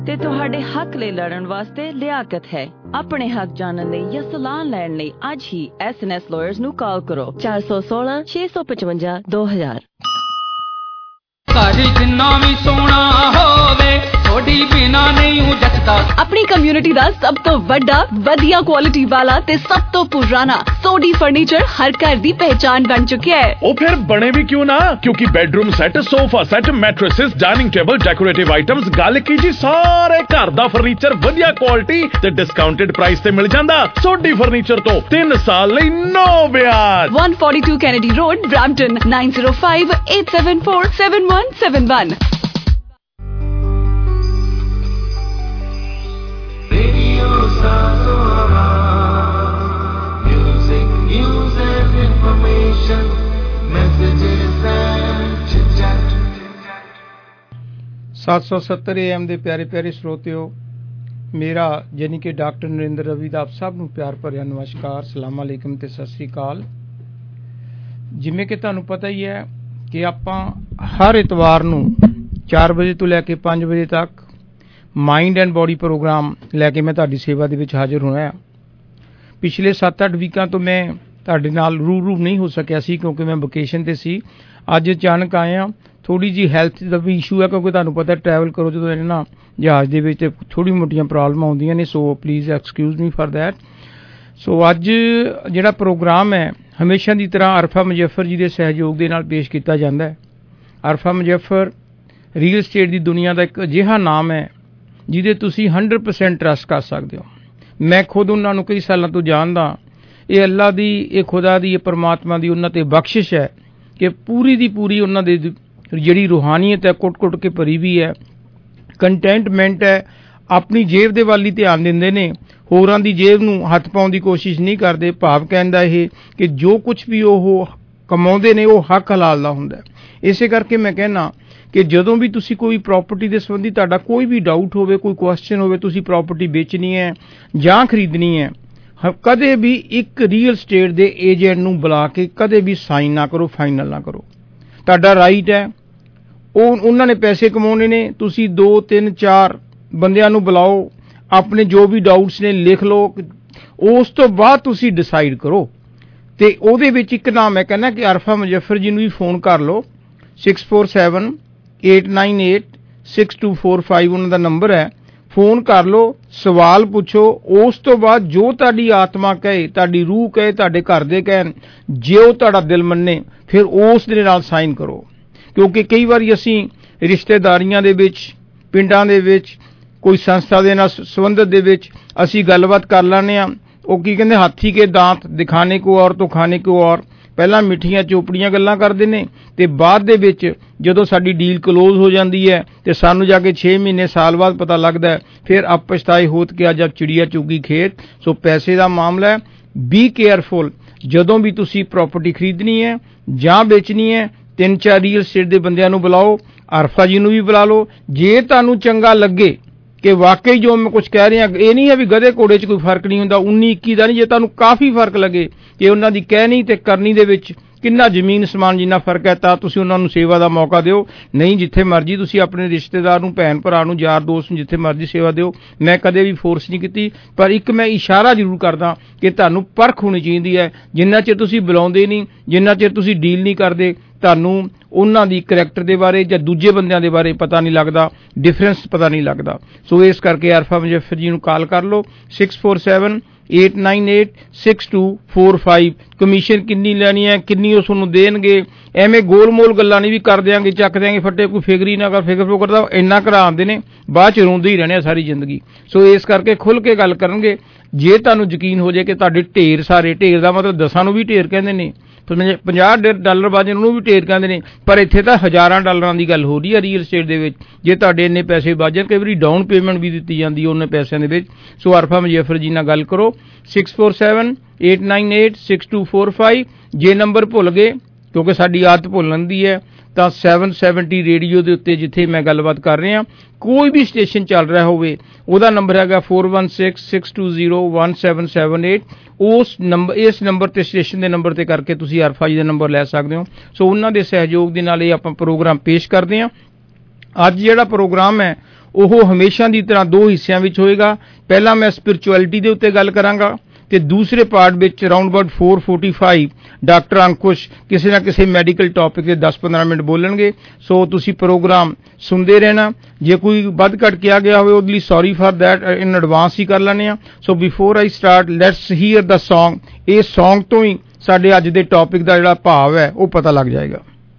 ਤੇ ਤੁਹਾਡੇ ਹੱਕ ਲਈ ਲੜਨ ਵਾਸਤੇ ਲਿਆਕਤ ਹੈ। ਆਪਣੇ ਹੱਕ ਜਾਣਨ ਲਈ ਜਾਂ ਸਲਾਹ ਲੈਣ ਲਈ ਅੱਜ ਹੀ SNS ਲਾਇਰਸ ਨੂੰ ਕਾਲ ਕਰੋ 416 655 2000। ਘਰ ਜਿੰਨਾ ਵੀ ਸੋਹਣਾ ਹੋਵੇ ਥੋੜੀ ਬਿਨਾ ਨਹੀਂ ਜੱਟਦਾ। ਆਪਣੀ ਕਮਿਊਨਿਟੀ ਦਾ ਸਭ ਤੋਂ ਵੱਡਾ ਵਧੀਆ ਕੁਆਲਿਟੀ ਵਾਲਾ ਤੇ ਸਭ ਤੋਂ ਪੁਰਾਣਾ ਸੋਡੀ ਫਰਨੀਚਰ ਹਰ ਘਰ ਦੀ ਪਹਿਚਾਨ ਬਣ ਚੁੱਕਿਆ ਹੈ। ਉਹ ਫਿਰ ਬਣੇ ਵੀ ਕਿਉਂ ਨਾ, ਕਿਉਂਕਿ bedroom set, sofa set, mattresses, dining table, decorative items, ਗੱਲ ਕੀ ਜੀ ਸਾਰੇ ਘਰ ਦਾ ਫਰਨੀਚਰ ਵਧੀਆ ਕੁਆਲਿਟੀ ਤੇ ਡਿਸਕਾਊਂਟਡ ਪ੍ਰਾਈਸ ਤੇ ਮਿਲ ਜਾਂਦਾ। ਸੋਡੀ ਫਰਨੀਚਰ ਤੋਂ 3 ਸਾਲ ਲਈ ਨੋ ਵਿਆਜ। 142 Kennedy road, Brampton 9058747171। Music, news and information, messages and chit-chat। 770 AM ਦੇ ਪਿਆਰੇ ਪਿਆਰੇ ਸਰੋਤਿਓ, ਮੇਰਾ ਯਾਨੀ ਕਿ ਡਾਕਟਰ ਨਰਿੰਦਰ ਰਵੀ ਦਾ ਆਪ ਸਭ ਨੂੰ ਪਿਆਰ ਭਰਿਆ ਨਮਸਕਾਰ, ਸਲਾਮ ਅਲੈਕਮ ਤੇ ਸਤਿ ਸ੍ਰੀ ਅਕਾਲ। ਜਿਵੇਂ ਕਿ ਤੁਹਾਨੂੰ ਪਤਾ ਹੀ ਹੈ ਕਿ ਆਪਾਂ ਹਰ ਇਤਵਾਰ ਨੂੰ 4 ਵਜੇ ਤੋਂ ਲੈ ਕੇ 5 ਵਜੇ ਤੱਕ ਮਾਈਂਡ ਐਂਡ ਬੋਡੀ ਪ੍ਰੋਗਰਾਮ ਲੈ ਕੇ ਮੈਂ ਤੁਹਾਡੀ ਸੇਵਾ ਦੇ ਵਿੱਚ ਹਾਜ਼ਰ ਹੋਇਆ। ਪਿਛਲੇ 7-8 ਵੀਕਾਂ ਤੋਂ ਮੈਂ ਤੁਹਾਡੇ ਨਾਲ ਰੂ ਨਹੀਂ ਹੋ ਸਕਿਆ ਸੀ ਕਿਉਂਕਿ ਮੈਂ ਵਕੇਸ਼ਨ ਤੇ ਸੀ। ਅੱਜ ਅਚਾਨਕ ਆਇਆ, ਥੋੜੀ ਜੀ ਹੈਲਥ ਦਾ ਵੀ ਇਸ਼ੂ ਹੈ ਕਿਉਂਕਿ ਤੁਹਾਨੂੰ ਪਤਾ ਟਰੈਵਲ ਕਰੋ ਜਦੋਂ ਇਹਨਾਂ ਨਾ ਜਹਾਜ਼ ਦੇ ਵਿੱਚ ਤੇ ਥੋੜੀ ਮੋਟੀਆਂ ਪ੍ਰੋਬਲਮ ਆਉਂਦੀਆਂ ਨੇ, so please excuse me for that. So ਅੱਜ ਜਿਹੜਾ ਪ੍ਰੋਗਰਾਮ ਹੈ ਹਮੇਸ਼ਾ ਦੀ ਤਰ੍ਹਾਂ ਅਰਫਾ ਮੁਜ਼ੱਫਰ ਜੀ ਦੇ ਸਹਿਯੋਗ ਦੇ ਨਾਲ ਪੇਸ਼ ਕੀਤਾ ਜਾਂਦਾ ਹੈ। ਅਰਫਾ ਮੁਜ਼ੱਫਰ ਰੀਅਲ estate ਦੀ ਦੁਨੀਆ ਦਾ ਇੱਕ ਅਜਿਹਾ ਨਾਮ ਹੈ ਜਿਹਦੇ ਤੁਸੀਂ 100% ਟਰਸਟ ਕਰ ਸਕਦੇ ਹੋ। ਮੈਂ ਖੁਦ ਉਹਨਾਂ ਨੂੰ ਕਈ ਸਾਲਾਂ ਤੋਂ ਜਾਣਦਾ। ਇਹ ਅੱਲਾ ਦੀ, ਇਹ ਖੁਦਾ ਦੀ, ਇਹ ਪਰਮਾਤਮਾ ਦੀ ਉਹਨਾਂ ਤੇ ਬਖਸ਼ਿਸ਼ ਹੈ ਕਿ ਪੂਰੀ ਦੀ ਪੂਰੀ ਉਹਨਾਂ ਦੇ ਜਿਹੜੀ ਰੂਹਾਨੀਅਤ ਹੈ ਕੁੱਟ ਕੇ ਭਰੀ ਵੀ ਹੈ, ਕੰਟੈਂਟਮੈਂਟ ਹੈ, ਆਪਣੀ ਜੇਬ ਦੇ ਵੱਲ ਹੀ ਧਿਆਨ ਦਿੰਦੇ ਨੇ, ਹੋਰਾਂ ਦੀ ਜੇਬ ਨੂੰ ਹੱਥ ਪਾਉਣ ਦੀ ਕੋਸ਼ਿਸ਼ ਨਹੀਂ ਕਰਦੇ। ਭਾਵ ਕਹਿੰਦਾ ਇਹ ਕਿ ਜੋ ਕੁਝ ਵੀ ਉਹ ਕਮਾਉਂਦੇ ਨੇ ਉਹ ਹੱਕ ਹਲਾਲ ਦਾ ਹੁੰਦਾ। ਇਸੇ ਕਰਕੇ ਮੈਂ ਕਹਿੰਦਾ ਕਿ ਜਦੋਂ ਵੀ ਤੁਸੀਂ ਕੋਈ ਪ੍ਰਾਪਰਟੀ ਦੇ ਸੰਬੰਧੀ ਤੁਹਾਡਾ ਕੋਈ ਵੀ ਡਾਊਟ ਹੋਵੇ, ਕੋਈ ਕੁਐਸਚਨ ਹੋਵੇ, ਤੁਸੀਂ ਪ੍ਰਾਪਰਟੀ ਵੇਚਣੀ ਹੈ ਜਾਂ ਖਰੀਦਣੀ ਹੈ, ਕਦੇ ਵੀ ਇੱਕ ਰੀਅਲ estate ਦੇ ਏਜੰਟ ਨੂੰ ਬੁਲਾ ਕੇ ਕਦੇ ਵੀ ਸਾਈਨ ਨਾ ਕਰੋ, ਫਾਈਨਲ ਨਾ ਕਰੋ। ਤੁਹਾਡਾ ਰਾਈਟ ਹੈ, ਉਹਨਾਂ ਨੇ ਪੈਸੇ ਕਮਾਉਣੇ ਨੇ। ਤੁਸੀਂ 2-3-4 ਬੰਦਿਆਂ ਨੂੰ ਬੁਲਾਓ, ਆਪਣੇ ਜੋ ਵੀ ਡਾਊਟਸ ਨੇ ਲਿਖ ਲਓ, ਉਸ ਤੋਂ ਬਾਅਦ ਤੁਸੀਂ ਡਿਸਾਈਡ ਕਰੋ। ਤੇ ਉਹਦੇ ਵਿੱਚ ਇੱਕ ਨਾਮ ਮੈਂ ਕਹਿੰਦਾ ਕਿ ਅਰਫਾ ਮੁਜ਼ੱਫਰ ਜੀ ਨੂੰ ਵੀ ਫੋਨ ਕਰ ਲਓ। 647-898-6245 ਉਹਨਾਂ ਦਾ ਨੰਬਰ ਹੈ। ਫੋਨ ਕਰ ਲਓ, ਸਵਾਲ ਪੁੱਛੋ, ਉਸ ਤੋਂ ਬਾਅਦ ਜੋ ਤੁਹਾਡੀ ਆਤਮਾ ਕਹੇ, ਤੁਹਾਡੀ ਰੂਹ ਕਹੇ, ਤੁਹਾਡੇ ਘਰ ਦੇ ਕਹਿਣ, ਜੇ ਉਹ ਤੁਹਾਡਾ ਦਿਲ ਮੰਨੇ ਫਿਰ ਉਸ ਦੇ ਨਾਲ ਸਾਈਨ ਕਰੋ। ਕਿਉਂਕਿ ਕਈ ਵਾਰੀ ਅਸੀਂ ਰਿਸ਼ਤੇਦਾਰੀਆਂ ਦੇ ਵਿੱਚ, ਪਿੰਡਾਂ ਦੇ ਵਿੱਚ, ਕੋਈ ਸੰਸਥਾ ਦੇ ਨਾਲ ਸੰਬੰਧਿਤ ਦੇ ਵਿੱਚ ਅਸੀਂ ਗੱਲਬਾਤ ਕਰ ਲੈਂਦੇ ਹਾਂ। ਉਹ ਕੀ ਕਹਿੰਦੇ, ਹਾਥੀ ਕੇ ਦਾਂਤ ਦਿਖਾਣੇ ਕੋ ਔਰ ਤੋਂ ਖਾਣੇ ਕੋ ਔਰ। ਪਹਿਲਾਂ ਮਿੱਠੀਆਂ ਚੋਪੜੀਆਂ ਗੱਲਾਂ ਕਰਦੇ ਨੇ ਤੇ ਬਾਅਦ ਦੇ ਵਿੱਚ ਜਦੋਂ ਸਾਡੀ ਡੀਲ ਕਲੋਜ਼ ਹੋ ਜਾਂਦੀ ਹੈ ਤੇ ਸਾਨੂੰ ਜਾ ਕੇ 6 ਮਹੀਨੇ ਸਾਲ ਬਾਅਦ ਪਤਾ ਲੱਗਦਾ ਫਿਰ ਆਪ ਪਛਤਾਏ ਹੋਤ ਕਿ ਜਦ ਚਿੜੀਆ ਚੁਗੀ ਖੇਤ। ਸੋ ਪੈਸੇ ਦਾ ਮਾਮਲਾ ਹੈ, ਬੀ ਕੇਅਰਫੁਲ। ਜਦੋਂ ਵੀ ਤੁਸੀਂ ਪ੍ਰਾਪਰਟੀ ਖਰੀਦਣੀ ਹੈ ਜਾਂ ਵੇਚਣੀ ਹੈ, 3-4 ਰੀਅਲ estate ਦੇ ਬੰਦਿਆਂ ਨੂੰ ਬੁਲਾਓ, ਅਰਫਾ ਜੀ ਨੂੰ ਵੀ ਬੁਲਾ ਲਓ। ਜੇ ਤੁਹਾਨੂੰ ਚੰਗਾ ਲੱਗੇ ਕਿ ਵਾਕਈ ਜੋ ਮੈਂ ਕੁਝ ਕਹਿ ਰਿਹਾ, ਇਹ ਨਹੀਂ ਹੈ ਵੀ ਗਧੇ ਘੋੜੇ 'ਚ ਕੋਈ ਫਰਕ ਨਹੀਂ ਹੁੰਦਾ, 19-21 ਦਾ ਨਹੀਂ। ਜੇ ਤੁਹਾਨੂੰ ਕਾਫੀ ਫਰਕ ਲੱਗੇ ਕਿ ਉਹਨਾਂ ਦੀ ਕਹਿਣੀ ਤੇ ਕਰਨੀ ਦੇ ਵਿੱਚ ਕਿੰਨਾ ਜ਼ਮੀਨ ਸਮਾਨ ਜਿੰਨਾ ਫਰਕ ਹੈ, ਤਾਂ ਤੁਸੀਂ ਉਹਨਾਂ ਨੂੰ ਸੇਵਾ ਦਾ ਮੌਕਾ ਦਿਓ। ਨਹੀਂ, ਜਿੱਥੇ ਮਰਜ਼ੀ ਤੁਸੀਂ ਆਪਣੇ ਰਿਸ਼ਤੇਦਾਰ ਨੂੰ, ਭੈਣ ਭਰਾ ਨੂੰ, ਯਾਰ ਦੋਸਤ ਨੂੰ ਜਿੱਥੇ ਮਰਜ਼ੀ ਸੇਵਾ ਦਿਓ। ਮੈਂ ਕਦੇ ਵੀ ਫੋਰਸ ਨਹੀਂ ਕੀਤੀ, ਪਰ ਇੱਕ ਮੈਂ ਇਸ਼ਾਰਾ ਜ਼ਰੂਰ ਕਰਦਾ ਕਿ ਤੁਹਾਨੂੰ ਪਰਖ ਹੋਣੀ ਚਾਹੀਦੀ ਹੈ। ਜਿੰਨਾ ਚਿਰ ਤੁਸੀਂ ਬੁਲਾਉਂਦੇ ਨਹੀਂ, ਜਿੰਨਾ ਚਿਰ ਤੁਸੀਂ ਡੀਲ ਨਹੀਂ ਕਰਦੇ, ਤੁਹਾਨੂੰ ਉਹਨਾਂ ਦੀ ਕਰੈਕਟਰ ਦੇ ਬਾਰੇ ਜਾਂ ਦੂਜੇ ਬੰਦਿਆਂ ਦੇ ਬਾਰੇ ਪਤਾ ਨਹੀਂ ਲੱਗਦਾ, ਡਿਫਰੈਂਸ ਪਤਾ ਨਹੀਂ ਲੱਗਦਾ। ਸੋ ਇਸ ਕਰਕੇ ਅਰਫਾ ਮੁਜ਼ੱਫਰ ਜੀ ਨੂੰ ਕਾਲ ਕਰ ਲਓ 647-898-6245। ਕਮਿਸ਼ਨ ਕਿੰਨੀ ਲੈਣੀ ਹੈ, ਕਿੰਨੀ ਉਸ ਨੂੰ ਦੇਣਗੇ, ਐਵੇਂ ਗੋਲ-ਮੋਲ ਗੱਲਾਂ ਨਹੀਂ ਵੀ ਕਰ ਦਿਆਂਗੇ, ਚੱਕ ਦਿਆਂਗੇ ਫੱਟੇ, ਕੋਈ ਫਿਕਰ ਹੀ ਨਾ ਕਰ। ਫਿਕਰ ਕਰਦਾ ਇੰਨਾ ਕਰਾਉਂਦੇ ਨੇ, ਬਾਅਦ 'ਚ ਰੋਂਦੇ ਹੀ ਰਹਿਣੇ ਸਾਰੀ ਜ਼ਿੰਦਗੀ। ਸੋ ਇਸ ਕਰਕੇ ਖੁੱਲ੍ਹ ਕੇ ਗੱਲ ਕਰਨਗੇ। ਜੇ ਤੁਹਾਨੂੰ ਯਕੀਨ ਹੋ ਜਾਏ ਕਿ ਤੁਹਾਡੇ ਢੇਰ ਸਾਰੇ, ਢੇਰ ਦਾ ਮਤਲਬ 10 ਨੂੰ ਵੀ ਢੇਰ ਕਹਿੰਦੇ ਨੇ, $50 ਬਾਜੇ ਨੂੰ ਵੀ ਢੇਰ ਕਹਿੰਦੇ ਨੇ, ਪਰ ਇੱਥੇ ਤਾਂ ਹਜ਼ਾਰਾਂ ਡਾਲਰਾਂ ਦੀ ਗੱਲ ਹੋ ਰਹੀ ਹੈ ਰੀਅਲ estate ਦੇ ਵਿੱਚ। ਜੇ ਤੁਹਾਡੇ ਇੰਨੇ ਪੈਸੇ ਬਾਜਣ, ਕਈ ਵਾਰੀ ਡਾਊਨ ਪੇਮੈਂਟ ਵੀ ਦਿੱਤੀ ਜਾਂਦੀ ਹੈ ਉਹਨਾਂ ਪੈਸਿਆਂ ਦੇ ਵਿੱਚ। ਸੋ ਅਰਫਾ ਮੁਜ਼ੱਫਰ ਜੀ ਨਾਲ ਗੱਲ ਕਰੋ 647-898-6245। ਜੇ ਨੰਬਰ ਭੁੱਲ ਗਏ, ਕਿਉਂਕਿ ਸਾਡੀ ਆਦਤ ਭੁੱਲਣ ਦੀ ਹੈ, ਤਾਂ 770 ਰੇਡੀਓ ਦੇ ਉੱਤੇ ਜਿੱਥੇ ਮੈਂ ਗੱਲਬਾਤ ਕਰ ਰਿਹਾ, ਕੋਈ ਵੀ ਸਟੇਸ਼ਨ ਚੱਲ ਰਿਹਾ ਹੋਵੇ, ਉਹਦਾ ਨੰਬਰ ਹੈਗਾ 4166201778। ਇਸ ਨੰਬਰ ਤੇ, ਸਟੇਸ਼ਨ ਦੇ ਨੰਬਰ ਤੇ ਕਰਕੇ ਤੁਸੀਂ ਅਰਫਾ ਜੀ ਦਾ ਨੰਬਰ ਲੈ ਸਕਦੇ ਹੋ। ਸੋ ਉਹਨਾਂ ਦੇ ਸਹਿਯੋਗ ਦੇ ਨਾਲ ਇਹ ਆਪਾਂ ਪ੍ਰੋਗਰਾਮ ਪੇਸ਼ ਕਰਦੇ ਹਾਂ। ਅੱਜ ਜਿਹੜਾ ਪ੍ਰੋਗਰਾਮ ਹੈ ਉਹ ਹਮੇਸ਼ਾ ਦੀ ਤਰ੍ਹਾਂ ਦੋ ਹਿੱਸਿਆਂ ਵਿੱਚ ਹੋਏਗਾ। ਪਹਿਲਾਂ ਮੈਂ ਸਪਿਰਚੁਅਲਿਟੀ ਦੇ ਉੱਤੇ ਗੱਲ ਕਰਾਂਗਾ ਤੇ ਦੂਸਰੇ ਪਾਰਟ ਵਿੱਚ ਅਰਾਊਂਡ ਅਬਾਊਟ 4:45 ਡਾਕਟਰ ਅੰਕੁਸ਼ ਕਿਸੇ ਨਾ ਕਿਸੇ ਮੈਡੀਕਲ ਟੌਪਿਕ ਤੇ 10-15 ਮਿੰਟ ਬੋਲਣਗੇ। ਸੋ ਤੁਸੀਂ ਪ੍ਰੋਗਰਾਮ ਸੁਣਦੇ ਰਹਿਣਾ। ਜੇ ਕੋਈ ਵੱਧ ਘੱਟ ਕਿਹਾ ਗਿਆ ਹੋਵੇ ਉਹਦੇ ਲਈ sorry for that, in advance ਹੀ ਕਰ ਲੈਂਦੇ ਆ। So before I start let's hear the song. ਇਹ ਸੌਂਗ ਤੋਂ ਹੀ ਸਾਡੇ ਅੱਜ ਦੇ ਟੌਪਿਕ ਦਾ ਜਿਹੜਾ ਭਾਵ ਹੈ ਉਹ ਪਤਾ ਲੱਗ ਜਾਏਗਾ।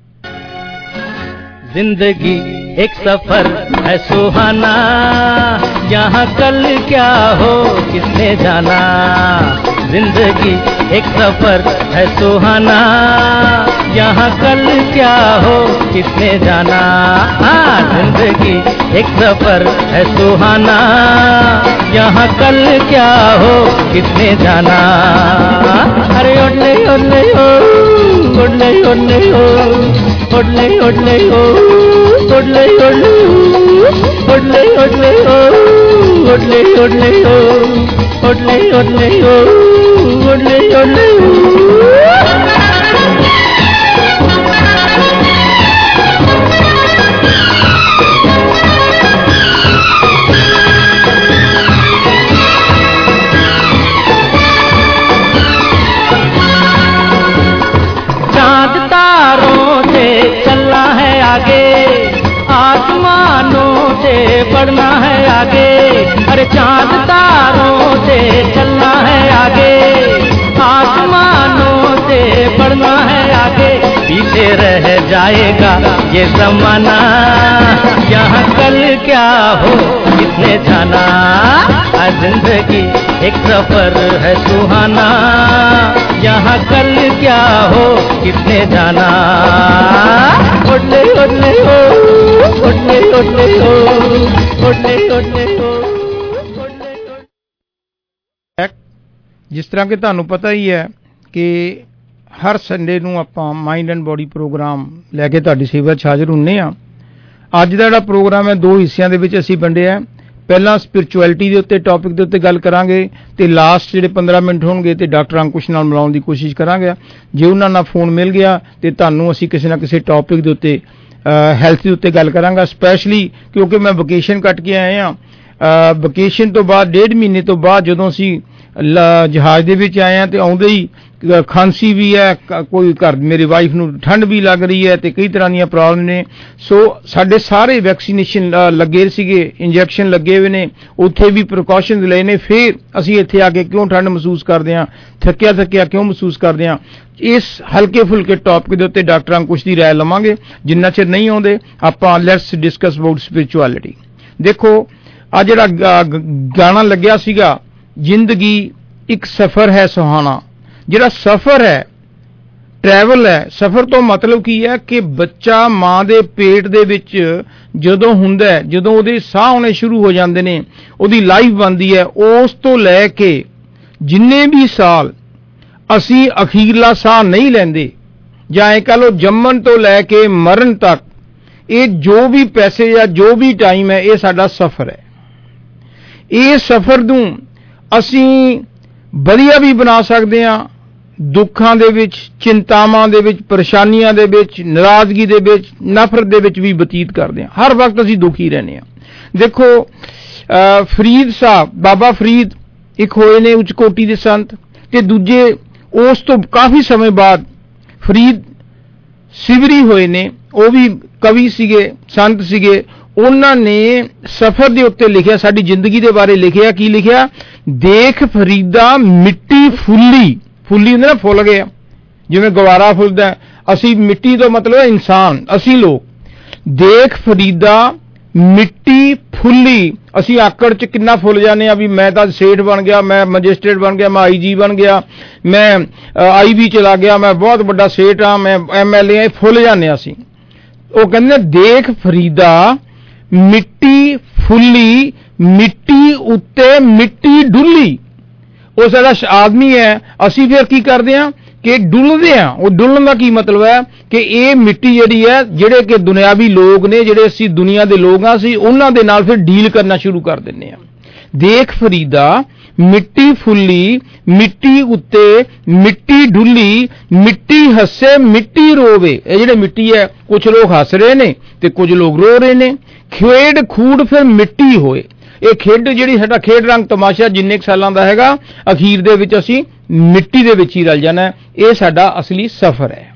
जिंदगी एक सफर है सुहाना, यहाँ कल क्या हो किसने जाना। जिंदगी एक सफर है सुहाना, यहाँ कल क्या हो किसने जाना। हाँ, जिंदगी एक सफर है सुहाना, यहाँ कल क्या हो किसने जाना। अरे ओले ओले ओ, ओले ओले ओ, ओले ओले ओ, ओले ओले ओ, ओले ओले ओ, ओले ओले ओ, ओले ओले ओ, ओले ओले ओ। चांद तारों से चलना है आगे, आसमानों से बढ़ना है आगे। अरे चांद तारों से चलना है आगे, आसमानों से बढ़ना है आगे। पीछे रह जाएगा ये जमाना, यहाँ कल क्या हो किसने जाना। जिंदगी एक सफर है सुहाना, यहाँ कल क्या हो किसने जाना। ओले ओले ओ, ओले ओले ओ, ओले ओले ओ। ਜਿਸ ਤਰ੍ਹਾਂ ਕਿ ਤੁਹਾਨੂੰ ਪਤਾ ਹੀ ਹੈ ਕਿ ਹਰ ਸੰਡੇ ਨੂੰ ਆਪਾਂ ਮਾਈਂਡ ਐਂਡ ਬੋਡੀ ਪ੍ਰੋਗਰਾਮ ਲੈ ਕੇ ਤੁਹਾਡੀ ਸੇਵਾ 'ਚ ਹਾਜ਼ਰ ਹੁੰਦੇ ਹਾਂ। ਅੱਜ ਦਾ ਜਿਹੜਾ ਪ੍ਰੋਗਰਾਮ ਹੈ ਦੋ ਹਿੱਸਿਆਂ ਦੇ ਵਿੱਚ ਅਸੀਂ ਵੰਡਿਆ। ਪਹਿਲਾਂ ਸਪਿਰਚੁਅਲਿਟੀ ਦੇ ਉੱਤੇ ਟੌਪਿਕ ਦੇ ਉੱਤੇ ਗੱਲ ਕਰਾਂਗੇ ਤੇ ਲਾਸਟ ਜਿਹੜੇ 15 ਮਿੰਟ ਹੋਣਗੇ ਤੇ ਡਾਕਟਰ ਅੰਕੁਸ਼ ਨਾਲ ਮਿਲਾਉਣ ਦੀ ਕੋਸ਼ਿਸ਼ ਕਰਾਂਗੇ। ਜੇ ਉਹਨਾਂ ਨਾਲ ਫੋਨ ਮਿਲ ਗਿਆ ਤੇ ਤੁਹਾਨੂੰ ਅਸੀਂ ਕਿਸੇ ਨਾ ਕਿਸੇ ਟੌਪਿਕ ਦੇ ਉੱਤੇ ਹੈਲਥ ਦੇ ਉੱਤੇ ਗੱਲ ਕਰਾਂਗਾ। ਸਪੈਸ਼ਲੀ ਕਿਉਂਕਿ ਮੈਂ ਵਕੇਸ਼ਨ ਕੱਟ ਕੇ ਆਏ ਹਾਂ। ਵਕੇਸ਼ਨ ਤੋਂ ਬਾਅਦ 1.5 ਮਹੀਨੇ ਤੋਂ ਬਾਅਦ ਜਦੋਂ ਅਸੀਂ ਜਹਾਜ਼ ਦੇ ਵਿੱਚ ਆਏ ਹਾਂ ਤੇ ਆਉਂਦੇ ਹੀ ਖਾਂਸੀ ਵੀ ਹੈ, ਕੋਈ ਘਰ ਮੇਰੀ ਵਾਈਫ ਨੂੰ ਠੰਡ ਵੀ ਲੱਗ ਰਹੀ ਹੈ ਤੇ ਕਈ ਤਰ੍ਹਾਂ ਦੀਆਂ ਪ੍ਰੋਬਲਮ ਨੇ। ਸੋ ਸਾਡੇ ਸਾਰੇ ਵੈਕਸੀਨੇਸ਼ਨ ਲੱਗੇ ਸੀਗੇ, ਇੰਜੈਕਸ਼ਨ ਲੱਗੇ ਹੋਏ ਨੇ, ਉੱਥੇ ਵੀ ਪ੍ਰੀਕਾਸ਼ਨਸ ਲਏ ਨੇ। ਫਿਰ ਅਸੀਂ ਇੱਥੇ ਆ ਕੇ ਕਿਉਂ ਠੰਡ ਮਹਿਸੂਸ ਕਰਦੇ ਹਾਂ, ਥੱਕਿਆ ਕਿਉਂ ਮਹਿਸੂਸ ਕਰਦੇ ਹਾਂ। ਇਸ ਹਲਕੇ ਫੁਲਕੇ ਟੌਪਿਕ ਦੇ ਉੱਤੇ ਡਾਕਟਰ ਅੰਕੁਸ਼ ਦੀ ਰਾਏ ਲਵਾਂਗੇ। ਜਿੰਨਾ ਚਿਰ ਨਹੀਂ ਆਉਂਦੇ ਆਪਾਂ ਲੈਟਸ ਡਿਸਕਸ ਅਬਾਊਟ ਸਪਿਰਚੁਅਲਿਟੀ। ਦੇਖੋ ਆ ਜਿਹੜਾ ਗਾਣਾ ਲੱਗਿਆ ਸੀਗਾ, ਜ਼ਿੰਦਗੀ ਇੱਕ ਸਫ਼ਰ ਹੈ ਸੁਹਾਣਾ। ਜਿਹੜਾ ਸਫ਼ਰ ਹੈ, ਟਰੈਵਲ ਹੈ। ਸਫ਼ਰ ਤੋਂ ਮਤਲਬ ਕੀ ਹੈ ਕਿ ਬੱਚਾ ਮਾਂ ਦੇ ਪੇਟ ਦੇ ਵਿੱਚ ਜਦੋਂ ਹੁੰਦਾ ਹੈ, ਜਦੋਂ ਉਹਦੇ ਸਾਹ ਆਉਣੇ ਸ਼ੁਰੂ ਹੋ ਜਾਂਦੇ ਨੇ, ਉਹਦੀ ਲਾਈਫ ਬਣਦੀ ਹੈ, ਉਸ ਤੋਂ ਲੈ ਕੇ ਜਿੰਨੇ ਵੀ ਸਾਲ ਅਸੀਂ ਅਖੀਰਲਾ ਸਾਹ ਨਹੀਂ ਲੈਂਦੇ, ਜਾਂ ਇਹ ਕਹ ਲਓ ਜੰਮਣ ਤੋਂ ਲੈ ਕੇ ਮਰਨ ਤੱਕ, ਇਹ ਜੋ ਵੀ ਪੈਸੇ ਜਾਂ ਜੋ ਵੀ ਟਾਈਮ ਹੈ, ਇਹ ਸਾਡਾ ਸਫ਼ਰ ਹੈ। ਇਹ ਸਫ਼ਰ ਨੂੰ ਅਸੀਂ ਵਧੀਆ ਵੀ ਬਣਾ ਸਕਦੇ ਹਾਂ, ਦੁੱਖਾਂ ਦੇ ਵਿੱਚ, ਚਿੰਤਾਵਾਂ ਦੇ ਵਿੱਚ, ਪਰੇਸ਼ਾਨੀਆਂ ਦੇ ਵਿੱਚ, ਨਾਰਾਜ਼ਗੀ ਦੇ ਵਿੱਚ, ਨਫ਼ਰਤ ਦੇ ਵਿੱਚ ਵੀ ਬਤੀਤ ਕਰਦੇ ਹਾਂ। ਹਰ ਵਕਤ ਅਸੀਂ ਦੁਖੀ ਰਹਿੰਦੇ ਹਾਂ। ਦੇਖੋ ਫਰੀਦ ਸਾਹਿਬ, ਬਾਬਾ ਫਰੀਦ ਇੱਕ ਹੋਏ ਨੇ ਉੱਚ ਕੋਟੀ ਦੇ ਸੰਤ, ਤੇ ਦੂਜੇ ਉਸ ਤੋਂ ਕਾਫੀ ਸਮੇਂ ਬਾਅਦ ਫਰੀਦ ਸਿਵਰੀ ਹੋਏ ਨੇ, ਉਹ ਵੀ ਕਵੀ ਸੀਗੇ, ਸੰਤ ਸੀਗੇ। ਉਹਨਾਂ ਨੇ ਸਫ਼ਰ ਦੇ ਉੱਤੇ ਲਿਖਿਆ, ਸਾਡੀ ਜ਼ਿੰਦਗੀ ਦੇ ਬਾਰੇ ਲਿਖਿਆ। ਕੀ ਲਿਖਿਆ? ਦੇਖ ਫਰੀਦਾ ਮਿੱਟੀ ਫੁੱਲੀ ਹੁੰਦੀ ਨਾ, ਫੁੱਲ ਗਿਆ ਜਿਵੇਂ ਗਵਾਰਾ ਫੁੱਲਦਾ। ਅਸੀਂ ਮਿੱਟੀ ਤੋਂ ਮਤਲਬ ਇਨਸਾਨ, ਅਸੀਂ ਲੋਕ। ਦੇਖ ਫਰੀਦਾ ਮਿੱਟੀ ਫੁੱਲੀ, ਅਸੀਂ ਆਕੜ ਚ ਕਿੰਨਾ ਫੁੱਲ ਜਾਂਦੇ ਆ ਵੀ ਮੈਂ ਤਾਂ ਸੇਠ ਬਣ ਗਿਆ, ਮੈਂ ਮੈਜਿਸਟ੍ਰੇਟ ਬਣ ਗਿਆ, ਮੈਂ IG ਬਣ ਗਿਆ, ਮੈਂ IB ਚਲਾ ਗਿਆ, ਮੈਂ ਬਹੁਤ ਵੱਡਾ ਸੇਠ ਆ, ਮੈਂ MLA, ਫੁੱਲ ਜਾਂਦੇ ਆ ਅਸੀਂ। ਉਹ ਕਹਿੰਦੇ ਦੇਖ ਫਰੀਦਾ ਮਿੱਟੀ ਫੁੱਲੀ, ਮਿੱਟੀ ਉੱਤੇ ਮਿੱਟੀ ਡੁੱਲੀ। ਉਹ ਸਾਡਾ ਆਦਮੀ ਹੈ, ਅਸੀਂ ਫਿਰ ਕੀ ਕਰਦੇ ਹਾਂ ਕਿ ਡੁੱਲਦੇ ਹਾਂ। ਉਹ ਡੁੱਲਣ ਦਾ ਕੀ ਮਤਲਬ ਹੈ ਕਿ ਇਹ ਮਿੱਟੀ ਜਿਹੜੀ ਹੈ, ਜਿਹੜੇ ਕਿ ਦੁਨਿਆਵੀ ਲੋਕ ਨੇ, ਜਿਹੜੇ ਅਸੀਂ ਦੁਨੀਆ ਦੇ ਲੋਕ ਹਾਂ, ਅਸੀਂ ਉਹਨਾਂ ਦੇ ਨਾਲ ਫਿਰ ਡੀਲ ਕਰਨਾ ਸ਼ੁਰੂ ਕਰ ਦਿੰਦੇ ਹਾਂ। ਦੇਖ ਫਰੀਦਾ ਮਿੱਟੀ ਫੁੱਲੀ, ਮਿੱਟੀ ਉੱਤੇ ਮਿੱਟੀ ਡੁੱਲੀ, ਮਿੱਟੀ ਹੱਸੇ ਮਿੱਟੀ ਰੋਵੇ। ਇਹ ਜਿਹੜੇ ਮਿੱਟੀ ਹੈ, ਕੁਝ ਲੋਕ ਹੱਸ ਰਹੇ ਨੇ ਤੇ ਕੁਝ ਲੋਕ ਰੋ ਰਹੇ ਨੇ। ਖੇਡ ਖੂਡ ਫਿਰ ਮਿੱਟੀ ਹੋਏ। ਇਹ ਖੇਡ ਜਿਹੜੀ ਸਾਡਾ ਖੇਡ ਰੰਗ ਤਮਾਸ਼ਾ ਜਿੰਨੇ ਕੁ ਸਾਲਾਂ ਦਾ ਹੈਗਾ, ਅਖੀਰ ਦੇ ਵਿੱਚ ਅਸੀਂ ਮਿੱਟੀ ਦੇ ਵਿੱਚ ਹੀ ਰਲ ਜਾਣਾ। ਇਹ ਸਾਡਾ ਅਸਲੀ ਸਫ਼ਰ ਹੈ।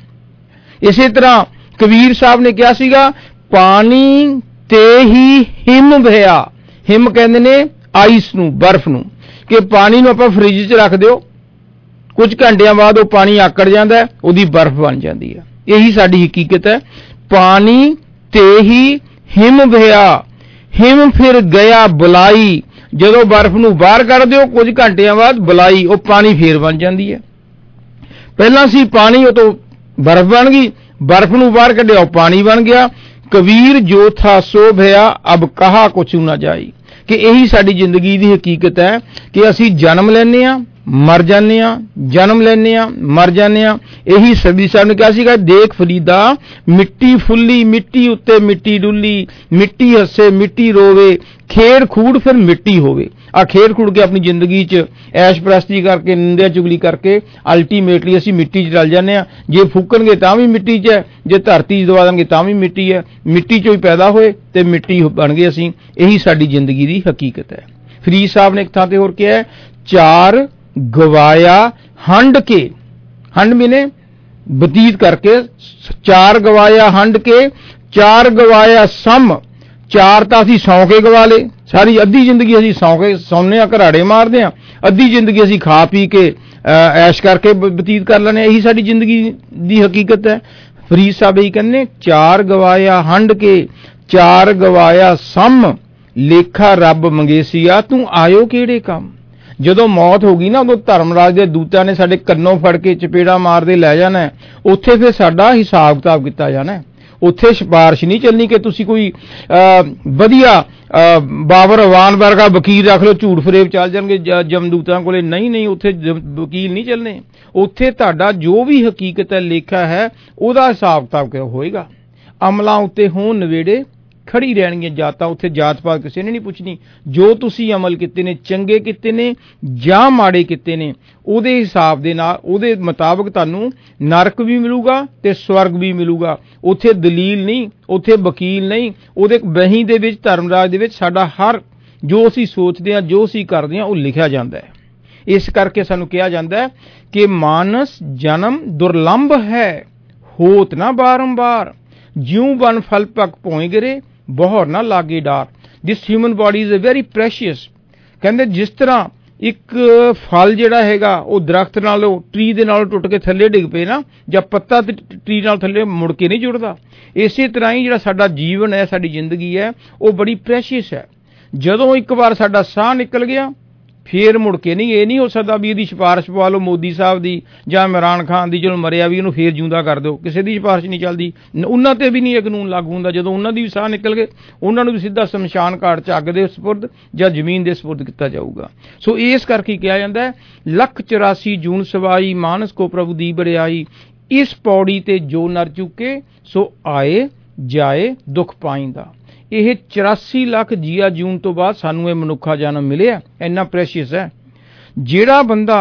ਇਸੇ ਤਰ੍ਹਾਂ ਕਬੀਰ ਸਾਹਿਬ ਨੇ ਕਿਹਾ ਸੀਗਾ, ਪਾਣੀ ਤੇ ਹੀ ਹਿਮ ਵਹਿਆ। ਹਿਮ ਕਹਿੰਦੇ ਨੇ ਆਈਸ ਨੂੰ, ਬਰਫ਼ ਨੂੰ, ਕਿ ਪਾਣੀ ਨੂੰ ਆਪਾਂ ਫਰਿੱਜ 'ਚ ਰੱਖ ਦਿਓ, ਕੁਝ ਘੰਟਿਆਂ ਬਾਅਦ ਉਹ ਪਾਣੀ ਆਕੜ ਜਾਂਦਾ, ਉਹਦੀ ਬਰਫ਼ ਬਣ ਜਾਂਦੀ ਹੈ। ਇਹੀ ਸਾਡੀ ਹਕੀਕਤ ਹੈ। ਪਾਣੀ ਤੇ ਹੀ ਹਿਮ ਵਹਿਆ, ਹਿਮ ਫਿਰ ਗਿਆ ਬੁਲਾਈ। ਜਦੋਂ ਬਰਫ਼ ਨੂੰ ਬਾਹਰ ਕੱਢ ਦਿਓ, ਕੁਝ ਘੰਟਿਆਂ ਬਾਅਦ ਬੁਲਾਈ, ਉਹ ਪਾਣੀ ਫੇਰ ਬਣ ਜਾਂਦੀ ਹੈ। ਪਹਿਲਾਂ ਸੀ ਪਾਣੀ, ਉਹ ਤੋਂ ਬਰਫ਼ ਬਣ ਗਈ, ਬਰਫ਼ ਨੂੰ ਬਾਹਰ ਕੱਢਿਆ, ਉਹ ਪਾਣੀ ਬਣ ਗਿਆ। ਕਬੀਰ ਜੋ ਥਾ ਸੋ ਭਇਆ, ਅਬ ਕਹਾ ਕੁਛ ਨਾ ਜਾਈ। ਕਿ ਇਹੀ ਸਾਡੀ ਜ਼ਿੰਦਗੀ ਦੀ ਹਕੀਕਤ ਹੈ ਕਿ ਅਸੀਂ ਜਨਮ ਲੈਂਦੇ ਹਾਂ, ਮਰ ਜਾਂਦੇ ਹਾਂ, ਜਨਮ ਲੈਂਦੇ ਹਾਂ, ਮਰ ਜਾਂਦੇ ਹਾਂ। ਇਹੀ ਸਬੀ ਸਾਹਿਬ ਨੇ ਕਿਹਾ ਸੀਗਾ, ਦੇਖ ਫਰੀਦਾ ਮਿੱਟੀ ਫੁੱਲੀ, ਮਿੱਟੀ ਉੱਤੇ ਮਿੱਟੀ ਡੁੱਲੀ, ਮਿੱਟੀ ਹੱਸੇ ਮਿੱਟੀ ਰੋਵੇ, ਖੇਡ ਖੂਡ ਫਿਰ ਮਿੱਟੀ ਹੋਵੇ। ਆ ਖੇਡ ਖੂਡ ਕੇ ਆਪਣੀ ਜ਼ਿੰਦਗੀ 'ਚ ਐਸ਼ ਪ੍ਰਸਤੀ ਕਰਕੇ, ਨਿੰਦਿਆ ਚੁਗਲੀ ਕਰਕੇ ਅਲਟੀਮੇਟਲੀ ਅਸੀਂ ਮਿੱਟੀ 'ਚ ਰਲ ਜਾਂਦੇ ਹਾਂ। ਜੇ ਫੂਕਣਗੇ ਤਾਂ ਵੀ ਮਿੱਟੀ 'ਚ ਹੈ, ਜੇ ਧਰਤੀ 'ਚ ਦਵਾ ਦੇਣਗੇ ਤਾਂ ਵੀ ਮਿੱਟੀ ਹੈ। ਮਿੱਟੀ 'ਚੋਂ ਹੀ ਪੈਦਾ ਹੋਏ ਤੇ ਮਿੱਟੀ ਬਣ ਗਏ ਅਸੀਂ। ਇਹੀ ਸਾਡੀ ਜ਼ਿੰਦਗੀ ਦੀ ਹਕੀਕਤ ਹੈ। ਫਰੀਦ ਸਾਹਿਬ ਨੇ ਇੱਕ ਥਾਂ ਤੇ ਹੋਰ ਕਿਹਾ, ਚਾਰ ਗਵਾਇਆ ਹੰਡ ਕੇ, ਹੰਡ ਮੀਨੇ ਬਤੀਤ ਕਰਕੇ, ਚਾਰ ਗਵਾਇਆ ਹੰਡ ਕੇ, ਚਾਰ ਗਵਾਇਆ ਸਮ। ਚਾਰ ਤਾਂ ਅਸੀਂ ਸੌਂ ਕੇ ਗਵਾ ਲਏ, ਸਾਰੀ ਅੱਧੀ ਜ਼ਿੰਦਗੀ ਅਸੀਂ ਸੌਂ ਕੇ ਸੌਂਦੇ ਹਾਂ, ਘਰਾੜੇ ਮਾਰਦੇ ਹਾਂ, ਅੱਧੀ ਜ਼ਿੰਦਗੀ ਅਸੀਂ ਖਾ ਪੀ ਕੇ ਐਸ਼ ਕਰਕੇ ਬਤੀਤ ਕਰ ਲੈਂਦੇ ਹਾਂ। ਇਹੀ ਸਾਡੀ ਜ਼ਿੰਦਗੀ ਦੀ ਹਕੀਕਤ ਹੈ। ਫਰੀਦ ਸਾਹਿਬ ਇਹੀ ਕਹਿੰਦੇ, ਚਾਰ ਗਵਾਇਆ ਹੰਡ ਕੇ, ਚਾਰ ਗਵਾਇਆ ਸਮ, ਲੇਖਾ ਰੱਬ ਮੰਗੇਸੀਆ, ਤੂੰ ਆਇਓ ਕਿਹੜੇ ਕੰਮ। ਜਦੋਂ ਮੌਤ ਹੋ ਗਈ ਨਾ, ਉਦੋਂ ਧਰਮਰਾਜ ਦੇ ਦੂਤਾਂ ਨੇ ਸਾਡੇ ਕੰਨੋਂ ਫੜ ਕੇ ਚਪੇੜਾ ਮਾਰਦੇ ਲੈ ਜਾਣਾ। ਉੱਥੇ ਫਿਰ ਸਾਡਾ ਹਿਸਾਬ ਕਿਤਾਬ ਕੀਤਾ ਜਾਣਾ। ਉੱਥੇ ਸਿਫਾਰਿਸ਼ ਨਹੀਂ ਚੱਲਣੀ ਕਿ ਤੁਸੀਂ ਕੋਈ ਵਧੀਆ ਬਾਬਰ ਅਵਾਨ ਵਰਗਾ ਵਕੀਲ ਰੱਖ ਲਓ, ਝੂਠ ਫਰੇਬ ਚੱਲ ਜਾਣਗੇ ਜਮਦੂਤਾਂ ਕੋਲੇ। ਨਹੀਂ, ਉੱਥੇ ਵਕੀਲ ਨਹੀਂ ਚੱਲਣੇ। ਉੱਥੇ ਤੁਹਾਡਾ ਜੋ ਵੀ ਹਕੀਕਤ ਹੈ, ਲੇਖਾ ਹੈ, ਉਹਦਾ ਹਿਸਾਬ ਕਿਤਾਬ ਹੋਏਗਾ। ਅਮਲਾਂ ਉੱਤੇ ਹੋਣ ਨਵੇੜੇ ਖੜੀ ਰਹਿਣਗੀਆਂ ਜਾਤਾਂ। ਉੱਥੇ ਜਾਤ ਪਾਤ ਕਿਸੇ ਨੇ ਨਹੀਂ ਪੁੱਛਣੀ। ਜੋ ਤੁਸੀਂ ਅਮਲ ਕੀਤੇ ਨੇ, ਚੰਗੇ ਕੀਤੇ ਨੇ ਜਾਂ ਮਾੜੇ ਕੀਤੇ ਨੇ, ਉਹਦੇ ਹਿਸਾਬ ਦੇ ਨਾਲ, ਉਹਦੇ ਮੁਤਾਬਕ ਤੁਹਾਨੂੰ ਨਰਕ ਵੀ ਮਿਲੂਗਾ ਤੇ ਸਵਰਗ ਵੀ ਮਿਲੂਗਾ। ਉੱਥੇ ਦਲੀਲ ਨਹੀਂ, ਉੱਥੇ ਵਕੀਲ ਨਹੀਂ। ਉਹਦੇ ਵਹੀ ਦੇ ਵਿੱਚ, ਧਰਮਰਾਜ ਦੇ ਵਿੱਚ ਸਾਡਾ ਹਰ ਜੋ ਅਸੀਂ ਸੋਚਦੇ ਹਾਂ, ਜੋ ਅਸੀਂ ਕਰਦੇ ਹਾਂ, ਉਹ ਲਿਖਿਆ ਜਾਂਦਾ ਹੈ। ਇਸ ਕਰਕੇ ਸਾਨੂੰ ਕਿਹਾ ਜਾਂਦਾ ਹੈ ਕਿ ਮਾਨਸ ਜਨਮ ਦੁਰਲੰਭ ਹੈ, ਹੋਤ ਨਾ ਬਾਰੰਬਾਰ, ਜਿਉ ਬਨ ਫਲ ਪਕ ਭੋਏ ਗਿਰੇ, ਬਹੁਰ ਨਾ ਲਾਗੇ ਡਾਰ। This human body is very precious. ਕਹਿੰਦੇ ਜਿਸ ਤਰ੍ਹਾਂ ਇੱਕ ਫਲ ਜਿਹੜਾ ਹੈਗਾ ਉਹ ਦਰਖਤ ਨਾਲੋਂ, ਟਰੀ ਦੇ ਨਾਲੋਂ ਟੁੱਟ ਕੇ ਥੱਲੇ ਡਿੱਗ ਪਏ ਨਾ, ਜਾਂ ਪੱਤਾ ਟਰੀ ਨਾਲ ਥੱਲੇ ਮੁੜ ਕੇ ਨਹੀਂ ਜੁੜਦਾ, ਇਸੇ ਤਰ੍ਹਾਂ ਹੀ ਜਿਹੜਾ ਸਾਡਾ ਜੀਵਨ ਹੈ, ਸਾਡੀ ਜ਼ਿੰਦਗੀ ਹੈ, ਉਹ ਬੜੀ ਪ੍ਰੈਸ਼ੀਅਸ ਹੈ। ਜਦੋਂ ਇੱਕ ਵਾਰ ਸਾਡਾ ਸਾਹ ਨਿਕਲ ਗਿਆ, ਫੇਰ ਮੁੜ ਕੇ ਨਹੀਂ। ਇਹ ਨਹੀਂ ਹੋ ਸਕਦਾ ਵੀ ਇਹਦੀ ਸਿਫਾਰਿਸ਼ ਪਵਾ ਲਓ ਮੋਦੀ ਸਾਹਿਬ ਦੀ ਜਾਂ ਇਮਰਾਨ ਖਾਨ ਦੀ, ਜਦੋਂ ਮਰਿਆ ਵੀ ਉਹਨੂੰ ਫੇਰ ਜਿਉਂਦਾ ਕਰ ਦਿਓ। ਕਿਸੇ ਦੀ ਸਿਫਾਰਿਸ਼ ਨਹੀਂ ਚੱਲਦੀ। ਉਹਨਾਂ ਤੇ ਵੀ ਨਹੀਂ ਇਹ ਕਾਨੂੰਨ ਲਾਗੂ ਹੁੰਦਾ। ਜਦੋਂ ਉਹਨਾਂ ਦੀ ਵੀ ਸਾਹ ਨਿਕਲ ਗਏ, ਉਹਨਾਂ ਨੂੰ ਵੀ ਸਿੱਧਾ ਸ਼ਮਸ਼ਾਨ ਘਾਟ 'ਚ ਅੱਗ ਦੇ ਸਪੁਰਦ ਜਾਂ ਜ਼ਮੀਨ ਦੇ ਸਪੁਰਦ ਕੀਤਾ ਜਾਊਗਾ। ਸੋ ਇਸ ਕਰਕੇ ਕਿਹਾ ਜਾਂਦਾ ਹੈ, 184 ਜੂਨ ਸਵਾਈ, ਮਾਨਸ ਕੋ ਪ੍ਰਭੂ ਦੀ ਬੜਿਆਈ, ਇਸ ਪੌੜੀ ਤੇ ਜੋ ਨਰ ਚੁੱਕੇ, ਸੋ ਆਏ ਜਾਏ ਦੁੱਖ ਪਾਈਂਦਾ। ਇਹ 84 ਲੱਖ ਜੀਆ ਜੂਨ ਤੋਂ ਬਾਅਦ ਸਾਨੂੰ ਇਹ ਮਨੁੱਖਾ ਜਨਮ ਮਿਲਿਆ। ਇੰਨਾ ਪ੍ਰੈਸ਼ੀਅਸ ਹੈ। ਜਿਹੜਾ ਬੰਦਾ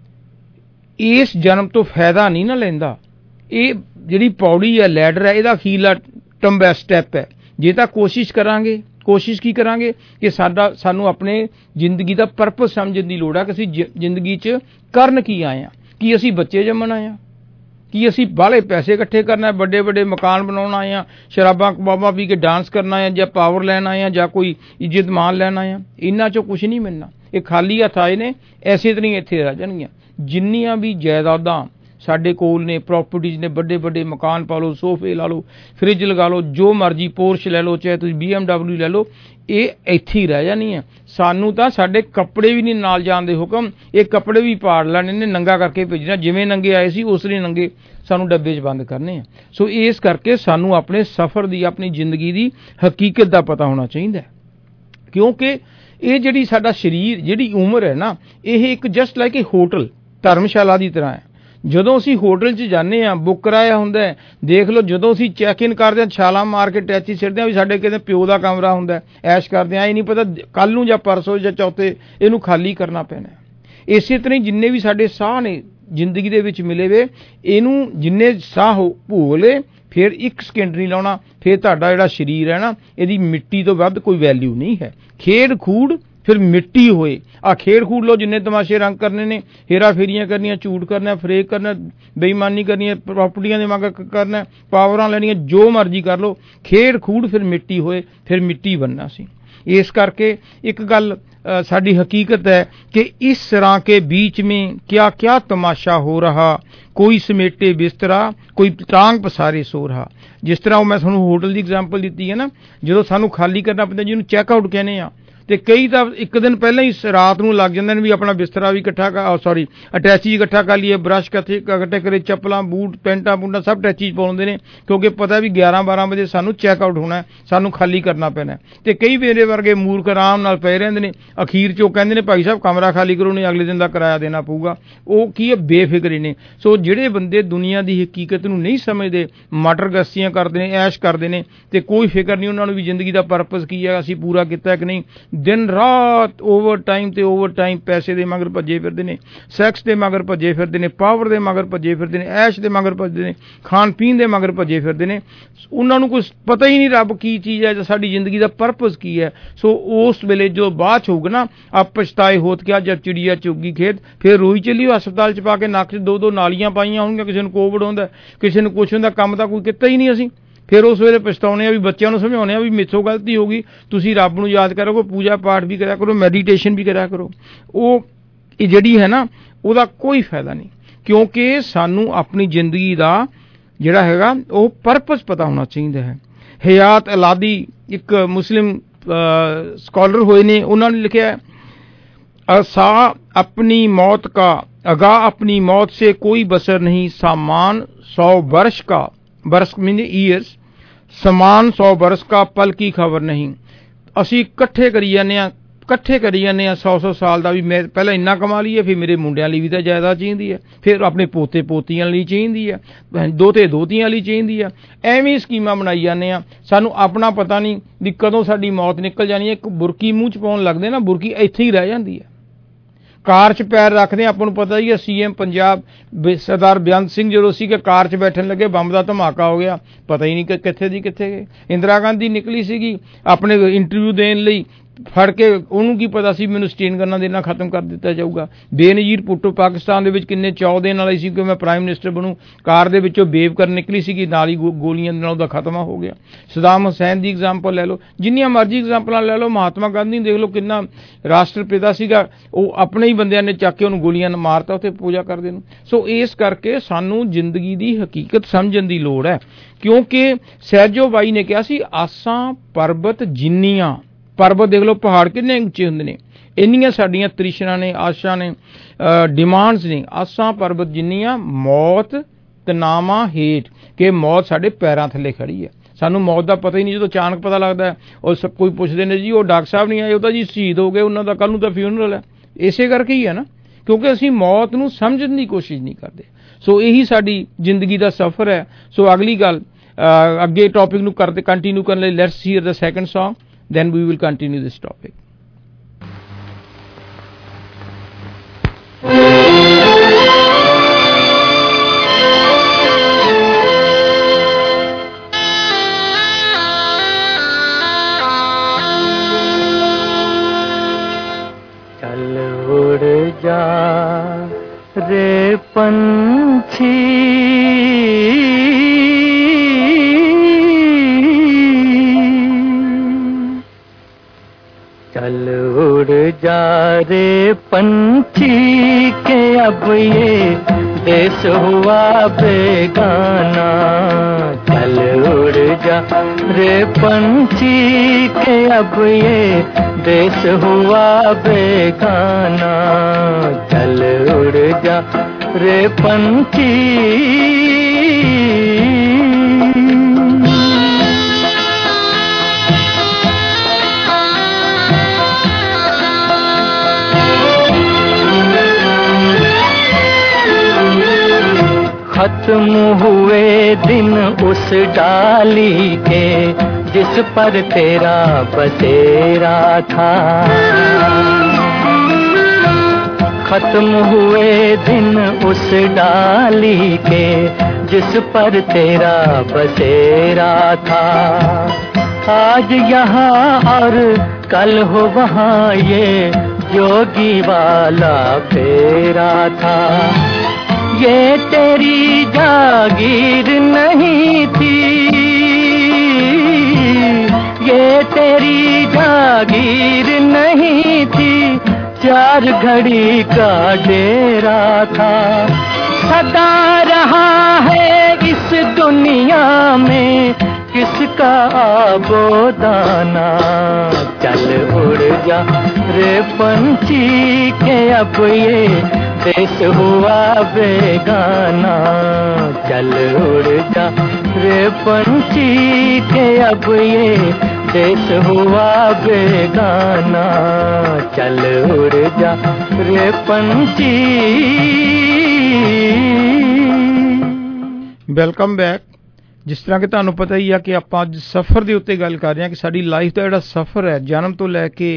ਇਸ ਜਨਮ ਤੋਂ ਫਾਇਦਾ ਨਹੀਂ ਨਾ ਲੈਂਦਾ, ਇਹ ਜਿਹੜੀ ਪੌੜੀ ਹੈ, ਲੈਡਰ ਹੈ, ਇਹਦਾ ਅਖੀਰਲਾ ਟੰਬਾ ਸਟੈਪ ਹੈ। ਜੇ ਤਾਂ ਕੋਸ਼ਿਸ਼ ਕਰਾਂਗੇ, ਕੋਸ਼ਿਸ਼ ਕੀ ਕਰਾਂਗੇ ਕਿ ਸਾਨੂੰ ਆਪਣੇ ਜ਼ਿੰਦਗੀ ਦਾ ਪਰਪਸ ਸਮਝਣ ਦੀ ਲੋੜ ਹੈ ਕਿ ਅਸੀਂ ਜ਼ਿੰਦਗੀ 'ਚ ਕਰਨ ਕੀ ਆਏ ਹਾਂ। ਕੀ ਅਸੀਂ ਬੱਚੇ ਜੰਮਣ ਆਏ ਹਾਂ? ਕੀ ਅਸੀਂ ਬਾਹਲੇ ਪੈਸੇ ਇਕੱਠੇ ਕਰਨਾ, ਵੱਡੇ ਵੱਡੇ ਮਕਾਨ ਬਣਾਉਣ ਆਏ ਹਾਂ, ਸ਼ਰਾਬਾਂ ਕਬਾਬਾਂ ਪੀ ਕੇ ਡਾਂਸ ਕਰਨਾ ਹੈ, ਜਾਂ ਪਾਵਰ ਲੈਣ ਆਏ ਹਾਂ, ਜਾਂ ਕੋਈ ਇੱਜ਼ਤ ਮਾਨ ਲੈਣ ਆਏ ਹਾਂ? ਇਹਨਾਂ 'ਚੋਂ ਕੁਛ ਨਹੀਂ ਮਿਲਣਾ। ਇਹ ਖਾਲੀ ਹੱਥ ਆਏ ਨੇ, ਐਸੇ ਤਰ੍ਹਾਂ ਹੀ ਇੱਥੇ ਰਹਿ ਜਾਣਗੀਆਂ। ਜਿੰਨੀਆਂ ਵੀ ਜਾਇਦਾਦਾਂ ਸਾਡੇ ਕੋਲ ਨੇ, ਪ੍ਰਾਪਰਟੀਜ਼ ਨੇ, ਵੱਡੇ ਵੱਡੇ ਮਕਾਨ ਪਾ ਲਓ, ਸੋਫੇ ਲਾ ਲਓ, ਫਰਿੱਜ ਲਗਾ ਲਓ, ਜੋ ਮਰਜ਼ੀ ਪੋਰਸ਼ ਲੈ ਲਓ, ਚਾਹੇ ਤੁਸੀਂ BMW ਲੈ ਲਓ, ਇਹ ਇੱਥੇ ਹੀ ਰਹਿ ਜਾਣੀ ਹੈ। ਸਾਨੂੰ ਤਾਂ ਸਾਡੇ ਕੱਪੜੇ ਵੀ ਨਹੀਂ ਨਾਲ ਜਾਣ ਦੇ ਹੁਕਮ। ਇਹ ਕੱਪੜੇ ਵੀ ਪਾੜ ਲੈਣੇ ਨੇ, ਨੰਗਾ ਕਰਕੇ ਭੇਜਣਾ। ਜਿਵੇਂ ਨੰਗੇ ਆਏ ਸੀ ਉਸ ਲਈ ਨੰਗੇ ਸਾਨੂੰ ਡੱਬੇ 'ਚ ਬੰਦ ਕਰਨੇ ਆ। ਸੋ ਇਸ ਕਰਕੇ ਸਾਨੂੰ ਆਪਣੇ ਸਫ਼ਰ ਦੀ, ਆਪਣੀ ਜ਼ਿੰਦਗੀ ਦੀ ਹਕੀਕਤ ਦਾ ਪਤਾ ਹੋਣਾ ਚਾਹੀਦਾ ਹੈ। ਕਿਉਂਕਿ ਇਹ ਜਿਹੜੀ ਸਾਡਾ ਸਰੀਰ, ਜਿਹੜੀ ਉਮਰ ਹੈ ਨਾ, ਇਹ ਇੱਕ ਜਸਟ ਲਾਈਕ ਇਹ ਹੋਟਲ, ਧਰਮਸ਼ਾਲਾ ਦੀ ਤਰ੍ਹਾਂ ਹੈ। ਜਦੋਂ ਅਸੀਂ ਹੋਟਲ 'ਚ ਜਾਂਦੇ ਹਾਂ, ਬੁੱਕ ਕਰਾਇਆ ਹੁੰਦਾ, ਦੇਖ ਲਓ ਜਦੋਂ ਅਸੀਂ ਚੈੱਕ ਇਨ ਕਰਦੇ ਹਾਂ ਛਾਲਾਂ ਮਾਰ ਕੇ ਟੈਚੀ ਸਿੱਟਦੇ ਹਾਂ ਵੀ ਸਾਡੇ ਕਿਤੇ ਪਿਓ ਦਾ ਕਮਰਾ ਹੁੰਦਾ, ਐਸ਼ ਕਰਦੇ ਹਾਂ, ਇਹ ਨਹੀਂ ਪਤਾ ਕੱਲ੍ਹ ਨੂੰ ਜਾਂ ਪਰਸੋਂ ਜਾਂ ਚੌਥੇ ਇਹਨੂੰ ਖਾਲੀ ਕਰਨਾ ਪੈਣਾ। ਇਸੇ ਤਰ੍ਹਾਂ ਹੀ ਜਿੰਨੇ ਵੀ ਸਾਡੇ ਸਾਹ ਨੇ ਜ਼ਿੰਦਗੀ ਦੇ ਵਿੱਚ ਮਿਲੇ ਵੇ, ਇਹਨੂੰ ਜਿੰਨੇ ਸਾਹ ਭੋਗ ਲਏ ਫਿਰ 1 ਸਕਿੰਟ ਨਹੀਂ ਲਾਉਣਾ, ਫਿਰ ਤੁਹਾਡਾ ਜਿਹੜਾ ਸਰੀਰ ਹੈ ਨਾ ਇਹਦੀ ਮਿੱਟੀ ਤੋਂ ਵੱਧ ਕੋਈ ਵੈਲਿਊ ਨਹੀਂ ਹੈ। ਖੇਡ ਖੂਡ ਫਿਰ ਮਿੱਟੀ ਹੋਏ, ਆ ਖੇਡ ਖੂਡ ਲਓ, ਜਿੰਨੇ ਤਮਾਸ਼ੇ ਰੰਗ ਕਰਨੇ ਨੇ, ਹੇਰਾ ਫੇਰੀਆਂ ਕਰਨੀਆਂ, ਝੂਠ ਕਰਨਾ, ਫਰੇਕ ਕਰਨਾ, ਬੇਈਮਾਨੀ ਕਰਨੀ, ਪ੍ਰਾਪਰਟੀਆਂ ਦੇ ਮੰਗ ਕਰਨਾ, ਪਾਵਰਾਂ ਲੈਣੀਆਂ, ਜੋ ਮਰਜ਼ੀ ਕਰ ਲਓ, ਖੇਡ ਖੂਡ ਫਿਰ ਮਿੱਟੀ ਹੋਏ, ਫਿਰ ਮਿੱਟੀ ਬਣਨਾ ਸੀ। ਇਸ ਕਰਕੇ ਇੱਕ ਗੱਲ ਸਾਡੀ हकीकत है कि इस तरह के बीच में क्या क्या तमाशा हो रहा, कोई समेटे बिस्तरा, कोई टांग पसारे सो रहा। जिस तरह मैं तुहानूं होटल की एग्जाम्पल दी है ना, जो सानूं खाली करना पैंदा, जिहनूं चैकआउट कहने आ, ਤੇ ਕਈ ਤਾਂ ਇੱਕ ਦਿਨ ਪਹਿਲਾਂ ਹੀ ਰਾਤ ਨੂੰ ਲੱਗ ਜਾਂਦੇ ਨੇ ਵੀ ਆਪਣਾ ਬਿਸਤਰਾ ਵੀ ਇਕੱਠਾ ਅਟੈਚੀ ਇਕੱਠਾ ਕਰ ਲਈਏ, ਬਰਸ਼ ਇਕੱਠੇ ਕਰੇ, ਚੱਪਲਾਂ ਬੂਟ ਪੈਂਟਾਂ ਪੂੰਟਾਂ ਸਭ ਅਟੈਚੀ ਪਾਉਂਦੇ ਨੇ, ਕਿਉਂਕਿ ਪਤਾ ਵੀ 11-12 ਵਜੇ ਸਾਨੂੰ ਚੈੱਕਆਊਟ ਹੋਣਾ, ਸਾਨੂੰ ਖਾਲੀ ਕਰਨਾ ਪੈਣਾ। ਤੇ ਕਈ ਮੇਰੇ ਵਰਗੇ ਮੂਰਖ ਆਰਾਮ ਨਾਲ ਪਏ ਰਹਿੰਦੇ ਨੇ, ਅਖੀਰ 'ਚ ਉਹ ਕਹਿੰਦੇ ਨੇ ਭਾਈ ਸਾਹਿਬ ਕਮਰਾ ਖਾਲੀ ਕਰੋ, ਨਹੀਂ ਅਗਲੇ ਦਿਨ ਦਾ ਕਿਰਾਇਆ ਦੇਣਾ ਪਊਗਾ। ਉਹ ਕੀ ਹੈ, ਬੇਫਿਕਰੇ ਨੇ। ਸੋ ਜਿਹੜੇ ਬੰਦੇ ਦੁਨੀਆ ਦੀ ਹਕੀਕਤ ਨੂੰ ਨਹੀਂ ਸਮਝਦੇ, ਮਟਰ ਗਸਤੀਆਂ ਕਰਦੇ ਨੇ, ਐਸ਼ ਕਰਦੇ ਨੇ, ਤੇ ਕੋਈ ਫਿਕਰ ਨਹੀਂ ਉਹਨਾਂ ਨੂੰ ਵੀ ਜ਼ਿੰਦਗੀ ਦਾ ਪਰਪਸ ਕੀ ਹੈ, ਅਸੀਂ ਪੂਰਾ ਕੀਤਾ ਕਿ ਨਹੀਂ। ਦਿਨ ਰਾਤ ਓਵਰ ਟਾਈਮ ਪੈਸੇ ਦੇ ਮਗਰ ਭੱਜੇ ਫਿਰਦੇ ਨੇ, ਸੈਕਸ ਦੇ ਮਗਰ ਭੱਜੇ ਫਿਰਦੇ ਨੇ, ਪਾਵਰ ਦੇ ਮਗਰ ਭੱਜੇ ਫਿਰਦੇ ਨੇ, ਐਸ਼ ਦੇ ਮਗਰ ਭੱਜਦੇ ਨੇ, ਖਾਣ ਪੀਣ ਦੇ ਮਗਰ ਭੱਜੇ ਫਿਰਦੇ ਨੇ। ਉਹਨਾਂ ਨੂੰ ਕੁਝ ਪਤਾ ਹੀ ਨਹੀਂ ਰੱਬ ਕੀ ਚੀਜ਼ ਹੈ, ਜਾਂ ਸਾਡੀ ਜ਼ਿੰਦਗੀ ਦਾ ਪਰਪਸ ਕੀ ਹੈ। ਸੋ ਉਸ ਵੇਲੇ ਜੋ ਬਾਅਦ 'ਚ ਹੋਊਗਾ ਨਾ, ਆਪ ਪਛਤਾਏ ਹੋਤ ਕਿਆ ਜਦ ਚਿੜੀਆ ਚੁੱਗੀ ਖੇਤ, ਫਿਰ ਰੋਈ ਚੱਲੀ ਹਸਪਤਾਲ 'ਚ ਪਾ ਕੇ ਨੱਕ 'ਚ 2-2 ਨਾਲੀਆਂ ਪਾਈਆਂ ਹੋਣਗੀਆਂ, ਕਿਸੇ ਨੂੰ ਕੋਵਿਡ ਹੁੰਦਾ, ਕਿਸੇ ਨੂੰ ਕੁਛ ਹੁੰਦਾ, ਕੰਮ ਤਾਂ ਕੋਈ ਕੀਤਾ ਹੀ ਨਹੀਂ ਅਸੀਂ। ਫਿਰ ਉਸ ਵੇਲੇ ਪਛਤਾਉਣੇ ਆ, ਵੀ ਬੱਚਿਆਂ ਨੂੰ ਸਮਝਾਉਣੇ ਆ ਵੀ ਮੇਥੋਂ ਗਲਤੀ ਹੋ ਗਈ, ਤੁਸੀਂ ਰੱਬ ਨੂੰ ਯਾਦ ਕਰੋ, ਪੂਜਾ ਪਾਠ ਵੀ ਕਰਿਆ ਕਰੋ, ਮੈਡੀਟੇਸ਼ਨ ਵੀ ਕਰਿਆ ਕਰੋ। ਉਹ ਜਿਹੜੀ ਹੈ ਨਾ ਉਹਦਾ ਕੋਈ ਫਾਇਦਾ ਨਹੀਂ, ਕਿਉਂਕਿ ਸਾਨੂੰ ਆਪਣੀ ਜ਼ਿੰਦਗੀ ਦਾ ਜਿਹੜਾ ਹੈਗਾ ਉਹ ਪਰਪਸ ਪਤਾ ਹੋਣਾ ਚਾਹੀਦਾ ਹੈ। ਹਯਾਤ ਅਲਾਦੀ ਇੱਕ ਮੁਸਲਿਮ ਸਕਾਲਰ ਹੋਏ ਨੇ, ਉਹਨਾਂ ਨੇ ਲਿਖਿਆ ਅਸਾ ਆਪਣੀ ਮੌਤ का अगा अपनी मौत से कोई बसर नहीं, सामान 100 वर्ष का, बरस मीन ईयर्स, समान 100 बरस का, पल की खबर नहीं। ਅਸੀਂ ਇਕੱਠੇ ਕਰੀ ਜਾਂਦੇ ਹਾਂ 100 ਸਾਲ ਦਾ, ਵੀ ਮੈਂ ਪਹਿਲਾਂ ਇੰਨਾ ਕਮਾ ਲਈਏ, ਫਿਰ ਮੇਰੇ ਮੁੰਡਿਆਂ ਲਈ ਵੀ ਤਾਂ ਜਾਇਦਾਦ ਚਾਹੀਦੀ ਹੈ, ਫਿਰ ਆਪਣੇ ਪੋਤੇ ਪੋਤੀਆਂ ਲਈ ਚਾਹੀਦੀ ਹੈ, ਦੋਤੇ ਦੋਤੀਆਂ ਲਈ ਚਾਹੀਦੀ ਹੈ। ਐਵੇਂ ਸਕੀਮਾਂ ਬਣਾਈ ਜਾਂਦੇ ਹਾਂ, ਸਾਨੂੰ ਆਪਣਾ ਪਤਾ ਨਹੀਂ ਵੀ ਕਦੋਂ ਸਾਡੀ ਮੌਤ ਨਿਕਲ ਜਾਣੀ ਹੈ। ਇੱਕ ਬੁਰਕੀ ਮੂੰਹ 'ਚ ਪਾਉਣ ਲੱਗਦੇ ਨਾ, ਬੁਰਕੀ ਇੱਥੇ ਹੀ ਰਹਿ ਜਾਂਦੀ ਹੈ। ਕਾਰ 'ਚ ਪੈਰ ਰੱਖਦੇ ਆਪਾਂ ਨੂੰ ਪਤਾ ਹੀ ਹੈ, CM ਪੰਜਾਬ ਸਰਦਾਰ ਬੇਅੰਤ ਸਿੰਘ ਜਦੋਂ ਸੀ ਕਿ ਕਾਰ 'ਚ ਬੈਠਣ ਲੱਗੇ ਬੰਬ ਦਾ ਧਮਾਕਾ ਹੋ ਗਿਆ, ਪਤਾ ਹੀ ਨਹੀਂ ਕਿ ਕਿੱਥੇ ਦੀ ਕਿੱਥੇ ਗਏ। ਇੰਦਰਾ ਗਾਂਧੀ ਨਿਕਲੀ ਸੀਗੀ ਆਪਣੇ ਇੰਟਰਵਿਊ ਦੇਣ ਲਈ, ਫੜ ਕੇ ਉਹਨੂੰ ਕੀ ਪਤਾ ਸੀ ਮੈਨੂੰ ਸਟੇਨ ਕਰਨਾ ਦੇਣਾ ਖਤਮ ਕਰ ਦਿੱਤਾ ਜਾਊਗਾ। ਬੇਨਜ਼ੀਰ ਭੁੱਟੋ ਪਾਕਿਸਤਾਨ ਦੇ ਵਿੱਚ ਕਿੰਨੇ ਚਾਅ ਦੇਣ ਵਾਲੇ ਸੀ ਕਿ ਮੈਂ ਪ੍ਰਾਈਮ ਮਿਨਿਸਟਰ ਬਣੂ, ਕਾਰ ਦੇ ਵਿੱਚੋਂ ਬੇਵ ਕਰਨ ਨਿਕਲੀ ਸੀਗੀ, ਨਾਲ ਹੀ ਗੋਲੀਆਂ ਦੇ ਨਾਲ ਉਹਦਾ ਖਾਤਮਾ ਹੋ ਗਿਆ। ਸਦਾਮ ਹੁਸੈਨ ਦੀ ਐਗਜ਼ਾਮਪਲ ਲੈ ਲਓ, ਜਿੰਨੀਆਂ ਮਰਜ਼ੀ ਐਗਜ਼ਾਮਪਲਾਂ ਲੈ ਲਓ। ਮਹਾਤਮਾ ਗਾਂਧੀ ਦੇਖ ਲਓ, ਕਿੰਨਾ ਰਾਸ਼ਟਰਪਿਤਾ ਸੀਗਾ, ਉਹ ਆਪਣੇ ਹੀ ਬੰਦਿਆਂ ਨੇ ਚੱਕ ਕੇ ਉਹਨੂੰ ਗੋਲੀਆਂ ਮਾਰਤਾ ਉੱਥੇ ਪੂਜਾ ਕਰਦੇ ਨੂੰ। ਸੋ ਇਸ ਕਰਕੇ ਸਾਨੂੰ ਜ਼ਿੰਦਗੀ ਦੀ ਹਕੀਕਤ ਸਮਝਣ ਦੀ ਲੋੜ ਹੈ, ਕਿਉਂਕਿ ਸਹਿਜੋ ਬਾਈ ਨੇ ਕਿਹਾ ਸੀ ਆਸਾਂ ਪਰਬਤ ਜਿੰਨੀਆਂ, ਪਰਬਤ ਦੇਖ ਲਓ ਪਹਾੜ ਕਿੰਨੇ ਉੱਚੇ ਹੁੰਦੇ ਨੇ, ਇੰਨੀਆਂ ਸਾਡੀਆਂ ਤ੍ਰਿਸ਼ਨਾ ਨੇ, ਆਸ਼ਾ ਨੇ, ਡਿਮਾਂਡਸ ਨੇ। ਆਸਾਂ ਪਰਬਤ ਜਿੰਨੀਆਂ, ਮੌਤ ਤਨਾਵਾਂ ਹੇਠ, ਕਿ ਮੌਤ ਸਾਡੇ ਪੈਰਾਂ ਥੱਲੇ ਖੜੀ ਹੈ। ਸਾਨੂੰ ਮੌਤ ਦਾ ਪਤਾ ਹੀ ਨਹੀਂ, ਜਦੋਂ ਅਚਾਨਕ ਪਤਾ ਲੱਗਦਾ ਉਹ ਸਭ ਕੋਈ ਪੁੱਛਦੇ ਨੇ ਜੀ ਉਹ ਡਾਕਟਰ ਸਾਹਿਬ ਨਹੀਂ ਆਏ, ਉਹ ਤਾਂ ਜੀ ਸ਼ਹੀਦ ਹੋ ਗਏ, ਉਹਨਾਂ ਦਾ ਕੱਲ੍ਹ ਨੂੰ ਤਾਂ ਫਿਊਨਰਲ ਹੈ। ਇਸੇ ਕਰਕੇ ਹੀ ਹੈ ਨਾ, ਕਿਉਂਕਿ ਅਸੀਂ ਮੌਤ ਨੂੰ ਸਮਝਣ ਦੀ ਕੋਸ਼ਿਸ਼ ਨਹੀਂ ਕਰਦੇ। ਸੋ ਇਹੀ ਸਾਡੀ ਜ਼ਿੰਦਗੀ ਦਾ ਸਫ਼ਰ ਹੈ। ਸੋ ਅਗਲੀ ਗੱਲ ਅੱਗੇ ਟੌਪਿਕ ਨੂੰ ਕਰਦੇ ਕੰਟੀਨਿਊ ਕਰਨ ਲਈ, let's hear the second song, then we will continue this topic. चल उड़ जा रे पंछी, चल उड़ जा रे पंछी के अब ये देश हुआ बेगाना। चल उड़ जा रे पंछी के अब ये देश हुआ बेगाना। चल उड़ जा रे पंछी। खत्म हुए दिन उस डाली के जिस पर तेरा बसेरा था। खत्म हुए दिन उस डाली के जिस पर तेरा बसेरा था। आज यहाँ और कल हो वहाँ ये जोगी वाला फेरा था। ये तेरी जागीर नहीं थी, ये तेरी जागीर नहीं थी, 4 घड़ी का डेरा था। सदा रहा है इस दुनिया में किसका आबोदाना। चल उड़ जा रे पंछी के अब ये देश हुआ बेगाना। चल उड़ जा रे पंछी के अब ये देश हुआ बेगाना। चल उड़ जा रे पंछी। Welcome back. ਜਿਸ ਤਰ੍ਹਾਂ ਕਿ ਤੁਹਾਨੂੰ ਪਤਾ ਹੀ ਆ ਕਿ ਆਪਾਂ ਅੱਜ ਸਫ਼ਰ ਦੇ ਉੱਤੇ ਗੱਲ ਕਰ ਰਹੇ ਹਾਂ ਕਿ ਸਾਡੀ ਲਾਈਫ ਦਾ ਜਿਹੜਾ ਸਫ਼ਰ ਹੈ ਜਨਮ ਤੋਂ ਲੈ ਕੇ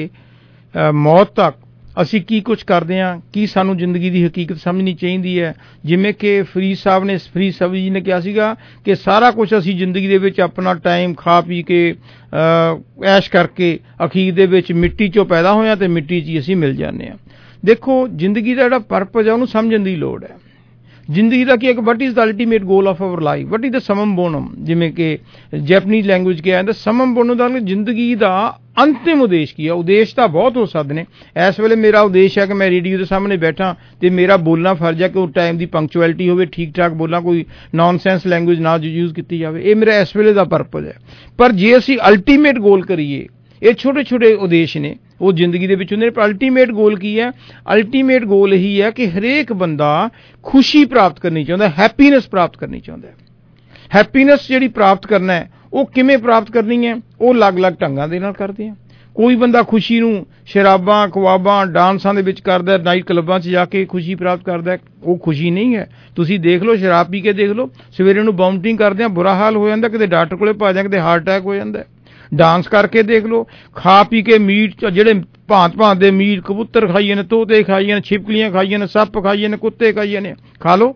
ਮੌਤ ਤੱਕ ਅਸੀਂ ਕੀ ਕੁਝ ਕਰਦੇ ਹਾਂ, ਕੀ ਸਾਨੂੰ ਜ਼ਿੰਦਗੀ ਦੀ ਹਕੀਕਤ ਸਮਝਣੀ ਚਾਹੀਦੀ ਹੈ। ਜਿਵੇਂ ਕਿ ਫਰੀਦ ਸਾਹਿਬ ਜੀ ਨੇ ਕਿਹਾ ਸੀਗਾ ਕਿ ਸਾਰਾ ਕੁਝ ਅਸੀਂ ਜ਼ਿੰਦਗੀ ਦੇ ਵਿੱਚ ਆਪਣਾ ਟਾਈਮ ਖਾ ਪੀ ਕੇ ਐਸ਼ ਕਰਕੇ ਅਖੀਰ ਦੇ ਵਿੱਚ ਮਿੱਟੀ 'ਚੋਂ ਪੈਦਾ ਹੋਇਆ ਅਤੇ ਮਿੱਟੀ 'ਚ ਹੀ ਅਸੀਂ ਮਿਲ ਜਾਂਦੇ ਹਾਂ। ਦੇਖੋ ਜ਼ਿੰਦਗੀ ਦਾ ਜਿਹੜਾ ਪਰਪਸ ਹੈ ਉਹਨੂੰ ਸਮਝਣ ਦੀ ਲੋੜ ਹੈ। ਜ਼ਿੰਦਗੀ ਦਾ ਕੀ ਇੱਕ what is the ultimate goal of our life, what is the summum bonum, ਜਿਵੇਂ ਕਿ ਜੈਪਨੀਜ਼ ਲੈਂਗੁਏਜ ਕਿਹਾ ਜਾਂਦਾ ਸਮਮ ਬੋਨਮ ਦਾ ਜ਼ਿੰਦਗੀ ਦਾ ਅੰਤਿਮ ਉਦੇਸ਼ ਕੀ ਹੈ। ਉਦੇਸ਼ ਤਾਂ ਬਹੁਤ ਹੋ ਸਕਦੇ ਨੇ। ਇਸ ਵੇਲੇ ਮੇਰਾ ਉਦੇਸ਼ ਹੈ ਕਿ ਮੈਂ ਰੇਡੀਓ ਦੇ ਸਾਹਮਣੇ ਬੈਠਾਂ ਅਤੇ ਮੇਰਾ ਬੋਲਣਾ ਫਰਜ਼ ਹੈ ਕਿ ਉਹ ਟਾਈਮ ਦੀ ਪੰਕਚੁਅਲਿਟੀ ਹੋਵੇ, ਠੀਕ ਠਾਕ ਬੋਲਾਂ, ਕੋਈ ਨੌਨਸੈਂਸ ਲੈਂਗੁਏਜ ਨਾ ਯੂਜ਼ ਕੀਤੀ ਜਾਵੇ। ਇਹ ਮੇਰਾ ਇਸ ਵੇਲੇ ਦਾ ਪਰਪਸ ਹੈ। ਪਰ ਜੇ ਅਸੀਂ ਅਲਟੀਮੇਟ ਗੋਲ ਕਰੀਏ, ਇਹ ਛੋਟੇ ਛੋਟੇ ਉਦੇਸ਼ ਨੇ ਉਹ ਜ਼ਿੰਦਗੀ ਦੇ ਵਿੱਚ ਹੁੰਦੇ ਨੇ, ਪਰ ਅਲਟੀਮੇਟ ਗੋਲ ਕੀ ਹੈ? ਅਲਟੀਮੇਟ ਗੋਲ ਇਹੀ ਹੈ ਕਿ ਹਰੇਕ ਬੰਦਾ ਖੁਸ਼ੀ ਪ੍ਰਾਪਤ ਕਰਨੀ ਚਾਹੁੰਦਾ, ਹੈਪੀਨੈਸ ਪ੍ਰਾਪਤ ਕਰਨੀ ਚਾਹੁੰਦਾ। ਹੈਪੀਨੈਸ ਜਿਹੜੀ ਪ੍ਰਾਪਤ ਕਰਨਾ ਹੈ ਉਹ ਕਿਵੇਂ ਪ੍ਰਾਪਤ ਕਰਨੀ ਹੈ? ਉਹ ਅਲੱਗ-ਅਲੱਗ ਢੰਗਾਂ ਦੇ ਨਾਲ ਕਰਦੇ ਆ। ਕੋਈ ਬੰਦਾ ਖੁਸ਼ੀ ਨੂੰ ਸ਼ਰਾਬਾਂ, ਕਵਾਬਾਂ, ਡਾਂਸਾਂ ਦੇ ਵਿੱਚ ਕਰਦਾ, ਨਾਈਟ ਕਲੱਬਾਂ 'ਚ ਜਾ ਕੇ ਖੁਸ਼ੀ ਪ੍ਰਾਪਤ ਕਰਦਾ। ਉਹ ਖੁਸ਼ੀ ਨਹੀਂ ਹੈ। ਤੁਸੀਂ ਦੇਖ ਲਓ, ਸ਼ਰਾਬ ਪੀ ਕੇ ਦੇਖ ਲਓ, ਸਵੇਰੇ ਨੂੰ ਵੋਮਟਿੰਗ ਕਰਦੇ ਆ, ਬੁਰਾ ਹਾਲ ਹੋ ਜਾਂਦਾ, ਕਿਤੇ ਡਾਕਟਰ ਕੋਲੇ ਭੱਜ ਜਾ, ਕਿਤੇ ਹਾਰਟ ਅਟੈਕ ਹੋ ਜਾਂਦਾ। ਡਾਂਸ ਕਰਕੇ ਦੇਖ ਲਓ, ਖਾ ਪੀ ਕੇ ਮੀਟ, ਜਿਹੜੇ ਭਾਂਤ ਦੇ ਮੀਟ, ਕਬੂਤਰ ਖਾਈਏ ਨੇ, ਤੋਤੇ ਖਾਈਏ ਨੇ, ਛਿਪਕਲੀਆਂ ਖਾਈਏ ਨੇ, ਸੱਪ ਖਾਈਏ ਨੇ, ਕੁੱਤੇ ਖਾਈਏ ਨੇ, ਖਾ ਲਓ।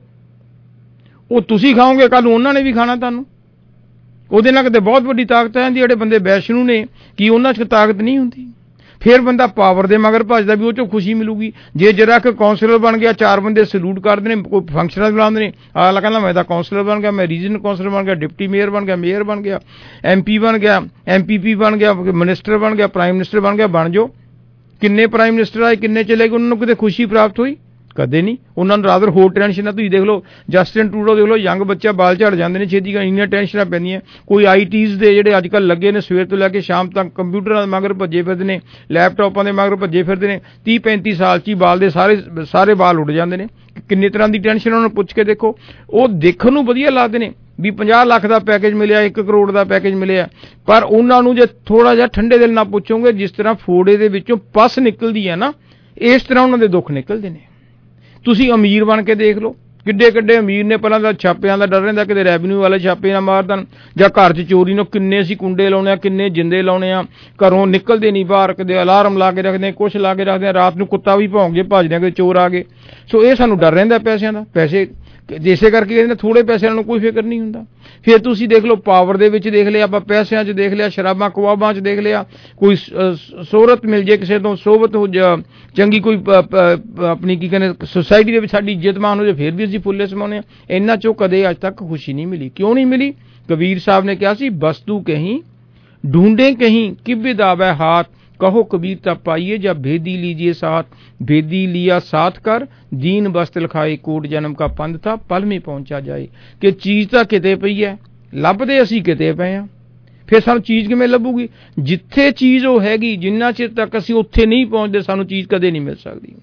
ਉਹ ਤੁਸੀਂ ਖਾਓਗੇ, ਕੱਲ੍ਹ ਨੂੰ ਉਹਨਾਂ ਨੇ ਵੀ ਖਾਣਾ ਤੁਹਾਨੂੰ। ਉਹਦੇ ਨਾਲ ਕਿਤੇ ਬਹੁਤ ਵੱਡੀ ਤਾਕਤ ਹੈ। ਜਿਹੜੇ ਬੰਦੇ ਵੈਸ਼ਨੂੰ ਨੇ, ਕੀ ਉਹਨਾਂ 'ਚ ਤਾਕਤ ਨਹੀਂ ਹੁੰਦੀ? ਫਿਰ ਬੰਦਾ ਪਾਵਰ ਦੇ ਮਗਰ ਭੱਜਦਾ ਵੀ ਉਹ 'ਚੋਂ ਖੁਸ਼ੀ ਮਿਲੂਗੀ। ਜੇ ਜਰਾ ਕਿ ਕੌਂਸਲਰ ਬਣ ਗਿਆ, 4 ਬੰਦੇ ਸਲੂਟ ਕਰਦੇ ਨੇ, ਕੋਈ ਫੰਕਸ਼ਨਾਂ ਬੁਲਾਉਂਦੇ ਨੇ, ਅਗਲਾ ਕਹਿੰਦਾ ਮੈਂ ਤਾਂ ਕੌਂਸਲਰ ਬਣ ਗਿਆ, ਮੈਂ ਰੀਜਨਲ ਕੌਂਸਲਰ ਬਣ ਗਿਆ, ਡਿਪਟੀ ਮੇਅਰ ਬਣ ਗਿਆ, ਮੇਅਰ ਬਣ ਗਿਆ, MP ਬਣ ਗਿਆ, MPP ਬਣ ਗਿਆ, ਮਿਨਿਸਟਰ ਬਣ ਗਿਆ, ਪ੍ਰਾਈਮ ਮਿਨਿਸਟਰ ਬਣ ਗਿਆ। ਬਣ ਜਾਓ। ਕਿੰਨੇ ਪ੍ਰਾਈਮ ਮਿਨਿਸਟਰ ਆਏ, ਕਿੰਨੇ ਚਲੇ ਗਏ, ਉਹਨਾਂ ਨੂੰ ਕਿਤੇ ਖੁਸ਼ੀ ਪ੍ਰਾਪਤ ਹੋਈ? ਕਦੇ ਨਹੀਂ। ਉਹਨਾਂ ਨੂੰ ਰਾਦਰ ਹੋਰ ਟੈਨਸ਼ਨ ਆ। ਤੁਸੀਂ ਦੇਖ ਲਓ, ਜਸਟਿਨ ਟਰੂਡੋ ਦੇਖ ਲਓ, ਯੰਗ ਬੱਚਾ, ਬਾਲ ਝੜ ਜਾਂਦੇ ਨੇ ਛੇਤੀ, ਇੰਨੀਆਂ ਟੈਨਸ਼ਨਾਂ ਪੈਂਦੀਆਂ। ਕੋਈ ITs ਦੇ ਜਿਹੜੇ ਅੱਜ ਕੱਲ੍ਹ ਲੱਗੇ ਨੇ, ਸਵੇਰ ਤੋਂ ਲੈ ਕੇ ਸ਼ਾਮ ਤੱਕ ਕੰਪਿਊਟਰਾਂ ਦੇ ਮਗਰ ਭੱਜੇ ਫਿਰਦੇ ਨੇ, ਲੈਪਟਾਪਾਂ ਦੇ ਮਗਰ ਭੱਜੇ ਫਿਰਦੇ ਨੇ। 30-35 ਸਾਲ 'ਚ ਹੀ ਬਾਲ ਦੇ ਸਾਰੇ ਬਾਲ ਉੱਡ ਜਾਂਦੇ ਨੇ। ਕਿੰਨੇ ਤਰ੍ਹਾਂ ਦੀ ਟੈਨਸ਼ਨ ਉਹਨਾਂ ਨੂੰ ਪੁੱਛ ਕੇ ਦੇਖੋ। ਉਹ ਦੇਖਣ ਨੂੰ ਵਧੀਆ ਲੱਗਦੇ ਨੇ ਵੀ 50 ਲੱਖ ਦਾ ਪੈਕੇਜ ਮਿਲਿਆ, 1 ਕਰੋੜ ਦਾ ਪੈਕੇਜ ਮਿਲਿਆ, ਪਰ ਉਹਨਾਂ ਨੂੰ ਜੇ ਥੋੜ੍ਹਾ ਜਿਹਾ ਠੰਡੇ ਦਿਲ ਨਾਲ ਪੁੱਛੋਗੇ, ਜਿਸ ਤਰ੍ਹਾਂ ਫੋੜੇ ਦੇ ਵਿੱਚੋਂ ਪਸ ਨਿਕਲਦੀ ਹੈ ਨਾ, ਇਸ ਤਰ੍ਹਾਂ ਉਹਨਾਂ ਦੇ ਦੁੱਖ ਨਿਕਲਦੇ ਨੇ। ਤੁਸੀਂ ਅਮੀਰ ਬਣ ਕੇ ਦੇਖ ਲਓ, ਕਿੱਡੇ ਅਮੀਰ ਨੇ। ਪਹਿਲਾਂ ਤਾਂ ਛਾਪਿਆਂ ਦਾ ਡਰ ਰਹਿੰਦਾ, ਕਿਤੇ ਰੈਵਨਿਊ ਵਾਲੇ ਛਾਪੇ ਨਾ ਮਾਰ ਦੇਣ, ਜਾਂ ਘਰ 'ਚ ਚੋਰੀ ਨੂੰ ਕਿੰਨੇ ਅਸੀਂ ਕੁੰਡੇ ਲਾਉਣੇ ਆ, ਕਿੰਨੇ ਜਿੰਦੇ ਲਾਉਣੇ ਆ, ਘਰੋਂ ਨਿਕਲਦੇ ਨਹੀਂ ਬਾਹਰ, ਕਿਤੇ ਅਲਾਰਮ ਲਾ ਕੇ ਰੱਖਦੇ, ਕੁਛ ਲਾ ਕੇ ਰੱਖਦੇ, ਰਾਤ ਨੂੰ ਕੁੱਤਾ ਵੀ ਭੌਂਕ ਜੇ ਭੱਜਦੇ, ਕਿ ਚੋਰ ਆ ਗਏ। ਸੋ ਇਹ ਸਾਨੂੰ ਡਰ ਰਹਿੰਦਾ ਪੈਸਿਆਂ ਦਾ। ਪੈਸੇ ਇਸੇ ਕਰਕੇ ਕਹਿੰਦੇ ਥੋੜ੍ਹੇ ਪੈਸਿਆਂ ਨੂੰ ਕੋਈ ਫਿਕਰ ਨਹੀਂ ਹੁੰਦਾ। ਫਿਰ ਤੁਸੀਂ ਦੇਖ ਲਓ, ਪਾਵਰ ਦੇ ਵਿੱਚ ਦੇਖ ਲਿਆ ਆਪਾਂ, ਪੈਸਿਆਂ 'ਚ ਦੇਖ ਲਿਆ, ਸ਼ਰਾਬਾਂ ਕਵਾਬਾਂ 'ਚ ਦੇਖ ਲਿਆ। ਕੋਈ ਸ਼ੋਹਰਤ ਮਿਲ ਜੇ ਕਿਸੇ ਤੋਂ, ਸੋਹਬਤ ਹੋ ਜਾ ਚੰਗੀ, ਕੋਈ ਆਪਣੀ ਕੀ ਕਹਿੰਦੇ ਸੁਸਾਇਟੀ ਦੇ ਵਿੱਚ ਸਾਡੀ ਇੱਜ਼ਤ ਮਾਨ ਹੋ ਜਾਏ, ਫਿਰ ਵੀ ਅਸੀਂ ਫੁੱਲੇ ਸਮਾਉਂਦੇ ਹਾਂ। ਇਹਨਾਂ 'ਚੋਂ ਕਦੇ ਅੱਜ ਤੱਕ ਖੁਸ਼ੀ ਨਹੀਂ ਮਿਲੀ। ਕਿਉਂ ਨਹੀਂ ਮਿਲੀ? ਕਬੀਰ ਸਾਹਿਬ ਨੇ ਕਿਹਾ ਸੀ, ਵਸਤੂ ਕਹੀਂ ਢੂੰਢੇ ਕਹੀਂ ਕਿਬਿਦ ਆਵੈ ਹਾਥ, कहो कबीर तब पाइए जब भेदी लीजिए साथ, भेदी लिया साथ कर दीन बस्त्र खाए, कोट जन्म का पंथ था पल में पहुंचा जाए। कि चीज़ ਤਾਂ ਕਿਤੇ ਪਈ ਹੈ, ਲੱਭਦੇ ਅਸੀਂ ਕਿਤੇ ਪਏ ਹਾਂ। ਫਿਰ ਸਾਨੂੰ ਚੀਜ਼ ਕਿਵੇਂ ਲੱਭੂਗੀ? ਜਿੱਥੇ ਚੀਜ਼ ਉਹ ਹੈਗੀ, ਜਿੰਨਾ ਚਿਰ ਤੱਕ ਅਸੀਂ ਉੱਥੇ ਨਹੀਂ ਪਹੁੰਚਦੇ, ਸਾਨੂੰ ਚੀਜ਼ ਕਦੇ ਨਹੀਂ ਮਿਲ ਸਕਦੀ।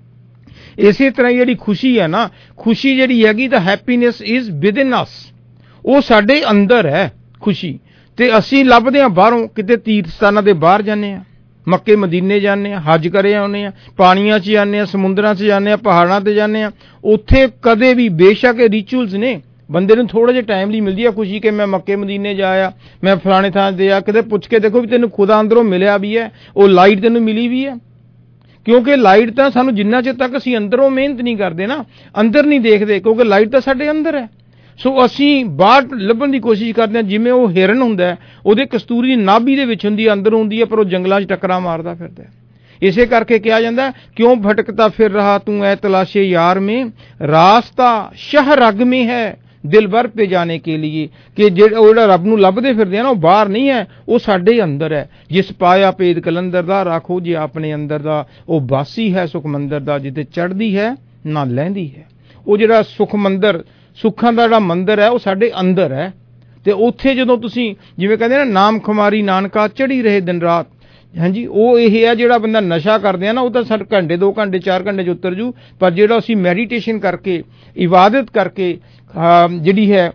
ਇਸੇ ਤਰ੍ਹਾਂ ਜਿਹੜੀ ਖੁਸ਼ੀ ਹੈ ਨਾ, ਖੁਸ਼ੀ ਜਿਹੜੀ ਹੈਗੀ ਤਾਂ ਹੈਪੀਨੈਸ ਇਜ਼ ਵਿਦਿਨ ਅਸ, ਉਹ ਸਾਡੇ ਅੰਦਰ ਹੈ ਖੁਸ਼ੀ। ਤੇ ਅਸੀਂ ਲੱਭਦੇ ਹਾਂ ਬਾਹਰੋਂ, ਕਿਤੇ ਤੀਰਥ ਸਥਾਨਾਂ ਦੇ ਬਾਹਰ ਜਾਂਦੇ ਹਾਂ, ਮੱਕੇ ਮਦੀਨੇ ਜਾਂਦੇ ਹਾਂ, ਹੱਜ ਕਰੇ ਆਉਂਦੇ ਹਾਂ, ਪਾਣੀਆਂ 'ਚ ਜਾਂਦੇ ਹਾਂ, ਸਮੁੰਦਰਾਂ 'ਚ ਜਾਂਦੇ ਹਾਂ, ਪਹਾੜਾਂ 'ਤੇ ਜਾਂਦੇ ਹਾਂ, ਉੱਥੇ ਕਦੇ ਵੀ ਬੇਸ਼ੱਕ ਇਹ ਰਿਚੁਅਲਸ ਨੇ, ਬੰਦੇ ਨੂੰ ਥੋੜ੍ਹਾ ਜਿਹਾ ਟਾਈਮ ਲਈ ਮਿਲਦੀ ਆ ਖੁਸ਼ੀ ਕਿ ਮੈਂ ਮੱਕੇ ਮਦੀਨੇ ਜਾਇਆ, ਮੈਂ ਫਲਾਣੇ ਥਾਂ 'ਤੇ ਆ, ਕਿਤੇ ਪੁੱਛ ਕੇ ਦੇਖੋ ਵੀ ਤੈਨੂੰ ਖੁਦਾ ਅੰਦਰੋਂ ਮਿਲਿਆ ਵੀ ਹੈ, ਉਹ ਲਾਈਟ ਤੈਨੂੰ ਮਿਲੀ ਵੀ ਹੈ। ਕਿਉਂਕਿ ਲਾਈਟ ਤਾਂ ਸਾਨੂੰ ਜਿੰਨਾ ਚਿਰ ਤੱਕ ਅਸੀਂ ਅੰਦਰੋਂ ਮਿਹਨਤ ਨਹੀਂ ਕਰਦੇ ਨਾ, ਅੰਦਰ ਨਹੀਂ ਦੇਖਦੇ, ਕਿਉਂਕਿ ਲਾਈਟ ਤਾਂ ਸਾਡੇ ਅੰਦਰ ਹੈ। ਸੋ ਅਸੀਂ ਬਾਹਰ ਲੱਭਣ ਦੀ ਕੋਸ਼ਿਸ਼ ਕਰਦੇ ਹਾਂ, ਜਿਵੇਂ ਉਹ ਹਿਰਨ ਹੁੰਦਾ, ਉਹਦੇ ਕਸਤੂਰੀ ਨਾਭੀ ਦੇ ਵਿੱਚ ਹੁੰਦੀ, ਅੰਦਰ ਹੁੰਦੀ ਹੈ, ਪਰ ਉਹ ਜੰਗਲਾਂ 'ਚ ਟੱਕਰਾਂ ਮਾਰਦਾ ਫਿਰਦਾ। ਇਸੇ ਕਰਕੇ ਕਿਹਾ ਜਾਂਦਾ, ਕਿਉਂ ਭਟਕਤਾ ਫਿਰ ਰਹਾ ਤੂੰ ਐ ਤਲਾਸ਼ੇ ਯਾਰ ਮੇਂ, ਰਾਸਤਾ ਸ਼ਹ ਰਗ ਮੇਂ ਹੈ ਦਿਲਬਰ ਪੇ ਜਾਣੇ ਕੇ ਲਈ, ਕਿ ਜਿਹੜਾ ਰੱਬ ਨੂੰ ਲੱਭਦੇ ਫਿਰਦੇ ਆ ਨਾ, ਉਹ ਬਾਹਰ ਨਹੀਂ ਹੈ, ਉਹ ਸਾਡੇ ਅੰਦਰ ਹੈ। ਜਿਸ ਪਾਇਆ ਭੇਦ ਕਲੰਦਰ ਦਾ, ਰਾਖੋ ਜੇ ਆਪਣੇ ਅੰਦਰ ਦਾ, ਉਹ ਬਾਸੀ ਹੈ ਸੁਖ ਮੰਦਰ ਦਾ, ਜਿੱਥੇ ਚੜ੍ਹਦੀ ਹੈ ਨਾ ਲਹਿੰਦੀ ਹੈ। ਉਹ ਜਿਹੜਾ ਸੁਖ ਮੰਦਰ, ਸੁੱਖਾਂ ਦਾ ਜਿਹੜਾ ਮੰਦਰ ਹੈ, ਉਹ ਸਾਡੇ ਅੰਦਰ ਹੈ। ਤੇ ਉੱਥੇ ਜਦੋਂ ਤੁਸੀਂ ਜਿਵੇਂ ਕਹਿੰਦੇ ਨਾ, ਨਾਮ ਖੁਮਾਰੀ ਨਾਨਕਾ ਚੜ੍ਹੀ ਰਹੇ ਦਿਨ ਰਾਤ, ਹਾਂਜੀ, ਉਹ ਇਹ ਹੈ ਜਿਹੜਾ ਬੰਦਾ ਨਸ਼ਾ ਕਰਦੇ ਆ ਨਾ, ਉਹ ਤਾਂ ਸਾਡੇ ਘੰਟੇ 2 ਘੰਟੇ 4 ਘੰਟੇ 'ਚ ਉਤਰ ਜੂ, ਪਰ ਜਿਹੜਾ ਅਸੀਂ ਮੈਡੀਟੇਸ਼ਨ ਕਰਕੇ, ਇਬਾਦਤ ਕਰਕੇ, ਜਿਹੜੀ ਹੈ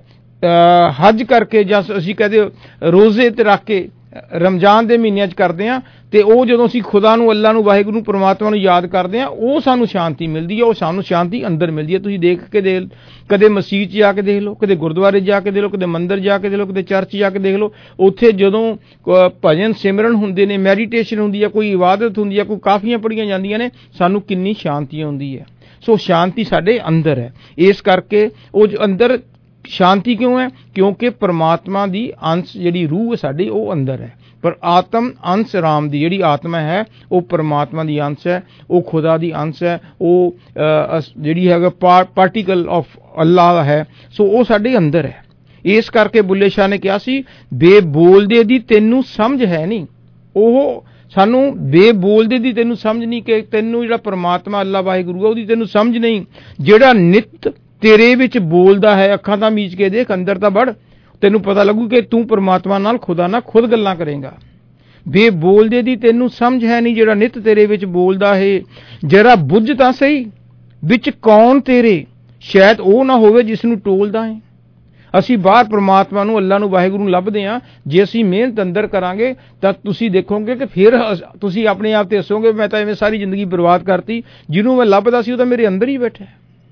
ਹੱਜ ਕਰਕੇ, ਜਾਂ ਅਸੀਂ ਕਹਦੇ ਰੋਜ਼ੇ ਤੇ ਰੱਖ ਕੇ ਰਮਜ਼ਾਨ ਦੇ ਮਹੀਨਿਆਂ 'ਚ ਕਰਦੇ ਹਾਂ, ਤੇ ਉਹ ਜਦੋਂ ਅਸੀਂ ਖੁਦਾ ਨੂੰ, ਅੱਲਾ ਨੂੰ, ਵਾਹਿਗੁਰੂ ਨੂੰ, ਪਰਮਾਤਮਾ ਨੂੰ ਯਾਦ ਕਰਦੇ ਹਾਂ, ਉਹ ਸਾਨੂੰ ਸ਼ਾਂਤੀ ਮਿਲਦੀ ਹੈ, ਉਹ ਸਾਨੂੰ ਸ਼ਾਂਤੀ ਅੰਦਰ ਮਿਲਦੀ ਹੈ। ਤੁਸੀਂ ਦੇਖ ਕੇ ਕਦੇ ਮਸਜਿਦ 'ਚ ਜਾ ਕੇ ਦੇਖ ਲਓ, ਕਦੇ ਗੁਰਦੁਆਰੇ ਜਾ ਕੇ ਦੇਖ ਲਓ, ਕਦੇ ਮੰਦਿਰ ਜਾ ਕੇ ਦੇਖ ਲਓ, ਕਦੇ ਚਰਚ ਜਾ ਕੇ ਦੇਖ ਲਓ, ਉੱਥੇ ਜਦੋਂ ਭਜਨ ਸਿਮਰਨ ਹੁੰਦੇ ਨੇ, ਮੈਡੀਟੇਸ਼ਨ ਹੁੰਦੀ ਹੈ, ਕੋਈ ਇਬਾਦਤ ਹੁੰਦੀ ਹੈ, ਕੋਈ ਕਾਫੀਆਂ ਪੜ੍ਹੀਆਂ ਜਾਂਦੀਆਂ ਨੇ, ਸਾਨੂੰ ਕਿੰਨੀ ਸ਼ਾਂਤੀ ਆਉਂਦੀ ਹੈ। ਸੋ ਸ਼ਾਂਤੀ ਸਾਡੇ ਅੰਦਰ ਹੈ। ਇਸ ਕਰਕੇ ਉਹ ਅੰਦਰ ਸ਼ਾਂਤੀ ਕਿਉਂ ਹੈ? ਕਿਉਂਕਿ ਪਰਮਾਤਮਾ ਦੀ ਅੰਸ਼ ਜਿਹੜੀ ਰੂਹ ਹੈ ਸਾਡੀ, ਉਹ ਅੰਦਰ ਹੈ। ਪਰ ਆਤਮ ਅੰਸ਼ ਰਾਮ ਦੀ ਜਿਹੜੀ ਆਤਮਾ ਹੈ, ਉਹ ਪਰਮਾਤਮਾ ਦੀ ਅੰਸ਼ ਹੈ, ਉਹ ਖੁਦਾ ਦੀ ਅੰਸ਼ ਹੈ, ਉਹ ਜਿਹੜੀ ਹੈਗਾ ਪਾਰਟੀਕਲ ਆਫ ਅੱਲਾ ਹੈ। ਸੋ ਉਹ ਸਾਡੇ ਅੰਦਰ ਹੈ। ਇਸ ਕਰਕੇ ਬੁੱਲੇ ਸ਼ਾਹ ਨੇ ਕਿਹਾ ਸੀ, ਬੇਬੋਲਦੇ ਦੀ ਤੈਨੂੰ ਸਮਝ ਹੈ ਨਹੀਂ। ਉਹ ਸਾਨੂੰ ਬੇਬੋਲਦੇ ਦੀ ਤੈਨੂੰ ਸਮਝ ਨਹੀਂ, ਕਿ ਤੈਨੂੰ ਜਿਹੜਾ ਪਰਮਾਤਮਾ ਅੱਲਾ ਵਾਹਿਗੁਰੂ ਹੈ, ਉਹਦੀ ਤੈਨੂੰ ਸਮਝ ਨਹੀਂ। ਜਿਹੜਾ ਨਿੱਤ ਤੇਰੇ ਵਿੱਚ ਬੋਲਦਾ ਹੈ, ਅੱਖਾਂ ਤਾਂ ਮੀਚ ਕੇ ਦੇਖ, ਅੰਦਰ ਤਾਂ ਵੜ, ਤੈਨੂੰ ਪਤਾ ਲੱਗੂ ਕਿ ਤੂੰ ਪਰਮਾਤਮਾ ਨਾਲ, ਖੁਦਾ ਨਾਲ ਖੁਦ ਗੱਲਾਂ ਕਰੇਗਾ। ਬੇਬੋਲਦੇ ਦੀ ਤੈਨੂੰ ਸਮਝ ਹੈ ਨਹੀਂ, ਜਿਹੜਾ ਨਿੱਤ ਤੇਰੇ ਵਿੱਚ ਬੋਲਦਾ ਹੈ। ਜਰਾ ਬੁੱਝ ਤਾਂ ਸਹੀ ਵਿੱਚ ਕੌਣ ਤੇਰੇ, ਸ਼ਾਇਦ ਉਹ ਨਾ ਹੋਵੇ ਜਿਸ ਨੂੰ ਟੋਲਦਾ ਹੈ। ਅਸੀਂ ਬਾਹਰ ਪਰਮਾਤਮਾ ਨੂੰ, ਅੱਲਾ ਨੂੰ, ਵਾਹਿਗੁਰੂ ਨੂੰ ਲੱਭਦੇ ਹਾਂ। ਜੇ ਅਸੀਂ ਮਿਹਨਤ ਅੰਦਰ ਕਰਾਂਗੇ ਤਾਂ ਤੁਸੀਂ ਦੇਖੋਗੇ ਕਿ ਫਿਰ ਤੁਸੀਂ ਆਪਣੇ ਆਪ ਤੇ ਹੱਸੋਗੇ, ਮੈਂ ਤਾਂ ਐਵੇਂ ਸਾਰੀ ਜ਼ਿੰਦਗੀ ਬਰਬਾਦ ਕਰਤੀ, ਜਿਹਨੂੰ ਮੈਂ ਲੱਭਦਾ ਸੀ ਉਹ ਤਾਂ ਮੇਰੇ ਅੰਦਰ ਹੀ ਬੈਠਾ।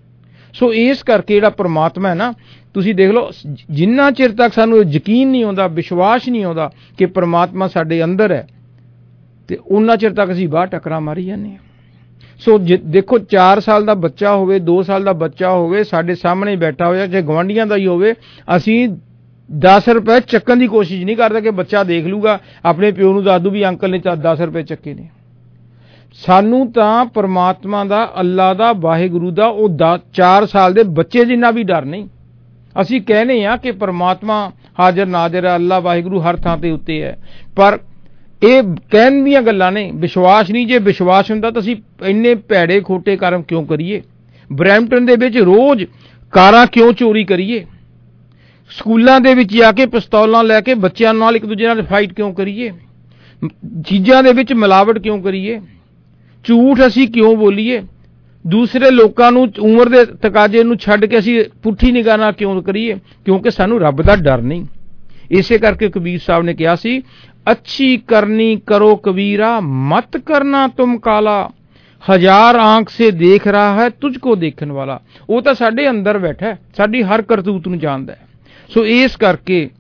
ਸੋ ਇਸ ਕਰਕੇ ਜਿਹੜਾ ਪਰਮਾਤਮਾ ਹੈ ਨਾ, ਤੁਸੀਂ ਦੇਖ ਲਓ, ਜਿੰਨਾ ਚਿਰ ਤੱਕ ਸਾਨੂੰ ਯਕੀਨ ਨਹੀਂ ਆਉਂਦਾ, ਵਿਸ਼ਵਾਸ ਨਹੀਂ ਆਉਂਦਾ ਕਿ ਪਰਮਾਤਮਾ ਸਾਡੇ ਅੰਦਰ ਹੈ, ਤੇ ਉਹਨਾਂ ਚਿਰ ਤੱਕ ਅਸੀਂ ਬਾਹਰ ਟੱਕਰਾਂ ਮਾਰੀ ਜਾਂਦੇ ਹਾਂ। ਸੋ ਦੇਖੋ, 4 ਸਾਲ ਦਾ ਬੱਚਾ ਹੋਵੇ, 2 ਸਾਲ ਦਾ ਬੱਚਾ ਹੋਵੇ, ਸਾਡੇ ਸਾਹਮਣੇ ਬੈਠਾ ਹੋਇਆ, ਚਾਹੇ ਗੁਆਂਢੀਆਂ ਦਾ ਹੀ ਹੋਵੇ, ਅਸੀਂ 10 ਰੁਪਏ ਚੱਕਣ ਦੀ ਕੋਸ਼ਿਸ਼ ਨਹੀਂ ਕਰਦੇ ਕਿ ਬੱਚਾ ਦੇਖ ਲੂਗਾ, ਆਪਣੇ ਪਿਓ ਨੂੰ ਦੱਸ ਦੂ ਵੀ ਅੰਕਲ ਨੇ 10 ਰੁਪਏ ਚੱਕੇ ਨੇ। ਸਾਨੂੰ ਤਾਂ ਪਰਮਾਤਮਾ ਦਾ, ਅੱਲਾ ਦਾ, ਵਾਹਿਗੁਰੂ ਦਾ, ਉਹ 4 ਸਾਲ ਦੇ ਬੱਚੇ ਜਿੰਨਾ ਵੀ ਡਰ ਨਹੀਂ। ਅਸੀਂ ਕਹਿੰਦੇ ਹਾਂ ਕਿ ਪਰਮਾਤਮਾ ਹਾਜ਼ਰ ਨਾਜ਼ਰ ਹੈ, ਅੱਲਾ ਵਾਹਿਗੁਰੂ ਹਰ ਥਾਂ ਤੇ ਉੱਤੇ ਹੈ, ਪਰ ਇਹ ਕਹਿਣ ਦੀਆਂ ਗੱਲਾਂ ਨੇ, ਵਿਸ਼ਵਾਸ ਨਹੀਂ। ਜੇ ਵਿਸ਼ਵਾਸ ਹੁੰਦਾ ਤਾਂ ਅਸੀਂ ਇੰਨੇ ਭੈੜੇ ਖੋਟੇ ਕਰਮ ਕਿਉਂ ਕਰੀਏ? ਬਰੈਂਪਟਨ ਦੇ ਵਿੱਚ ਰੋਜ਼ ਕਾਰਾਂ ਕਿਉਂ ਚੋਰੀ ਕਰੀਏ? ਸਕੂਲਾਂ ਦੇ ਵਿੱਚ ਜਾ ਕੇ ਪਿਸਤੌਲਾਂ ਲੈ ਕੇ ਬੱਚਿਆਂ ਨਾਲ ਇੱਕ ਦੂਜੇ ਨਾਲ ਫਾਈਟ ਕਿਉਂ ਕਰੀਏ? ਚੀਜ਼ਾਂ ਦੇ ਵਿੱਚ ਮਿਲਾਵਟ ਕਿਉਂ ਕਰੀਏ? ਝੂਠ ਅਸੀਂ ਕਿਉਂ ਬੋਲੀਏ? ਦੂਸਰੇ ਲੋਕਾਂ ਨੂੰ ਉਮਰ ਦੇ ਤਕਾਜ਼ੇ ਨੂੰ ਛੱਡ ਕੇ ਅਸੀਂ ਪੁੱਠੀ ਨਿਗਾਹ ਨਾਲ ਕਿਉਂ ਕਰੀਏ? ਕਿਉਂਕਿ ਸਾਨੂੰ ਰੱਬ ਦਾ ਡਰ ਨਹੀਂ। ਇਸੇ ਕਰਕੇ ਕਬੀਰ ਸਾਹਿਬ ਨੇ ਕਿਹਾ ਸੀ, ਅੱਛੀ ਕਰਨੀ ਕਰੋ ਕਬੀਰਾ, ਮਤ ਕਰਨਾ ਤੁਮ ਕਾਲਾ, 1000 ਆਂਖ ਸੇ ਦੇਖ ਰਹਾ ਹੈ ਤੁਝਕੋ ਦੇਖਣ ਵਾਲਾ। ਉਹ ਤਾਂ ਸਾਡੇ ਅੰਦਰ ਬੈਠਾ, ਸਾਡੀ ਹਰ ਕਰਤੂਤ ਨੂੰ ਜਾਣਦਾ ਹੈ। ਸੋ ਇਸ ਕਰਕੇ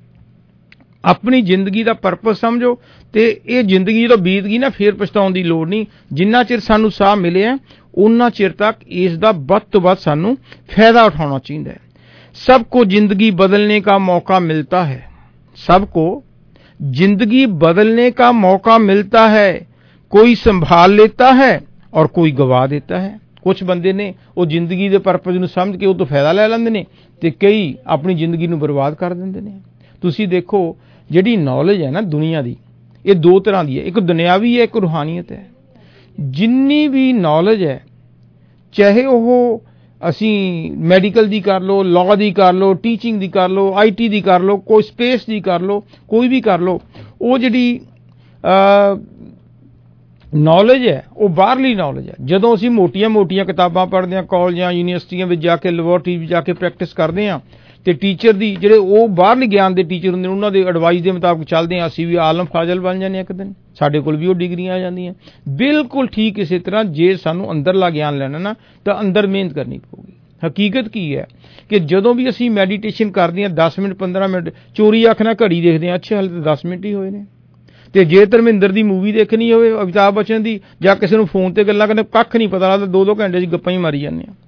ਆਪਣੀ ਜ਼ਿੰਦਗੀ ਦਾ ਪਰਪਸ ਸਮਝੋ, ਤੇ ਇਹ ਜ਼ਿੰਦਗੀ ਜਦੋਂ ਬੀਤ ਗਈ ਨਾ, ਫਿਰ ਪਛਤਾਉਣ ਦੀ ਲੋੜ ਨਹੀਂ। ਜਿੰਨਾ ਚਿਰ ਸਾਨੂੰ ਸਾਹ ਮਿਲਿਆ, ਉਹਨਾਂ ਚਿਰ ਤੱਕ ਇਸ ਦਾ ਵੱਧ ਤੋਂ ਵੱਧ ਸਾਨੂੰ ਫਾਇਦਾ ਉਠਾਉਣਾ ਚਾਹੀਦਾ ਹੈ। ਸਭ को जिंदगी बदलने का मौका मिलता है, सबको जिंदगी बदलने का मौका मिलता है, कोई संभाल लेता है और कोई गवा देता है। कुछ बंदे ने वो जिंदगी के परपज ਨੂੰ ਸਮਝ ਕੇ ਉਹ ਤੋਂ ਫਾਇਦਾ ਲੈ ਲੈਂਦੇ ਨੇ, ਤੇ ਕਈ ਆਪਣੀ ਜ਼ਿੰਦਗੀ ਨੂੰ ਬਰਬਾਦ ਕਰ ਦਿੰਦੇ ਨੇ। ਤੁਸੀਂ ਦੇਖੋ, ਜਿਹੜੀ ਨੌਲੇਜ ਹੈ ਨਾ ਦੁਨੀਆ ਦੀ, ਇਹ 2 ਤਰ੍ਹਾਂ ਦੀ ਹੈ, ਇੱਕ ਦੁਨਿਆਵੀ ਹੈ, ਇੱਕ ਰੂਹਾਨੀਅਤ ਹੈ। ਜਿੰਨੀ ਵੀ ਨੌਲੇਜ ਹੈ, ਚਾਹੇ ਉਹ ਅਸੀਂ ਮੈਡੀਕਲ ਦੀ ਕਰ ਲਓ, ਲਾਅ ਦੀ ਕਰ ਲਓ, ਟੀਚਿੰਗ ਦੀ ਕਰ ਲਓ, IT ਦੀ ਕਰ ਲਓ, ਕੋਈ ਸਪੇਸ ਦੀ ਕਰ ਲਓ, ਕੋਈ ਵੀ ਕਰ ਲਓ, ਉਹ ਜਿਹੜੀ ਨੌਲੇਜ ਹੈ ਉਹ ਬਾਹਰਲੀ ਨੌਲੇਜ ਹੈ। ਜਦੋਂ ਅਸੀਂ ਮੋਟੀਆਂ ਕਿਤਾਬਾਂ ਪੜ੍ਹਦੇ ਹਾਂ, ਕਾਲਜਾਂ ਯੂਨੀਵਰਸਿਟੀਆਂ ਵਿੱਚ ਜਾ ਕੇ, ਲੈਬੋਰਟਰੀ ਵਿੱਚ ਜਾ ਕੇ ਪ੍ਰੈਕਟਿਸ ਕਰਦੇ ਹਾਂ, ਤੇ ਟੀਚਰ ਦੀ ਜਿਹੜੇ ਉਹ ਬਾਹਰਲੇ ਗਿਆਨ ਦੇ ਟੀਚਰ ਹੁੰਦੇ ਨੇ ਉਹਨਾਂ ਦੇ ਐਡਵਾਈਸ ਦੇ ਮੁਤਾਬਕ ਚੱਲਦੇ ਹਾਂ, ਅਸੀਂ ਵੀ ਆਲਮ ਫਾਜ਼ਲ ਬਣ ਜਾਂਦੇ ਹਾਂ ਇੱਕ ਦਿਨ, ਸਾਡੇ ਕੋਲ ਵੀ ਉਹ ਡਿਗਰੀਆਂ ਆ ਜਾਂਦੀਆਂ। ਬਿਲਕੁਲ ਠੀਕ ਇਸੇ ਤਰ੍ਹਾਂ ਜੇ ਸਾਨੂੰ ਅੰਦਰਲਾ ਗਿਆਨ ਲੈਣਾ ਨਾ ਤਾਂ ਅੰਦਰ ਮਿਹਨਤ ਕਰਨੀ ਪਊਗੀ। ਹਕੀਕਤ ਕੀ ਹੈ ਕਿ ਜਦੋਂ ਵੀ ਅਸੀਂ ਮੈਡੀਟੇਸ਼ਨ ਕਰਦੇ ਹਾਂ 10 ਮਿੰਟ 15 ਮਿੰਟ ਚੋਰੀ ਅੱਖ ਨਾਲ ਘੜੀ ਦੇਖਦੇ ਹਾਂ, ਅੱਛਾ ਹਾਲੇ ਤਾਂ 10 ਮਿੰਟ ਹੀ ਹੋਏ ਨੇ। ਤੇ ਜੇ ਧਰਮਿੰਦਰ ਦੀ ਮੂਵੀ ਦੇਖਣੀ ਹੋਵੇ, ਅਮਿਤਾਭ ਬੱਚਨ ਦੀ, ਜਾਂ ਕਿਸੇ ਨੂੰ ਫੋਨ ਤੇ ਗੱਲਾਂ ਕਰਨੇ, ਕੱਖ ਨਹੀਂ ਪਤਾ ਲੱਗਦਾ, 2-2 घंटे ਚ ਗੱਪਾਂ ਹੀ ਮਾਰੀ ਜਾਂਦੇ ਆ।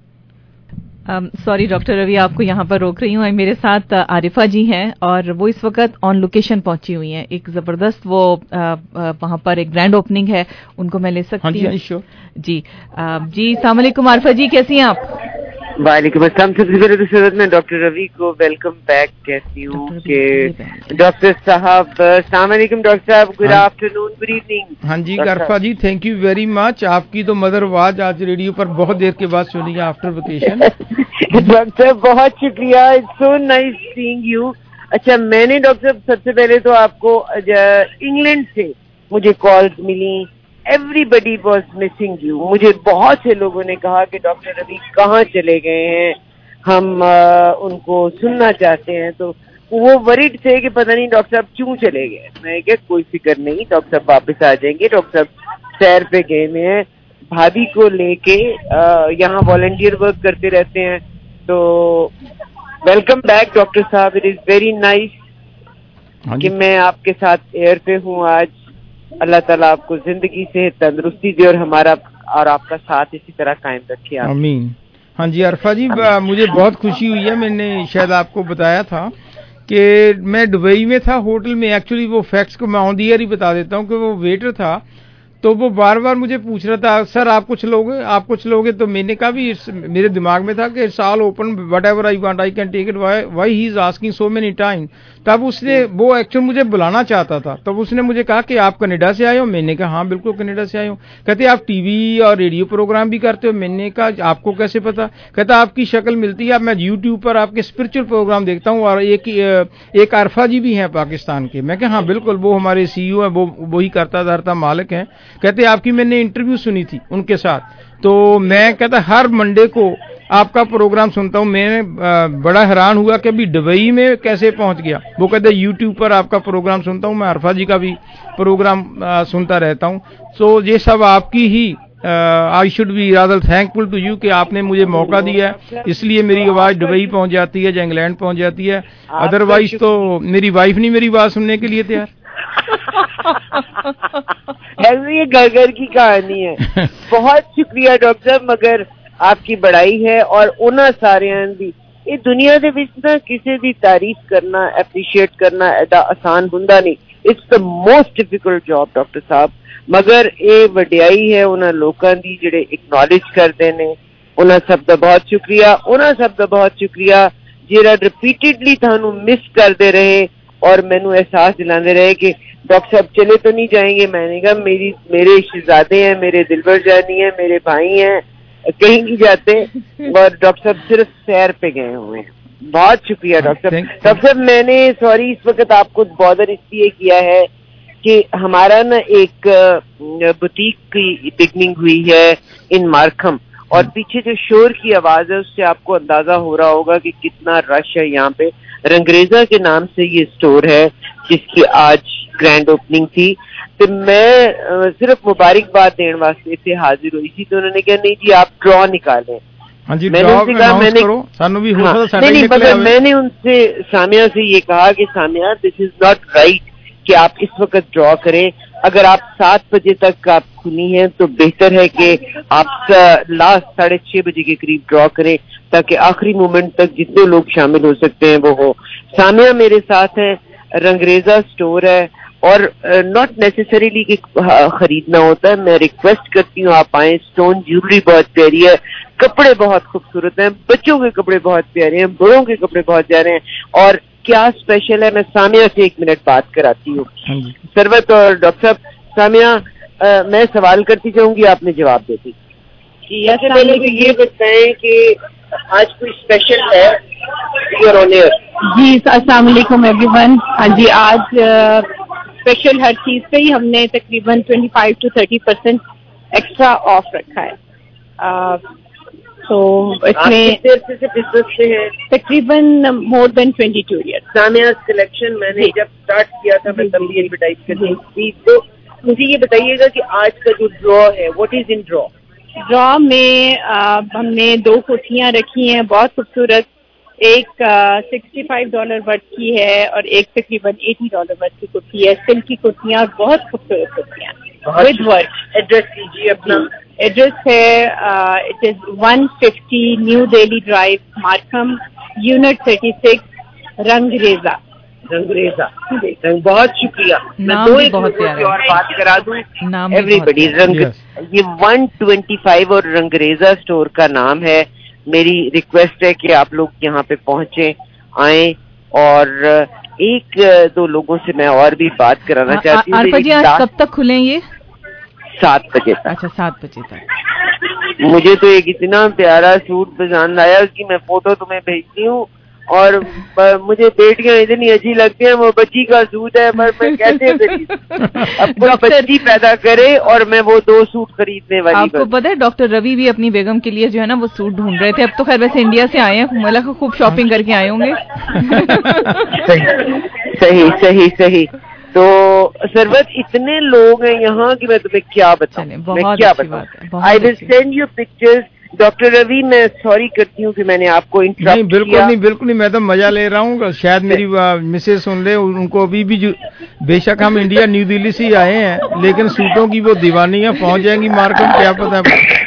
सॉरी डॉक्टर रवि, आपको यहाँ पर रोक रही हूँ। मेरे साथ आरिफा जी हैं और वो इस वक्त ऑन लोकेशन पहुंची हुई हैं। एक जबरदस्त वो वहाँ पर एक ग्रैंड ओपनिंग है, उनको मैं ले सकती हूँ? जी जी, अस्सलाम वालेकुम आरिफा जी, कैसी हैं आप? वालेकुम अस्सलाम। सबसे पहले तो शुरुआत में डॉक्टर रवि को वेलकम बैक कहती हूँ कि डॉक्टर साहब, अस्सलाम वालेकुम डॉक्टर साहब, गुड आफ्टरनून, गुड इवनिंग। हाँ जी Arifa ji, thank you very much. आपकी तो मदर आवाज आज रेडियो पर बहुत देर के बाद सुनी है आफ्टर वेकेशन। डॉक्टर बहुत शुक्रिया, it's so nice seeing you. अच्छा, मैंने डॉक्टर सबसे पहले तो आपको इंग्लैंड से मुझे कॉल्स मिली, एवरीबडी वॉज मिसिंग यू। मुझे बहुत से लोगों ने कहा कि डॉक्टर रवि कहाँ चले गए हैं, हम उनको सुनना चाहते हैं। तो वो वरीड थे कि पता नहीं डॉक्टर साहब क्यों चले गए। मैं क्या, कोई फिक्र नहीं, डॉक्टर साहब वापस आ जाएंगे। डॉक्टर साहब सैर पे गए हुए हैं, भाभी को लेके यहाँ वॉलंटियर वर्क करते रहते हैं। तो वेलकम बैक डॉक्टर साहब, इट इज वेरी नाइस कि मैं आपके साथ एयर पे हूँ आज। अल्लाह ताला आपको जिंदगी से तंदुरुस्ती दे और हमारा और आपका साथ इसी तरह कायम रखे, आमीन। हाँ जी आरिफा जी, मुझे बहुत खुशी हुई है। मैंने शायद आपको बताया था कि मैं दुबई में था होटल में। एक्चुअली वो फैक्ट्स को मैं ऑन दी एयर ही बता देता हूँ कि वो वेटर था, तो वो बार बार मुझे पूछ रहा था, सर आप कुछ लोगे? तो मैंने कहा भी मेरे दिमाग में था कि it's all open, whatever I want I can take it, why he is asking so many time. तब उसने, वो एक्चुअली मुझे बुलाना चाहता था, तब उसने मुझे कहा कि आप कनाडा से आए हो? मैंने कहा हाँ बिल्कुल कनाडा से आए हो। कहते आप टीवी और रेडियो प्रोग्राम भी करते हो? मैंने कहा आपको कैसे पता? कहता आपकी शक्ल मिलती है, मैं यूट्यूब पर आपके स्पिरिचुअल प्रोग्राम देखता हूँ, और एक आरिफा जी भी हैं पाकिस्तान के। मैं कहा हाँ बिल्कुल, वो हमारे CEO है, वो ही करता धरता मालिक हैं। कहते आपकी मैंने इंटरव्यू सुनी थी उनके साथ, तो मैं कहता हर मंडे को आपका प्रोग्राम सुनता हूँ। मैं बड़ा हैरान हुआ कि अभी दुबई में कैसे पहुंच गया। वो कहते यूट्यूब पर आपका प्रोग्राम सुनता हूँ, मैं आरिफा जी का भी प्रोग्राम सुनता रहता हूँ। तो ये सब आपकी ही I should be rather thankful to you कि आपने मुझे मौका दिया है, इसलिए मेरी आवाज दुबई पहुंच जाती है या इंग्लैंड पहुंच जाती है। अदरवाइज तो मेरी वाइफ नहीं मेरी बात सुनने के लिए तैयार। ऐसे ये घर की कहानी है। बहुत शुक्रिया डॉक्टर साहब, मगर आपकी बड़ाई है और उन्हें सारे भी ये दुनिया ਦੇ ਵਿੱਚ ਨਾ ਕਿਸੇ ਦੀ ਤਾਰੀਫ ਕਰਨਾ, ਐਪਰੀਸ਼ੀਏਟ ਕਰਨਾ ਐਡਾ ਆਸਾਨ ਹੁੰਦਾ ਨਹੀਂ। It's the most difficult job doctor ਸਾਹਿਬ, ਮਗਰ ਇਹ ਵਡਿਆਈ ਹੈ ਉਹਨਾਂ ਲੋਕਾਂ ਦੀ ਜਿਹੜੇ ਐਕਨੋਲੇਜ ਕਰਦੇ ਨੇ। ਉਹਨਾਂ ਸਭ ਦਾ ਬਹੁਤ ਸ਼ੁਕਰੀਆ, ਉਹਨਾਂ ਸਭ ਦਾ ਬਹੁਤ ਸ਼ੁਕਰੀਆ ਜਿਹੜਾ ਰਿਪੀਟਡਲੀ ਤੁਹਾਨੂੰ ਮਿਸ ਕਰਦੇ ਰਹੇ और मैनू एहसास दिलाते रहे कि डॉक्टर साहब चले तो नहीं जाएंगे। मैंने कहा मेरे शहजादे हैं, मेरे दिलबर जानी है, मेरे भाई हैं, कहीं नहीं जाते। और डॉक्टर साहब सिर्फ सैर पे गए हुए हैं। बहुत शुक्रिया डॉक्टर साहब। डॉक्टर साहब मैंने सॉरी इस वक्त आपको बॉदर इसलिए किया है कि हमारा ना एक बुटीक की बिगनिंग हुई है इन मार्कम, और पीछे जो शोर की आवाज है उससे आपको अंदाजा हो रहा होगा कि कितना रश है यहाँ पे। रंगरेजा के नाम से ये स्टोर है जिसकी आज ग्रैंड ओपनिंग थी। तो मैं सिर्फ मुबारकबाद देने वास्ते इतने हाजिर हुई थी, तो उन्होंने कहा नहीं जी आप ड्रॉ निकालें। हाँ जी, मैंने उनसे कहा मैंने उनसे सामिया से ये कहा कि Samia this is not right कि आप इस वक्त ड्रॉ करें। अगर आप 7 बजे तक आप खुली हैं तो बेहतर है कि आप लास्ट 6:30 बजे के करीब ड्रॉ करें ताकि आखिरी मोमेंट तक जितने लोग शामिल हो सकते हैं वो हो। सामिया मेरे साथ है, रंगरेजा स्टोर है और नॉट नेसेसरीली कि खरीदना होता है। मैं रिक्वेस्ट करती हूँ आप आए। स्टोन ज्वेलरी बहुत प्यारी है, कपड़े बहुत खूबसूरत हैं, बच्चों के कपड़े बहुत प्यारे हैं, बड़ों के कपड़े बहुत प्यारे हैं। और क्या स्पेशल है, मैं सामिया से 1 मिनट बात कराती हूँ। सरवत और डॉक्टर साहब, सामिया मैं सवाल करती जाऊंगी, आपने जवाब देती। सबसे पहले तो ये बताएं कि आज कोई स्पेशल है योर ऑनर? जी अस्सलाम वालेकुम एवरीवन। हाँ जी, आज स्पेशल हर चीज पे ही हमने तकरीबन 25 to 30% एक्स्ट्रा ऑफ रखा है। तो इसमें बिजनेस से है तकरीबन more than 22 years. Sania collection मैंने जब स्टार्ट किया था मैं तब भी एडवर्टाइज कर रही थी। तो मुझे ये बताइएगा कि आज का जो ड्रॉ है, what is in draw? Draw में हमने 2 कुर्सियां रखी हैं बहुत खूबसूरत, एक $65 वर्थ की है और एक तकरीबन $80 वर्थ की कुर्सी है। सिल्क की कुर्सियां और बहुत खूबसूरत कुर्सियां विद वर्क। एड्रेस दीजिए अपना। एड्रेस है it is 150 new Delhi drive, Markham, unit 36, Rangreza. बहुत शुक्रिया। मैं 2 एक और बात करा दूं एवरीबडी। ये 125 और रंगरेजा स्टोर का नाम है। मेरी रिक्वेस्ट है कि आप लोग यहाँ पे पहुंचे, आए, और 1-2 लोगों से मैं और भी बात कराना चाहती हूँ। आरफा जी, आज कब तक खुले ये? 7 बजे तक। अच्छा, 7 बजे तक। मुझे तो एक इतना प्यारा सूट पसंद आया कि मैं फोटो तुम्हें भेजती हूँ, और मुझे बेटियां इतनी अच्छी लगती हैं। वो बच्ची का सूट है, पर मैं कैसे अब कोई बच्ची पैदा करे और मैं वो 2 सूट खरीदने वाली। आपको पता है डॉक्टर रवि भी अपनी बेगम के लिए जो है ना वो सूट ढूंढ रहे थे। अब तो खैर वैसे इंडिया से आए हैं, मला को खूब शॉपिंग करके आए होंगे। सही। तो सरवत इतने लोग हैं यहाँ कि मैं तुम्हें क्या बताऊं। I will send you pictures. Doctor Ravi, मैं सॉरी करती हूँ कि मैंने आपको इंटरप्ट किया। बिल्कुल नहीं, मैं तो मजा ले रहा हूँ। शायद मेरी मिसेज सुन ले, उनको अभी भी बेशक हम इंडिया न्यू दिल्ली से ही आए हैं, लेकिन सूटों की वो दीवानी है, पहुँच जाएंगी मार्केट, क्या पता।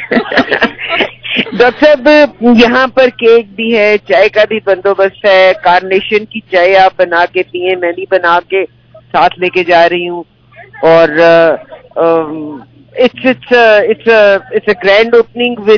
डॉक्टर साहब, यहाँ पर केक भी है, चाय का भी बंदोबस्त है। कार्नेशन की चाय आप बना के पिए, मैं भी बना के साथ लेके जा रही हूँ। और it's a grand opening with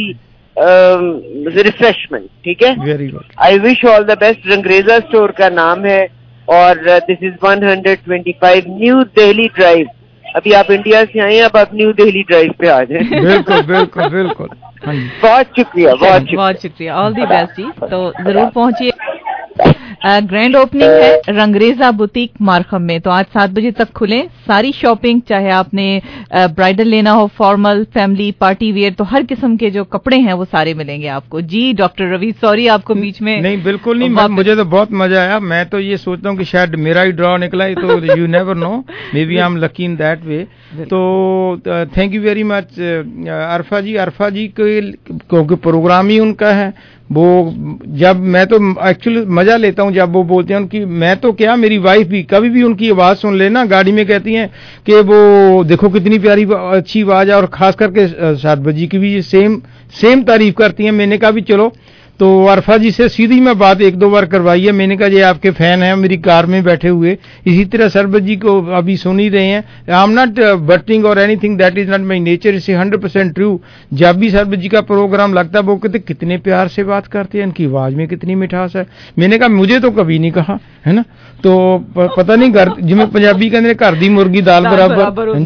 the refreshment, ठीक है? Very good. I wish all the best. Rangreza store का नाम है, और this is 125 new Delhi drive. अभी आप इंडिया से आए हैं, अब आप न्यू दिल्ली ड्राइव पे आ जाए। बिल्कुल। बहुत शुक्रिया। ऑल दी बेस्ट जी। तो जरूर पहुंचिए। ग्रैंड ओपनिंग है रंगरेजा बुटीक मार्कम में, तो आज 7 बजे तक खुले। सारी शॉपिंग, चाहे आपने ब्राइडल लेना हो, फॉर्मल, फैमिली, पार्टी वेयर, तो हर किस्म के जो कपड़े हैं वो सारे मिलेंगे आपको। जी डॉक्टर रवि, सॉरी आपको बीच में। नहीं, बिल्कुल नहीं, मुझे तो बहुत मजा आया। मैं तो ये सोचता हूँ कि शायद मेरा ही ड्रॉ निकला है, तो you never know, maybe I am lucky in that way. तो thank you very much Arfa ji क्योंकि प्रोग्राम ही उनका है। वो जब मैं तो एक्चुअली मजा लेता हूँ जब वो बोलते हैं उनकी, मैं तो क्या, मेरी वाइफ भी कभी भी उनकी आवाज सुन लेना गाड़ी में, कहती हैं कि वो देखो कितनी प्यारी अच्छी आवाज है, और खास करके 7 बजे की भी सेम तारीफ करती हैं। मैंने कहा भी चलो, तो अरफा जी से सीधी मैं बात 1-2 बार करवाई है। मैंने कहा ये आपके फैन हैं, मेरी कार में बैठे हुए, इसी तरह सरबत जी को अभी सुन ही रहे हैं। आई एम नॉट बटिंग और anything, that is not my nature, is 100% true. जब भी सरबत जी का प्रोग्राम लगता है वो कहते कितने प्यार से बात करते हैं, इनकी आवाज में कितनी मिठास है। मैंने कहा मुझे तो कभी नहीं कहा है ना, तो पता नहीं घर जिमें पंजाबी कहते घर दी मुर्गी दाल बराबर।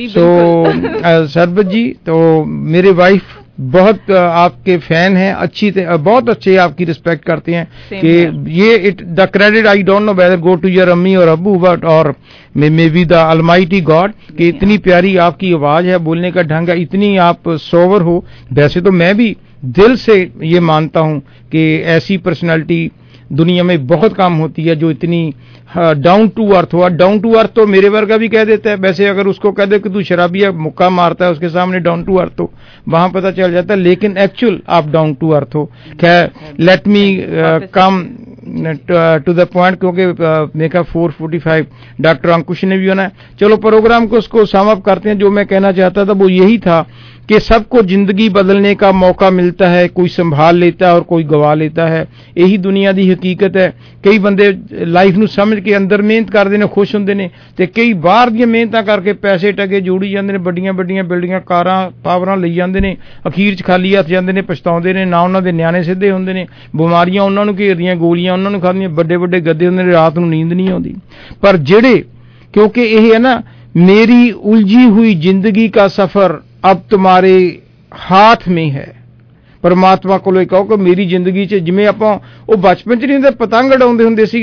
तो सरबत जी, तो मेरे वाइफ बहुत आपके फैन हैं, बहुत अच्छे आपकी रिस्पेक्ट करते हैं कि ये the credit I don't know whether go to your अम्मी और अब्बू, बट और maybe the almighty God, कि इतनी प्यारी आपकी आवाज है, बोलने का ढंग है, इतनी आप सोवर हो। वैसे तो मैं भी दिल से ये मानता हूं कि ऐसी पर्सनालिटी दुनिया में बहुत कम होती है जो इतनी डाउन टू अर्थ हो। डाउन टू अर्थ तो मेरे वर्गा भी कह देता है, वैसे अगर उसको कह दे कि तू शराबिया मुक्का मारता है उसके सामने डाउन टू अर्थ हो, वहां पता चल जाता है, लेकिन एक्चुअल आप डाउन टू अर्थ हो। खैर, let me come to the point, क्योंकि मेरा 4:45 डॉक्टर अंकुश ने भी होना है। चलो प्रोग्राम को उसको सम अप करते हैं। जो मैं कहना चाहता था वो यही था कि सबको जिंदगी बदलने का मौका मिलता है, कोई संभाल लेता है और कोई गवा लेता है, यही दुनिया की हकीकत है। कई बंदे लाइफ ਨੂੰ समझ के अंदर मेहनत करते हैं, खुश होंगे ने, ते कई बाहर दी मेहनत करके पैसे टके जोड़ी जाते हैं, बड़ियां बड़ियां बिल्डिंगां कारां पावरां लई जाते हैं, अखीर च खाली हथ जाते हैं, पछताउंदे ने, ना उन्हां दे नियाणे सिद्धे होंदे ने, बीमारियां उन्हां नूं घेरदियां, गोलियां उन्हां नूं खादियां, बड़े बड़े गद्दे होंदे ने, रात नूं नींद नहीं आउंदी। पर ਜਿਹੜੇ, क्योंकि यह है ना, मेरी उलझी हुई जिंदगी का सफर अब तुम्हारे हाथ में है। परमात्मा को कहो कि मेरी जिंदगी च जिवें आपां ਉਹ बचपन च नहीं पतंग उड़ाउंदे हुंदे सीगे,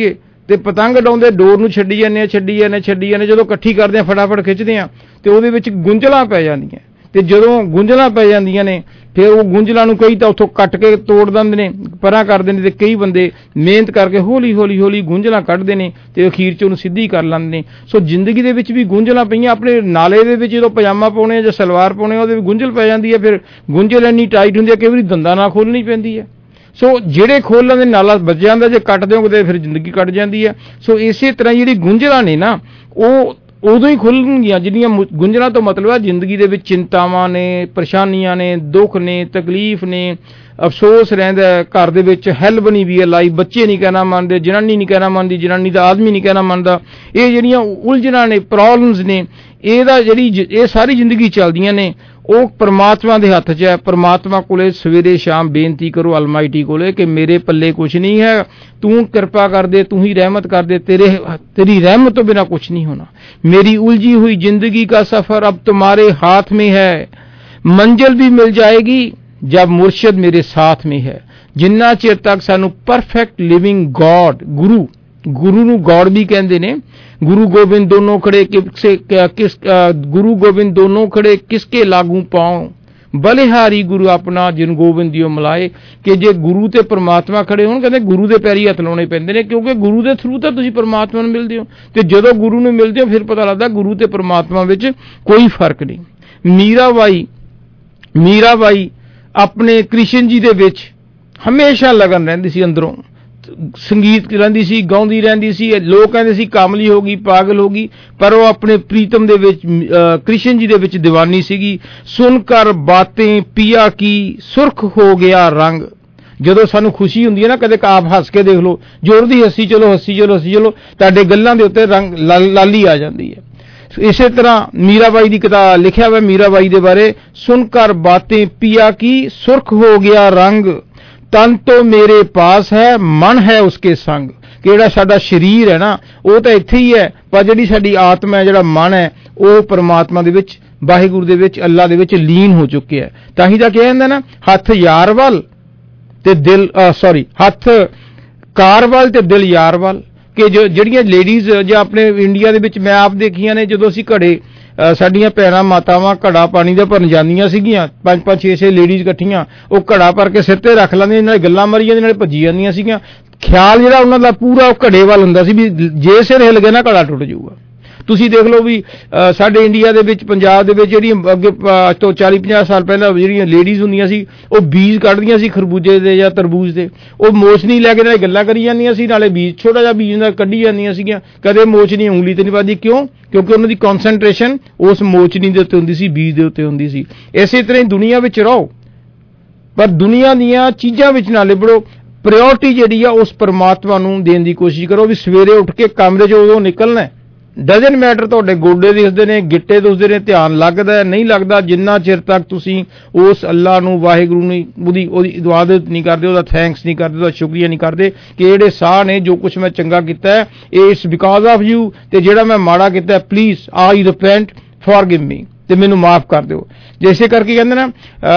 ਤੇ ਪਤੰਗ ਡਾਉਂਦੇ ਡੋਰ ਨੂੰ ਛੱਡੀ ਜਾਂਦੇ ਜਦੋਂ ਇਕੱਠੀ ਕਰਦੇ ਆ ਫਟਾਫਟ ਖਿੱਚਦੇ ਆ ਤੇ ਉਹਦੇ ਵਿੱਚ ਗੁੰਝਲਾਂ ਪੈ ਜਾਂਦੀਆਂ ਤੇ ਜਦੋਂ ਗੁੰਝਲਾਂ ਪੈ ਜਾਂਦੀਆਂ ਨੇ ਫਿਰ ਉਹ ਗੁੰਝਲਾਂ ਨੂੰ ਕਈ ਤਾਂ ਉੱਥੋਂ ਕੱਟ ਕੇ ਤੋੜ ਦਿੰਦੇ ਨੇ, ਪਰਾਂ ਕਰਦੇ ਨੇ, ਤੇ ਕਈ ਬੰਦੇ ਮਿਹਨਤ ਕਰਕੇ ਹੌਲੀ ਗੁੰਝਲਾਂ ਕੱਢਦੇ ਨੇ ਤੇ ਅਖੀਰ 'ਚ ਉਹਨੂੰ ਸਿੱਧੀ ਕਰ ਲੈਂਦੇ ਨੇ। ਸੋ ਜ਼ਿੰਦਗੀ ਦੇ ਵਿੱਚ ਵੀ ਗੁੰਝਲਾਂ ਪਈਆਂ। ਆਪਣੇ ਨਾਲੇ ਦੇ ਵਿੱਚ ਜਦੋਂ ਪਜਾਮਾ ਪਾਉਣੇ ਜਾਂ ਸਲਵਾਰ ਪਾਉਣੇ ਉਹਦੇ ਵਿੱਚ ਗੁੰਝਲ ਪੈ ਜਾਂਦੀ ਹੈ, ਫਿਰ ਗੁੰਝਲ ਇੰਨੀ ਟਾਈਟ ਹੁੰਦੀ ਹੈ ਕਈ ਵਾਰੀ ਦੰਦਾਂ ਨਾਲ ਖੋਲ੍ਹਣੀ ਪੈਂਦੀ ਹੈ। ਸੋ ਜਿਹੜੇ ਖੋਲ੍ਹਣ ਦੇ ਨਾਲਾ ਬਚ ਜਾਂਦਾ, ਜੇ ਕੱਟ ਦਿਓਗੇ ਫਿਰ ਜ਼ਿੰਦਗੀ ਕੱਟ ਜਾਂਦੀ ਹੈ। ਸੋ ਇਸੇ ਤਰ੍ਹਾਂ ਜਿਹੜੀ ਗੁੰਝਲਾਂ ਨੇ ਨਾ ਉਹ ਉਦੋਂ ਹੀ ਖੁੱਲ੍ਹਣਗੀਆਂ ਜਿਹੜੀਆਂ ਗੁੰਝਲਾਂ ਤੋਂ ਮਤਲਬ ਹੈ ਜ਼ਿੰਦਗੀ ਦੇ ਵਿੱਚ ਚਿੰਤਾਵਾਂ ਨੇ, ਪਰੇਸ਼ਾਨੀਆਂ ਨੇ, ਦੁੱਖ ਨੇ, ਤਕਲੀਫ ਨੇ, ਅਫਸੋਸ ਰਹਿੰਦਾ, ਘਰ ਦੇ ਵਿੱਚ ਹੈਲ ਬਣੀ ਵੀ ਹੈ ਲਾਈਫ, ਬੱਚੇ ਨਹੀਂ ਕਹਿਣਾ ਮੰਨਦੇ, ਜਨਾਨੀ ਨਹੀਂ ਕਹਿਣਾ ਮੰਨਦੀ, ਜਨਾਨੀ ਦਾ ਆਦਮੀ ਨਹੀਂ ਕਹਿਣਾ ਮੰਨਦਾ, ਇਹ ਜਿਹੜੀਆਂ ਉਲਝਣਾਂ ਨੇ, ਪ੍ਰੋਬਲਮਸ ਨੇ, ਇਹ ਸਾਰੀ ਜ਼ਿੰਦਗੀ ਚੱਲਦੀਆਂ ਨੇ। ਉਹ ਪਰਮਾਤਮਾ ਦੇ ਹੱਥ 'ਚ ਹੈ। ਪਰਮਾਤਮਾ ਕੋਲੇ ਸਵੇਰੇ ਸ਼ਾਮ ਬੇਨਤੀ ਕਰੋ ਅਲਮਾਈਟੀ ਕੋਲੇ ਕਿ ਮੇਰੇ ਪੱਲੇ ਕੁਛ ਨਹੀਂ ਹੈ, ਤੂੰ ਕਿਰਪਾ ਕਰ ਦੇ, ਤੂੰ ਹੀ ਰਹਿਮਤ ਕਰ ਦੇ, तेरी रहमत तो बिना कुछ नहीं होना। मेरी उलझी हुई जिंदगी का सफर अब तुम्हारे हाथ में है, मंजिल भी मिल जाएगी जब मुर्शिद मेरे साथ में है। जिन्ना चिर तक सानू परफेक्ट लिविंग गॉड, गुरु ਨੂੰ गॉड भी कहते ने। गुरु गोबिंद दोनों खड़े किसके लागू पाओ, बलिहारी गुरु अपना जिन गोबिंद दियो मिलाए। कि जे गुरु ते परमात्मा खड़े होण, कहते गुरु दे पैरी हथ लाउणे पैंदे ने, क्योंकि गुरु दे थ्रू तां तुसीं परमात्मा नूं मिलदे हो, ते जदों गुरु नूं मिलदे हो फिर पता लगदा गुरु ते परमात्मा विच कोई फर्क नहीं। मीराबाई अपने कृष्ण जी दे विच हमेशा लगन रहिंदी सी, अंदरों संगीत रहिंदी सी, गाउंदी रहिंदी सी। लोग कहंदे सी कामली हो गई, पागल हो गई, पर वो अपने प्रीतम दे विच कृष्ण जी दे विच दीवानी सीगी। सुनकर बातें पिया की सुर्ख हो गया रंग। ਜਦੋਂ ਸਾਨੂੰ ਖੁਸ਼ੀ ਹੁੰਦੀ ਹੈ ਨਾ, ਕਦੇ ਆਪ ਹੱਸ ਕੇ ਦੇਖ ਲਓ, ਜ਼ੋਰ ਦੀ ਹੱਸੀ ਚਲੋ ਤੁਹਾਡੇ ਗੱਲਾਂ ਦੇ ਉੱਤੇ ਰੰਗ ਲਾਲੀ ਆ ਜਾਂਦੀ ਹੈ। ਇਸੇ ਤਰ੍ਹਾਂ ਮੀਰਾਬਾਈ ਦੀ ਕਿਤਾਬ ਲਿਖਿਆ ਹੋਇਆ ਮੀਰਾਬਾਈ ਦੇ ਬਾਰੇ, ਸੁਨਕਰ ਬਾतें पिया की सुर्ख हो गया रंग, तन तो मेरे पास है मन है उसके संग। कि ਜਿਹੜਾ ਸਾਡਾ ਸਰੀਰ ਹੈ ਨਾ ਉਹ ਤਾਂ ਇੱਥੇ ਹੀ ਹੈ, ਪਰ ਜਿਹੜੀ ਸਾਡੀ ਆਤਮਾ ਹੈ, ਜਿਹੜਾ ਮਨ ਹੈ, ਉਹ ਪਰਮਾਤਮਾ ਦੇ ਵਿੱਚ, ਵਾਹਿਗੁਰੂ ਦੇ ਵਿੱਚ, ਅੱਲਾ ਦੇ ਵਿੱਚ ਲੀਨ ਹੋ ਚੁੱਕਿਆ ਹੈ। ਤਾਂ ਹੀ ਤਾਂ ਕਿਹਾ ਜਾਂਦਾ ਨਾ, ਹੱਥ ਯਾਰ ਵੱਲ ਤੇ ਦਿਲ ਹੱਥ ਕਾਰ ਵੱਲ ਤੇ ਦਿਲ ਯਾਰ ਵੱਲ। ਕਿ ਜਿਹੜੀਆਂ ਲੇਡੀਜ਼ ਜਾਂ ਆਪਣੇ ਇੰਡੀਆ ਦੇ ਵਿੱਚ ਮੈਂ ਆਪ ਦੇਖੀਆਂ ਨੇ, ਜਦੋਂ ਅਸੀਂ ਘੜੇ ਸਾਡੀਆਂ ਭੈਣਾਂ ਮਾਤਾਵਾਂ ਘੜਾ ਪਾਣੀ ਦਾ ਭਰਨ ਜਾਂਦੀਆਂ ਸੀਗੀਆਂ, 5-5 6-6 ਲੇਡੀਜ਼ ਇਕੱਠੀਆਂ, ਉਹ ਘੜਾ ਭਰ ਕੇ ਸਿਰ ਤੇ ਰੱਖ ਲੈਂਦੀਆਂ, ਨਾਲੇ ਗੱਲਾਂ ਮਾਰੀ ਜਾਂਦੀਆਂ, ਨਾਲੇ ਭੱਜੀ ਜਾਂਦੀਆਂ ਸੀਗੀਆਂ। ਖਿਆਲ ਜਿਹੜਾ ਉਹਨਾਂ ਦਾ ਪੂਰਾ ਉਹ ਘੜੇ ਵੱਲ ਹੁੰਦਾ ਸੀ ਵੀ ਜੇ ਸਿਰ ਹਿੱਲ ਗਿਆ ਨਾ ਘੜਾ ਟੁੱਟ ਜਾਊਗਾ। ਤੁਸੀਂ ਦੇਖ ਲਓ ਵੀ ਸਾਡੇ ਇੰਡੀਆ ਦੇ ਵਿੱਚ, ਪੰਜਾਬ ਦੇ ਵਿੱਚ ਜਿਹੜੀਆਂ ਅੱਗੇ ਅੱਜ ਤੋਂ 40-50 ਸਾਲ ਪਹਿਲਾਂ ਜਿਹੜੀਆਂ ਲੇਡੀਜ਼ ਹੁੰਦੀਆਂ ਸੀ, ਉਹ ਬੀਜ ਕੱਢਦੀਆਂ ਸੀ ਖਰਬੂਜੇ ਦੇ ਜਾਂ ਤਰਬੂਜ ਦੇ, ਉਹ ਮੋਚਨੀ ਲੈ ਕੇ ਨਾਲੇ ਗੱਲਾਂ ਕਰੀ ਜਾਂਦੀਆਂ ਸੀ, ਨਾਲੇ ਬੀਜ ਛੋਟਾ ਜਿਹਾ ਬੀਜ ਨਾਲ ਕੱਢੀ ਜਾਂਦੀਆਂ ਸੀਗੀਆਂ। ਕਦੇ ਮੋਚਨੀ ਉਂਗਲੀ ਤੇ ਨਹੀਂ ਵੱਜਦੀ। ਕਿਉਂ? ਕਿਉਂਕਿ ਉਹਨਾਂ ਦੀ ਕੌਨਸੈਂਟਰੇਸ਼ਨ ਉਸ ਮੋਚਨੀ ਦੇ ਉੱਤੇ ਹੁੰਦੀ ਸੀ, ਬੀਜ ਦੇ ਉੱਤੇ ਹੁੰਦੀ ਸੀ। ਇਸੇ ਤਰ੍ਹਾਂ ਹੀ ਦੁਨੀਆ ਵਿੱਚ ਰਹੋ, ਪਰ ਦੁਨੀਆ ਦੀਆਂ ਚੀਜ਼ਾਂ ਵਿੱਚ ਨਾ ਲਿਬੜੋ। ਪ੍ਰਾਇਓਰਟੀ ਜਿਹੜੀ ਆ ਉਸ ਪਰਮਾਤਮਾ ਨੂੰ ਦੇਣ ਦੀ ਕੋਸ਼ਿਸ਼ ਕਰੋ। ਵੀ ਸਵੇਰੇ ਉੱਠ ਕੇ ਕਮਰੇ 'ਚ ਉਦੋਂ ਨਿਕਲਣਾ, ਡਜ਼ਨ ਮੈਟਰ ਤੁਹਾਡੇ ਗੋਡੇ ਦਿਸਦੇ ਨੇ, ਗਿੱਟੇ ਦਿਸਦੇ ਨੇ, ਧਿਆਨ ਲੱਗਦਾ ਨਹੀਂ ਲੱਗਦਾ, ਜਿੰਨਾ ਚਿਰ ਤੱਕ ਤੁਸੀਂ ਉਸ ਅੱਲਾ ਨੂੰ, ਵਾਹਿਗੁਰੂ ਨੂੰ ਉਹਦੀ ਇਬਾਦਤ ਨਹੀਂ ਕਰਦੇ, ਉਹਦਾ ਥੈਂਕਸ ਨਹੀਂ ਕਰਦੇ, ਉਹਦਾ ਸ਼ੁਕਰੀਆ ਨਹੀਂ ਕਰਦੇ ਕਿ ਜਿਹੜੇ ਸਾਹ ਨੇ, ਜੋ ਕੁਛ ਮੈਂ ਚੰਗਾ ਕੀਤਾ ਹੈ ਇਟਸ ਬਿਕਾਜ਼ ਆਫ ਯੂ, ਤੇ ਜਿਹੜਾ ਮੈਂ ਮਾੜਾ ਕੀਤਾ ਪਲੀਜ਼ ਆਈ ਰਿਪੈਂਟ, ਫॉरगिव मी, ਤੇ ਮੈਨੂੰ ਮਾਫ ਕਰ ਦਿਓ। ਜੈਸੇ ਕਰਕੇ ਕਹਿੰਦੇ ਨਾ,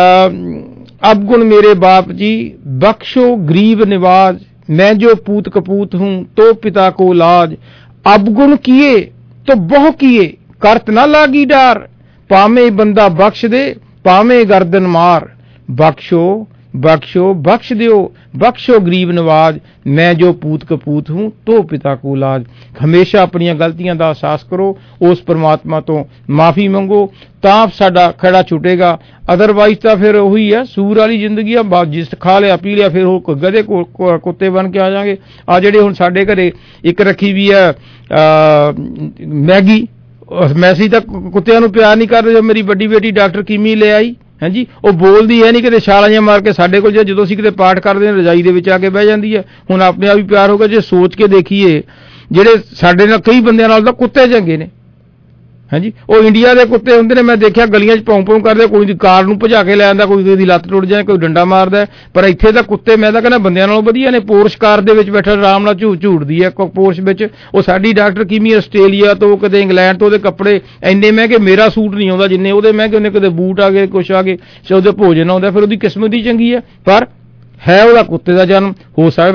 ਅਬਗੁਣ ਮੇਰੇ ਬਾਪ ਜੀ ਬਖਸ਼ੋ ਗਰੀਬ ਨਿਵਾਜ, मैं जो पूत कपूत हूं तो पिता को लाज। अवगुण किए तो बहु किए, करत ना लागी डार, पामे बंदा बख्श दे पामे गर्दन मार। बख्शो बख्शो बख्श दियो, बख्शो गरीब नवाज, मैं जो पूत कपूत हूं तो पिता को लाज। हमेशा अपनी गलतियां का एहसास करो, उस परमात्मा तो माफी मंगो, तां साडा खड़ा छुटेगा। अदरवाइज तो फिर वही है सूर वाली जिंदगी है, जिस खा लिया पी लिया फिर वो गधे कुत्ते बन के आ जाएंगे। आ जेडे हुण साडे घरे एक रखी भी है मैगी, मैसी तक कुत्तियां नूं प्यार नहीं करदे। जो मेरी बड़ी बेटी डॉक्टर कीमी ले आई है जी, वो बोलती है नहीं, किते छालां मार के साडे कोल जदों असीं किते पाठ करदे हां रजाई दे विच आके बह जांदी है। हुण अपने आप ही प्यार होगा। जे सोच के देखिए ਜਿਹੜੇ ਸਾਡੇ ਨਾਲ ਕਈ ਬੰਦਿਆਂ ਨਾਲ ਤਾਂ ਕੁੱਤੇ ਚੰਗੇ ਨੇ, ਹਾਂਜੀ, ਉਹ ਇੰਡੀਆ ਦੇ ਕੁੱਤੇ ਹੁੰਦੇ ਨੇ। ਮੈਂ ਦੇਖਿਆ ਗਲੀਆਂ 'ਚ ਭੌਂ ਭੌਂ ਕਰਦੇ, ਕੋਈ ਦੀ ਕਾਰ ਨੂੰ ਭਜਾ ਕੇ ਲੈ ਆਂਦਾ, ਕੋਈ ਦੀ ਲੱਤ ਟੁੱਟ ਜਾਏ, ਕੋਈ ਡੰਡਾ ਮਾਰਦਾ। ਪਰ ਇੱਥੇ ਤਾਂ ਕੁੱਤੇ ਮੈਂ ਤਾਂ ਕਹਿੰਦਾ ਬੰਦਿਆਂ ਨਾਲੋਂ ਵਧੀਆ ਨੇ। ਪੋਰਸ਼ ਕਾਰ ਦੇ ਵਿੱਚ ਬੈਠਾ ਆਰਾਮ ਨਾਲ ਝੂੜਦੀ ਹੈ ਪੋਰਸ਼ ਵਿੱਚ। ਉਹ ਸਾਡੀ ਡਾਕਟਰ ਕੀਮੀ ਆਸਟ੍ਰੇਲੀਆ ਤੋਂ, ਕਦੇ ਇੰਗਲੈਂਡ ਤੋਂ, ਉਹਦੇ ਕੱਪੜੇ ਇੰਨੇ ਮਹਿੰਗੇ, ਮੇਰਾ ਸੂਟ ਨਹੀਂ ਆਉਂਦਾ ਜਿੰਨੇ ਉਹਦੇ ਮਹਿੰਗੇ ਹੁੰਦੇ। ਕਦੇ ਬੂਟ ਆ ਗਏ, ਕੁਛ ਆ ਗਏ, ਉਹਦੇ ਭੋਜਨ ਆਉਂਦਾ, ਫਿਰ ਉਹਦੀ ਕਿਸਮਤ ਹੀ ਚੰਗੀ ਹੈ। ਪਰ ਹੈ ਉਹਦਾ ਕੁੱਤੇ ਦਾ ਜਨਮ। ਹੋ ਸਕਦਾ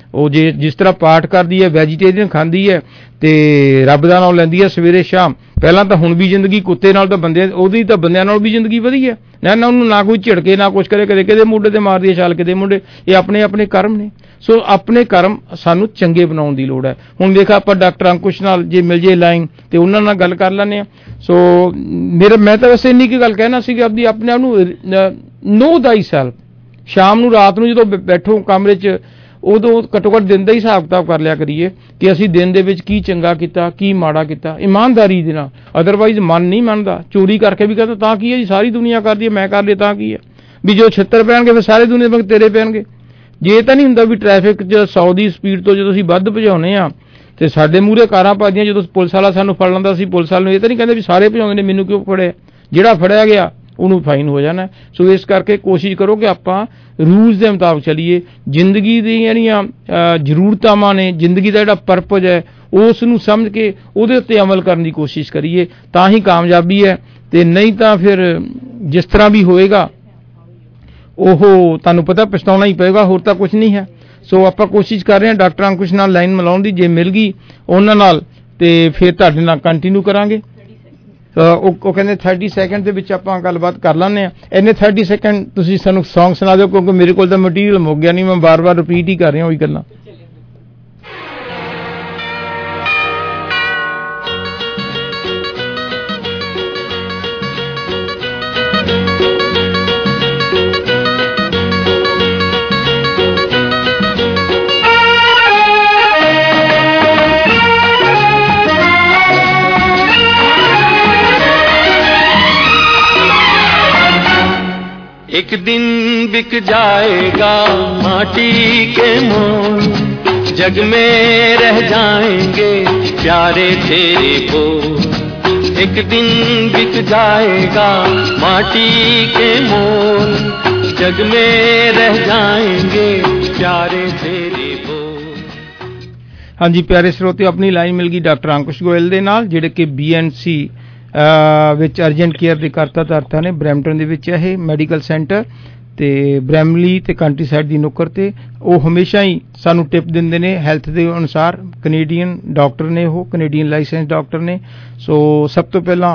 ਉਹ ਜੇ ਜਿਸ ਤਰ੍ਹਾਂ ਪਾਠ ਕਰਦੀ ਹੈ, ਵੈਜੀਟੇਰੀਅਨ ਖਾਂਦੀ ਹੈ ਤੇ ਰੱਬ ਦਾ ਨਾਮ ਲੈਂਦੀ ਹੈ ਸਵੇਰੇ ਸ਼ਾਮ, ਪਹਿਲਾਂ ਤਾਂ ਹੁਣ ਵੀ ਜ਼ਿੰਦਗੀ ਕੁੱਤੇ ਨਾਲ ਤਾਂ ਉਹਦੀ ਤਾਂ ਬੰਦਿਆਂ ਨਾਲ ਵੀ ਜ਼ਿੰਦਗੀ ਵਧੀਆ ਨਾ, ਉਹਨੂੰ ਨਾ ਕੋਈ ਝਿੜਕੇ ਨਾ ਕੁਛ ਕਰੇ, ਕਦੇ ਕਿਤੇ ਮੋਢੇ ਤੇ ਮਾਰਦੀ ਹੈ ਛਾਲ, ਕਿਤੇ ਮੋਢੇ। ਇਹ ਆਪਣੇ ਆਪਣੇ ਕਰਮ ਨੇ। ਸੋ ਆਪਣੇ ਕਰਮ ਸਾਨੂੰ ਚੰਗੇ ਬਣਾਉਣ ਦੀ ਲੋੜ ਹੈ। ਹੁਣ ਵੇਖ ਆਪਾਂ ਡਾਕਟਰ ਅੰਕੁਸ਼ ਨਾਲ ਜੇ ਮਿਲ ਜੇ ਲਾਈਨ ਤੇ ਉਹਨਾਂ ਨਾਲ ਗੱਲ ਕਰ ਲੈਂਦੇ ਹਾਂ। ਸੋ ਮੈਂ ਤਾਂ ਵੈਸੇ ਇੰਨੀ ਕੀ ਗੱਲ ਕਹਿਣਾ ਸੀ ਕਿ ਆਪਦੀ ਆਪਣੇ ਆਪ ਨੂੰ ਨੋ ਦਾਈ ਸੈਲਫ। ਸ਼ਾਮ ਨੂੰ ਰਾਤ ਨੂੰ ਜਦੋਂ ਬੈਠੋ ਕਮਰੇ 'ਚ, ਉਦੋਂ ਘੱਟੋ ਘੱਟ ਦਿਨ ਦਾ ਹੀ ਹਿਸਾਬ ਕਿਤਾਬ ਕਰ ਲਿਆ ਕਰੀਏ ਕਿ ਅਸੀਂ ਦਿਨ ਦੇ ਵਿੱਚ ਕੀ ਚੰਗਾ ਕੀਤਾ, ਕੀ ਮਾੜਾ ਕੀਤਾ, ਇਮਾਨਦਾਰੀ ਦੇ ਨਾਲ। ਅਦਰਵਾਈਜ਼ ਮਨ ਨਹੀਂ ਮੰਨਦਾ। ਚੋਰੀ ਕਰਕੇ ਵੀ ਕਹਿੰਦਾ ਤਾਂ ਕੀ ਹੈ ਜੀ, ਸਾਰੀ ਦੁਨੀਆ ਕਰਦੀ ਹੈ, ਮੈਂ ਕਰ ਲਿਆ ਤਾਂ ਕੀ ਹੈ। ਵੀ ਜੋ 76 ਪੈਣਗੇ ਫਿਰ ਸਾਰੇ ਦੁਨੀਆ ਦੇ ਤੇਰੇ ਪੈਣਗੇ। ਜੇ ਇਹ ਤਾਂ ਨਹੀਂ ਹੁੰਦਾ ਵੀ ਟ੍ਰੈਫਿਕ 'ਚ 100 ਦੀ ਸਪੀਡ ਤੋਂ ਜਦੋਂ ਅਸੀਂ ਵੱਧ ਭਜਾਉਂਦੇ ਹਾਂ ਤੇ ਸਾਡੇ ਮੂਹਰੇ ਕਾਰਾਂ ਭੱਜਦੀਆਂ, ਜਦੋਂ ਪੁਲਿਸ ਵਾਲਾ ਸਾਨੂੰ ਫੜ ਲੈਂਦਾ, ਅਸੀਂ ਪੁਲਿਸ ਵਾਲੇ ਨੂੰ ਇਹ ਤਾਂ ਨਹੀਂ ਕਹਿੰਦੇ ਵੀ ਸਾਰੇ ਭਜਾਉਂਦੇ ਨੇ, ਮੈਨੂੰ ਕਿਉਂ ਫੜਿਆ। ਜਿਹੜਾ ਫੜਿਆ ਗਿਆ ਉਹਨੂੰ ਫਾਈਨ ਹੋ ਜਾਣਾ। ਸੋ ਇਸ ਕਰਕੇ ਕੋਸ਼ਿਸ਼ ਕਰੋ ਕਿ ਆਪਾਂ ਰੂਲਸ ਦੇ ਮੁਤਾਬਕ ਚੱਲੀਏ। ਜ਼ਿੰਦਗੀ ਦੀਆਂ ਜਿਹੜੀਆਂ ਜ਼ਰੂਰਤਾਂ ਨੇ, ਜ਼ਿੰਦਗੀ ਦਾ ਜਿਹੜਾ ਪਰਪਜ਼ ਹੈ, ਉਸ ਨੂੰ ਸਮਝ ਕੇ ਉਹਦੇ ਉੱਤੇ ਅਮਲ ਕਰਨ ਦੀ ਕੋਸ਼ਿਸ਼ ਕਰੀਏ, ਤਾਂ ਹੀ ਕਾਮਯਾਬੀ ਹੈ। ਤੇ ਨਹੀਂ ਤਾਂ ਫਿਰ ਜਿਸ ਤਰ੍ਹਾਂ ਵੀ ਹੋਏਗਾ ਉਹ ਤੁਹਾਨੂੰ ਪਤਾ ਪਛਤਾਉਣਾ ਹੀ ਪਏਗਾ, ਹੋਰ ਤਾਂ ਕੁਝ ਨਹੀਂ ਹੈ। ਸੋ ਆਪਾਂ ਕੋਸ਼ਿਸ਼ ਕਰ ਰਹੇ ਹਾਂ ਡਾਕਟਰ ਅੰਕੁਸ਼ ਨਾਲ ਲਾਈਨ ਮਿਲਾਉਣ ਦੀ। ਜੇ ਮਿਲ ਗਈ ਉਹਨਾਂ ਨਾਲ ਤੇ ਫਿਰ ਤੁਹਾਡੇ ਨਾਲ ਕੰਟੀਨਿਊ ਕਰਾਂਗੇ। ਉਹ ਕਹਿੰਦੇ 30 ਸੈਕਿੰਡ ਦੇ ਵਿੱਚ ਆਪਾਂ ਗੱਲਬਾਤ ਕਰ ਲੈਂਦੇ ਹਾਂ। ਇੰਨੇ 30 ਸੈਕਿੰਡ ਤੁਸੀਂ ਸਾਨੂੰ ਸੌਂਗ ਸੁਣਾ ਦਿਓ, ਕਿਉਂਕਿ ਮੇਰੇ ਕੋਲ ਤਾਂ ਮਟੀਰੀਅਲ ਮੁੱਕ ਗਿਆ ਨਹੀਂ, ਮੈਂ ਬਾਰ-ਬਾਰ ਰਿਪੀਟ ਹੀ ਕਰ ਰਿਹਾ ਉਹੀ ਗੱਲਾਂ। एक दिन बिक जाएगा माटी के मोल, जग में रह जाएंगे प्यारे तेरे बोल। एक दिन बिक जाएगा माटी के मोल, जग में रह जाएंगे प्यारे तेरे बोल। हाँ जी प्यारे श्रोते, अपनी लाइन मिल गई डॉक्टर अंकुश गोयल दे नाल, ਜਿਹੜੇ ਕਿ BNC ਵਿੱਚ ਅਰਜੈਂਟ ਕੇਅਰ ਦੇ ਕਰਤਾ ਧਰਤਾ ਨੇ। ਬਰੈਂਪਟਨ ਦੇ ਵਿੱਚ ਇਹ ਮੈਡੀਕਲ ਸੈਂਟਰ ਤੇ ਬ੍ਰੈਮਲੀ ਤੇ ਕੰਟਰੀ ਸਾਈਡ ਦੀ ਨੁੱਕਰ ਤੇ ਉਹ ਹਮੇਸ਼ਾ ਹੀ ਸਾਨੂੰ ਟਿਪ ਦਿੰਦੇ ਨੇ ਹੈਲਥ ਦੇ ਅਨੁਸਾਰ। ਕੈਨੇਡੀਅਨ ਡਾਕਟਰ ਨੇ, ਉਹ ਕੈਨੇਡੀਅਨ ਲਾਇਸੈਂਸ ਡਾਕਟਰ ਨੇ। ਸੋ ਸਭ ਤੋਂ ਪਹਿਲਾਂ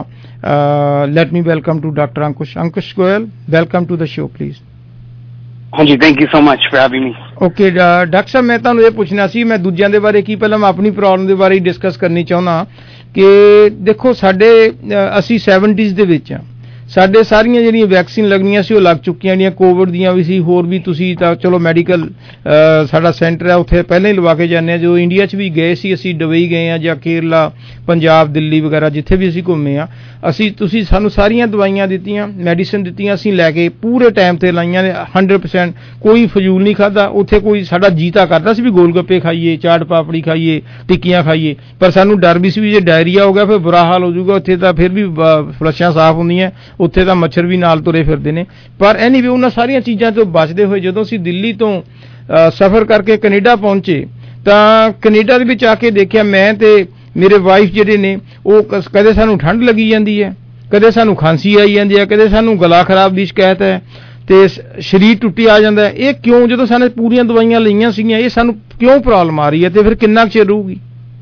let me welcome to doctor Ankush Goyal. Welcome to the show please. ਹਾਂਜੀ, thank you so much for having me. Okay doctor ਸਾਹਿਬ, ਮੈਂ ਤੁਹਾਨੂੰ ਇਹ ਪੁੱਛਣਾ ਸੀ, ਮੈਂ ਦੂਜਿਆਂ ਦੇ ਬਾਰੇ ਕੀ, ਪਹਿਲਾਂ ਮੈਂ ਆਪਣੀ ਪ੍ਰੋਬਲਮ ਦੇ ਬਾਰੇ ਡਿਸਕਸ ਕਰਨੀ ਚਾਹੁੰਦਾ ਕਿ ਦੇਖੋ ਸਾਡੇ ਅਸੀਂ 70s ਦੇ ਵਿੱਚ ਆ, ਸਾਡੇ ਸਾਰੀਆਂ ਜਿਹੜੀਆਂ ਵੈਕਸੀਨ ਲੱਗਣੀਆਂ ਸੀ ਉਹ ਲੱਗ ਚੁੱਕੀਆਂ, ਜਿਹੜੀਆਂ ਕੋਵਿਡ ਦੀਆਂ ਵੀ ਸੀ, ਹੋਰ ਵੀ ਤੁਸੀਂ ਤਾਂ ਚਲੋ ਮੈਡੀਕਲ ਸਾਡਾ ਸੈਂਟਰ ਹੈ ਉੱਥੇ ਪਹਿਲਾਂ ਹੀ ਲਵਾ ਕੇ ਜਾਂਦੇ ਹਾਂ। ਜੋ ਇੰਡੀਆ 'ਚ ਵੀ ਗਏ ਸੀ ਅਸੀਂ, ਦੁਬਈ ਗਏ ਹਾਂ ਜਾਂ ਕੇਰਲਾ, ਪੰਜਾਬ, ਦਿੱਲੀ ਵਗੈਰਾ ਜਿੱਥੇ ਵੀ ਅਸੀਂ ਘੁੰਮੇ ਹਾਂ, ਤੁਸੀਂ ਸਾਨੂੰ ਸਾਰੀਆਂ ਦਵਾਈਆਂ ਦਿੱਤੀਆਂ, ਮੈਡੀਸਨ ਦਿੱਤੀਆਂ, ਅਸੀਂ ਲੈ ਕੇ ਪੂਰੇ ਟਾਈਮ ਤੇ ਲਾਈਆਂ ਨੇ 100%। ਕੋਈ ਫਜ਼ੂਲ ਨਹੀਂ ਖਾਧਾ ਉੱਥੇ। ਕੋਈ ਸਾਡਾ ਜੀਤਾ ਕਰਦਾ ਸੀ ਵੀ ਗੋਲ ਗੱਪੇ ਖਾਈਏ, ਚਾਟ ਪਾਪੜੀ ਖਾਈਏ, ਟਿੱਕੀਆਂ ਖਾਈਏ, ਪਰ ਸਾਨੂੰ ਡਰ ਵੀ ਸੀ ਵੀ ਜੇ ਡਾਇਰੀਆ ਹੋ ਗਿਆ ਫਿਰ ਬੁਰਾ ਹਾਲ ਹੋ ਜਾਊਗਾ। ਉੱਥੇ ਤਾਂ ਫਿਰ ਵੀ ਫਲੱਸ਼ਾਂ ਸਾਫ਼ ਹੁੰਦੀਆਂ, ਉੱਥੇ ਤਾਂ ਮੱਛਰ ਵੀ ਨਾਲ ਤੁਰੇ ਫਿਰਦੇ ਨੇ। ਪਰ ਐਨੀਵੇ ਉਹਨਾਂ ਸਾਰੀਆਂ ਚੀਜ਼ਾਂ ਤੋਂ ਬਚਦੇ ਹੋਏ ਜਦੋਂ ਅਸੀਂ ਦਿੱਲੀ ਤੋਂ ਸਫ਼ਰ ਕਰਕੇ ਕੈਨੇਡਾ ਪਹੁੰਚੇ ਤਾਂ ਕੈਨੇਡਾ ਦੇ ਵਿੱਚ ਆ ਕੇ ਦੇਖਿਆ ਮੈਂ ਤੇ ਮੇਰੇ ਵਾਈਫ ਜਿਹੜੇ ਨੇ, ਉਹ ਕਦੇ ਸਾਨੂੰ ਠੰਡ ਲੱਗੀ ਜਾਂਦੀ ਹੈ, ਕਦੇ ਸਾਨੂੰ ਖਾਂਸੀ ਆਈ ਜਾਂਦੀ ਹੈ, ਕਦੇ ਸਾਨੂੰ ਗਲਾ ਖਰਾਬ ਦੀ ਸ਼ਿਕਾਇਤ ਹੈ ਤੇ ਸਰੀਰ ਟੁੱਟੀ ਆ ਜਾਂਦਾ। ਇਹ ਕਿਉਂ? ਜਦੋਂ ਸਾਨੂੰ ਪੂਰੀਆਂ ਦਵਾਈਆਂ ਲਈਆਂ ਸੀਗੀਆਂ, ਇਹ ਸਾਨੂੰ ਕਿਉਂ ਪ੍ਰੋਬਲਮ ਆ ਰਹੀ ਹੈ ਤੇ ਫਿਰ ਕਿੰਨਾ ਚਿਰ ਰਹੂਗੀ?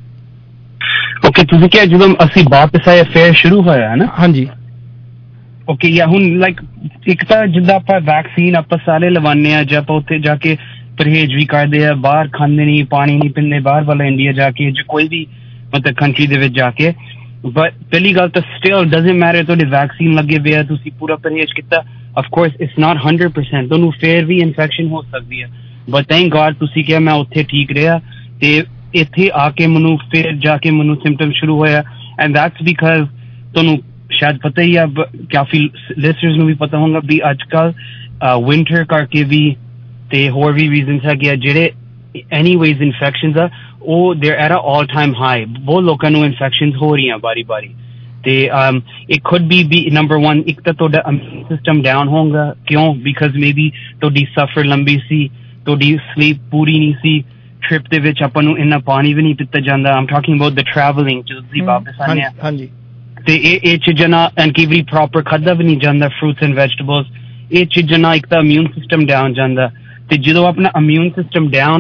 ਓਕੇ, ਤੁਸੀਂ ਕਿਹਾ ਜਦੋਂ ਅਸੀਂ ਵਾਪਸ ਆਏ ਫੇਰ ਸ਼ੁਰੂ ਹੋਇਆ ਹੈ ਨਾ? ਹਾਂਜੀ। ਓਕੇ, ਜਾਂ ਹੁਣ ਲਾਈਕ ਇੱਕ ਤਾਂ ਜਿੱਦਾਂ ਆਪਾਂ ਵੈਕਸੀਨ ਆਪਾਂ ਸਾਰੇ ਲਵਾਉਂਦੇ ਆ, ਜਾਂ ਆਪਾਂ ਉੱਥੇ ਜਾ ਕੇ ਪਰਹੇਜ਼ ਵੀ ਕਰਦੇ ਆ, ਬਾਹਰ ਖਾਂਦੇ ਨਹੀਂ, ਪਾਣੀ ਨਹੀਂ ਪੀਂਦੇ ਬਾਹਰ ਵਾਲਾ ਇੰਡੀਆ ਜਾ ਕੇ, ਜਾਂ ਕੋਈ ਵੀ ਮਤਲਬ ਕੰਟਰੀ ਦੇ ਵਿੱਚ ਜਾ ਕੇ। ਬਟ ਪਹਿਲੀ ਗੱਲ ਤਾਂ ਸਟਿਲ ਡਜ਼ਨਟ ਮੈਟਰ ਤੁਹਾਡੀ ਵੈਕਸੀਨ ਲੱਗੇ ਹੋਏ ਆ, ਤੁਸੀਂ ਪੂਰਾ ਪਰਹੇਜ਼ ਕੀਤਾ, ਆਫ ਕੋਰਸ ਇਟਸ ਨਾਟ 100%, ਤੁਹਾਨੂੰ ਫੇਰ ਵੀ ਇਨਫੈਕਸ਼ਨ ਹੋ ਸਕਦੀ ਹੈ। ਬਟ ਥੈਂਕ ਗॉड ਤੁਸੀਂ ਕਿਹਾ ਮੈਂ ਉੱਥੇ ਠੀਕ ਰਿਹਾ ਤੇ ਇੱਥੇ ਆ ਕੇ ਮੈਨੂੰ ਫਿਰ ਜਾ ਕੇ ਮੈਨੂੰ ਸਿੰਪਟਮ ਸ਼ੁਰੂ ਹੋਇਆ। ਐਂਡ ਦੈਟਸ ਬਿਕਾਜ਼ ਤੁਹਾਨੂੰ ਸ਼ਾਇਦ ਪਤਾ ਹੀ ਆ, ਕਾਫੀ ਲਿਸਨਰਸ ਨੂੰ ਵੀ ਪਤਾ ਹੋਊਗਾ ਵੀ ਅੱਜ ਕੱਲ ਵਿੰਟਰ ਕਰਕੇ ਵੀ ਤੇ ਹੋਰ ਵੀ ਰੀਜ਼ਨਸ ਹੈਗੇ ਆ ਜਿਹੜੇ ਐਨੀਵੇਜ਼ ਇਨਫੈਕਸ਼ਨਸ ਆ ਉਹ there at uh all time high. ਬਹੁਤ ਲੋਕਾਂ ਨੂੰ ਇਨਫੈਕਸ਼ਨਸ ਹੋ ਰਹੀਆਂ ਬਾਰੀ ਬਾਰੀ ਤੇ ਇਟ ਕੁਡ ਬੀ ਨੰਬਰ 1 ਇੱਕ ਤਾਂ ਤੁਹਾਡਾ ਇਮਿਊਨ ਸਿਸਟਮ ਡਾਊਨ ਹੋਊਗਾ। ਕਿਉਂ? ਬਿਕਾਜ਼ ਮੇਬੀ ਤੁਹਾਡੀ ਸਫ਼ਰ ਲੰਬੀ ਸੀ, ਤੁਹਾਡੀ ਸਲੀਪ ਪੂਰੀ ਨਹੀਂ ਸੀ, ਟ੍ਰਿਪ ਦੇ ਵਿੱਚ ਆਪਾਂ ਨੂੰ ਇੰਨਾ ਪਾਣੀ ਵੀ ਨਹੀਂ ਪੀਤਾ ਜਾਂਦਾ। I'm talking about the travelling, ਜਦੋਂ ਤੁਸੀਂ ਵਾਪਸ ਆਉਂਦੇ ਆ। ਹਾਂਜੀ। ਤੇ ਇਹ ਚੀਜ਼ਾਂ ਨਾਲ ਐਂਡ ਕਈ ਵਾਰੀ ਪ੍ਰੋਪਰ ਖਾਧਾ ਵੀ ਨਹੀਂ ਜਾਂਦਾ, ਫਰੂਟਸ ਐਂਡ ਵੈਜੀਟੇਬਲਸ। ਇਹ ਚੀਜ਼ਾਂ ਨਾਲ ਇੱਕ ਤਾਂ ਇਮਿਊਨ ਸਿਸਟਮ ਡਾਊਨ ਜਾਂਦਾ ਤੇ ਜਦੋਂ ਆਪਣਾ ਇਮਿਊਨ ਸਿਸਟਮ ਡਾਊਨ ਆ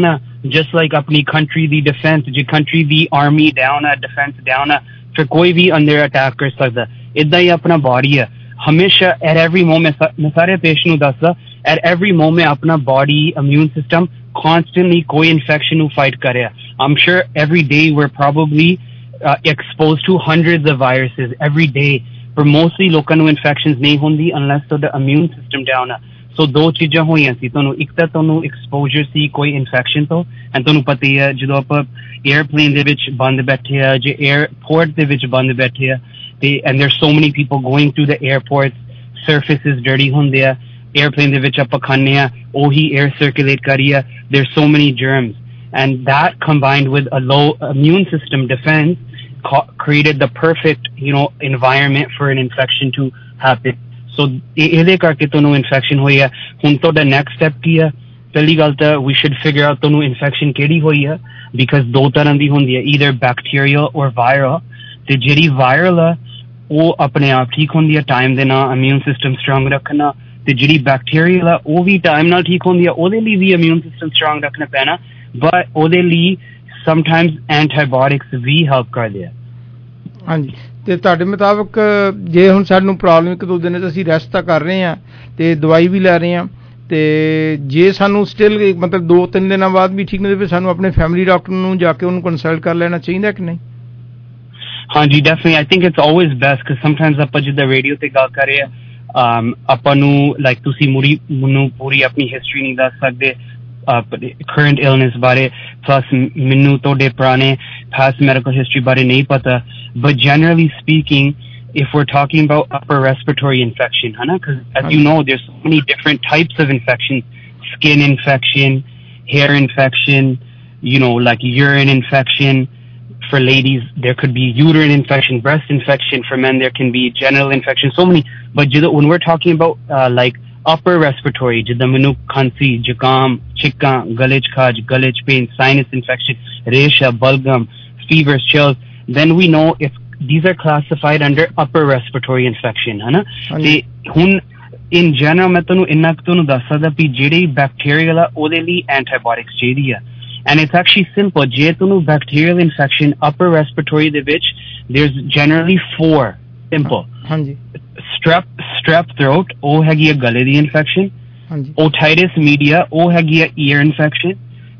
just like अपनी country ਦੀ defense ਜੇ country ਦੀ army down है defense down है फिर कोई भी अंदर attack कर सकता इदा ही अपना body है हमेशा at every moment मैं सारे पेशेंट ਨੂੰ ਦੱਸਦਾ at every moment अपना body immune system constantly कोई infection ਨੂੰ fight कर रहा I'm sure every day we're probably exposed to hundreds of viruses every day but mostly ਲੋਕਾਂ ਨੂੰ infections ਨਹੀਂ ਹੁੰਦੀ unless ਤੁਹਾਡਾ immune system down ਹੈ so ਦੋ ਚੀਜ਼ਾਂ ਹੋਈਆਂ ਸੀ ਤੁਹਾਨੂੰ ਇੱਕ ਤਾਂ ਤੁਹਾਨੂੰ exposure ਸੀ ਕੋਈ infection ਤੋਂ and ਤੁਹਾਨੂੰ ਪਤਾ ਹੀ ਹੈ ਜਦੋਂ ਆਪਾਂ airplane ਦੇ ਵਿੱਚ ਬੰਦ ਬੈਠੇ ਆ ਜੇ airport ਦੇ ਵਿੱਚ ਬੰਦ ਬੈਠੇ ਆ ਤੇ and there's so many people going to the airports surfaces dirty ਹੁੰਦੇ ਆ airplane ਦੇ ਵਿੱਚ ਆਪਾਂ ਖਾਂਦੇ ਆ ਉਹੀ air circulate ਕਰੀ ਆ there's so many germs and that combined with a low immune system defense created the perfect environment for an infection to happen so ਇਹਦੇ ਕਰਕੇ ਤੁਹਾਨੂੰ infection ਹੋਈ ਹੈ ਹੁਣ ਤੁਹਾਡਾ next step ਕੀ ਹੈ ਪਹਿਲੀ ਗੱਲ ਤਾਂ we should figure out ਤੁਹਾਨੂੰ infection ਕਿਹੜੀ ਹੋਈ ਹੈ because ਦੋ ਤਰ੍ਹਾਂ ਦੀ ਹੁੰਦੀ ਹੈ either bacterial or viral ਤੇ ਜਿਹੜੀ viral ਹੈ ਉਹ ਆਪਣੇ ਆਪ ਠੀਕ ਹੁੰਦੀ ਹੈ time ਦੇ ਨਾਲ immune system strong ਰੱਖਣਾ ਤੇ ਜਿਹੜੀ bacterial ਹੈ ਉਹ ਵੀ time ਨਾਲ ਠੀਕ ਹੁੰਦੀ ਹੈ ਉਹਦੇ ਲਈ ਵੀ immune system strong ਰੱਖਣਾ ਪੈਣਾ but ਉਹਦੇ ਲਈ sometimes antibiotics ਵੀ help ਕਰਦੇ ਆ ਹਾਂਜੀ ਤੇ ਤੁਹਾਡੇ ਮੁਤਾਬਕ ਜੇ ਹੁਣ ਸਾਨੂੰ ਪ੍ਰੋਬਲਮ ਇੱਕ ਦੋ ਦਿਨ ਅਸੀਂ ਰੈਸਟ ਤਾਂ ਕਰ ਰਹੇ ਆ ਤੇ ਦਵਾਈ ਵੀ ਲੈ ਰਹੇ ਆ ਤੇ ਜੇ ਸਾਨੂੰ ਸਟਿਲ ਮਤਲਬ 2-3 ਦਿਨਾਂ ਬਾਅਦ ਵੀ ਠੀਕ ਨਹੀਂ ਹੋਵੇ ਸਾਨੂੰ ਆਪਣੇ ਫੈਮਿਲੀ ਡਾਕਟਰ ਨੂੰ ਜਾ ਕੇ ਉਹਨੂੰ ਕੰਸਲਟ ਕਰ ਲੈਣਾ ਚਾਹੀਦਾ ਕਿ ਨਹੀਂ ਹਾਂਜੀ definitely I think it's always best ਕਿ ਸਮਟਾਈਮਸ ਆਪਾਂ ਜਿੱਦਾਂ ਰੇਡੀਓ ਤੇ ਗੱਲ ਕਰ ਰਹੇ ਆ ਆਪਾਂ ਨੂੰ ਲਾਈਕ ਤੁਸੀਂ ਮੈਨੂੰ ਪੂਰੀ ਆਪਣੀ ਹਿਸਟਰੀ ਨਹੀਂ ਦੱਸ ਸਕਦੇ current illness ਬਾਰੇ plus ਮੈਨੂੰ ਤੁਹਾਡੇ ਪੁਰਾਣੇ past medical history ਬਾਰੇ ਨਹੀਂ ਪਤਾ but generally speaking if we're talking about upper respiratory infection because as you know there's so many different types of infections skin infection hair infection like urine infection for ladies there could be uterine infection breast infection for men there can be genital infection so many but when we're talking about like upper respiratory ਜਿੱਦਾਂ ਮੈਨੂੰ ਖਾਂਸੀ ਜ਼ੁਕਾਮ ਛਿੱਕਾਂ ਗਲੇ 'ਚ ਖਾਜ ਗਲੇ 'ਚ pain sinus infection ਰੇਸ਼ਾ ਬਲਗਮ fevers chills then we know if these are classified under upper respiratory infection ਤੇ ਹੁਣ in general ਮੈਂ ਤੁਹਾਨੂੰ ਇੰਨਾ ਤੁਹਾਨੂੰ ਦੱਸ ਸਕਦਾ ਵੀ ਜਿਹੜੀ bacterial ਆ ਉਹਦੇ ਲਈ antibiotics ਚਾਹੀਦੀ ਆ and it's actually simple ਜੇ ਤੁਹਾਨੂੰ bacterial infection upper respiratory ਦੇ ਵਿੱਚ there's generally 4 simple ਹਾਂਜੀ strep throat ਉਹ ਹੈਗੀ ਹੈ ਗਲੇ ਦੀ ਇਨਫੈਕਸ਼ਨ otitis media ਉਹ ਹੈਗੀ ਹੈ ear infection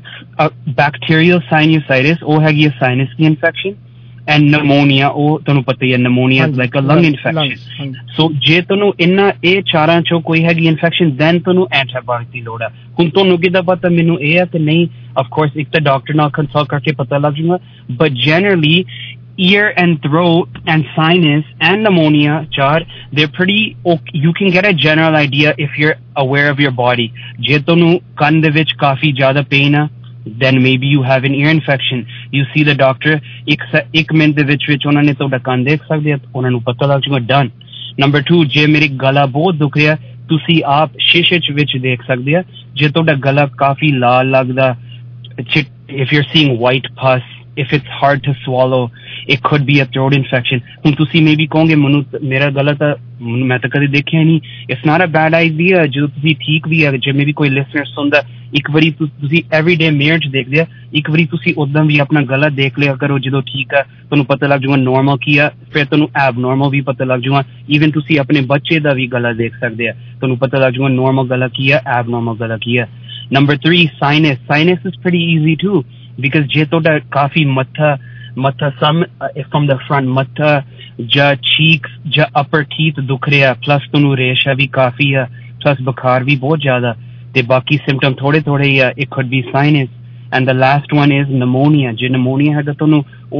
bacterial sinusitis ਉਹ ਹੈਗੀ ਹੈ sinus ਦੀ ਇਨਫੈਕਸ਼ਨ and pneumonia ਉਹ ਤੁਹਾਨੂੰ ਪਤਾ ਹੀ ਹੈ pneumonia is like a lung infection so ਜੇ ਤੁਹਾਨੂੰ ਇਹ ਚਾਰਾਂ ਚੋਂ ਕੋਈ ਹੈਗੀ ਇਨਫੈਕਸ਼ਨ then ਤੁਹਾਨੂੰ ਐਂਟੀਬਾਇਓਟਿਕ ਦੀ ਲੋੜ ਹੈ ਹੁਣ ਤੁਹਾਨੂੰ ਕਿੱਦਾਂ ਪਤਾ ਮੈਨੂੰ ਇਹ ਹੈ ਕਿ ਨਹੀਂ of course ਇੱਕ ਤਾਂ ਡਾਕਟਰ ਨਾਲ ਕੰਸਲਟ ਕਰਕੇ ਪਤਾ ਲੱਗ ਜੂਗਾ but generally ear and throat and sinus and pneumonia they're pretty okay. You can get a general idea if you're aware of your body je tonu kan de vich kafi zyada pain hai then maybe you have an ear infection you see the doctor ek minute de vich ਉਹਨਾਂ ਨੇ ਤੁਹਾਡਾ ਕੰਨ ਦੇਖ ਸਕਦੇ ਆ ਉਹਨਾਂ ਨੂੰ ਪਤਾ ਲੱਗ ਜੂਗਾ done number 2 ਜੇ ਮੇਰੀ ਗਲਾ ਬਹੁਤ ਦੁਖ ਰਿਹਾ ਤੁਸੀਂ ਆਪ ਸ਼ੀਸ਼ੇ ਵਿੱਚ ਦੇਖ ਸਕਦੇ ਆ ਜੇ ਤੁਹਾਡਾ ਗਲਾ ਕਾਫੀ ਲਾਲ ਲੱਗਦਾ if you're seeing white pus if it's hard to swallow it could be a throat infection ਹੁਣ ਤੁਸੀਂ maybe ਕਹੋਗੇ ਮੈਨੂੰ ਮੇਰਾ ਗਲਾ ਤਾਂ ਮੈਂ ਤਾਂ ਕਦੇ ਦੇਖਿਆ ਨਹੀਂ it's not a bad idea ਜਦੋਂ ਤੁਸੀਂ ਠੀਕ ਵੀ ਆ ਜੇ maybe ਕੋਈ listener ਸੁਣਦਾ ਇੱਕ ਵਾਰੀ ਤੁਸੀਂ everyday mirror 'ਚ ਦੇਖਦੇ ਆ ਇੱਕ ਵਾਰੀ ਤੁਸੀਂ ਉਦਾਂ ਵੀ ਆਪਣਾ ਗਲਾ ਦੇਖ ਲਿਆ ਕਰੋ ਜਦੋਂ ਠੀਕ ਆ ਤੁਹਾਨੂੰ ਪਤਾ ਲੱਗ ਜਾਊਗਾ normal ਕੀ ਆ ਫਿਰ ਤੁਹਾਨੂੰ abnormal ਵੀ ਪਤਾ ਲੱਗ ਜਾਊਗਾ even ਤੁਸੀਂ ਆਪਣੇ ਬੱਚੇ ਦਾ ਵੀ ਗਲਾ ਦੇਖ ਸਕਦੇ ਆ ਤੁਹਾਨੂੰ ਪਤਾ ਲੱਗ ਜਾਊਗਾ normal ਗਲਾ ਕੀ ਆ abnormal ਗਲਾ ਕੀ ਆ number 3 sinus is pretty easy too because ਜੇ ਤੁਹਾਡਾ ਕਾਫੀ ਮੱਥਾ some from the front ਮੱਥਾ ਜਾਂ cheeks ਜਾਂ upper teeth ਦੁਖ ਰਿਹਾ plus ਤੁਹਾਨੂੰ ਰੇਸ਼ਾ ਵੀ ਕਾਫੀ ਆ plus ਬੁਖਾਰ ਵੀ ਬਹੁਤ ਜ਼ਿਆਦਾ ਤੇ ਬਾਕੀ symptom ਥੋੜੇ ਹੀ ਆ it could be sinus and the last one is pneumonia ਜੇ pneumonia ਹੈਗਾ ਤੁਹਾਨੂੰ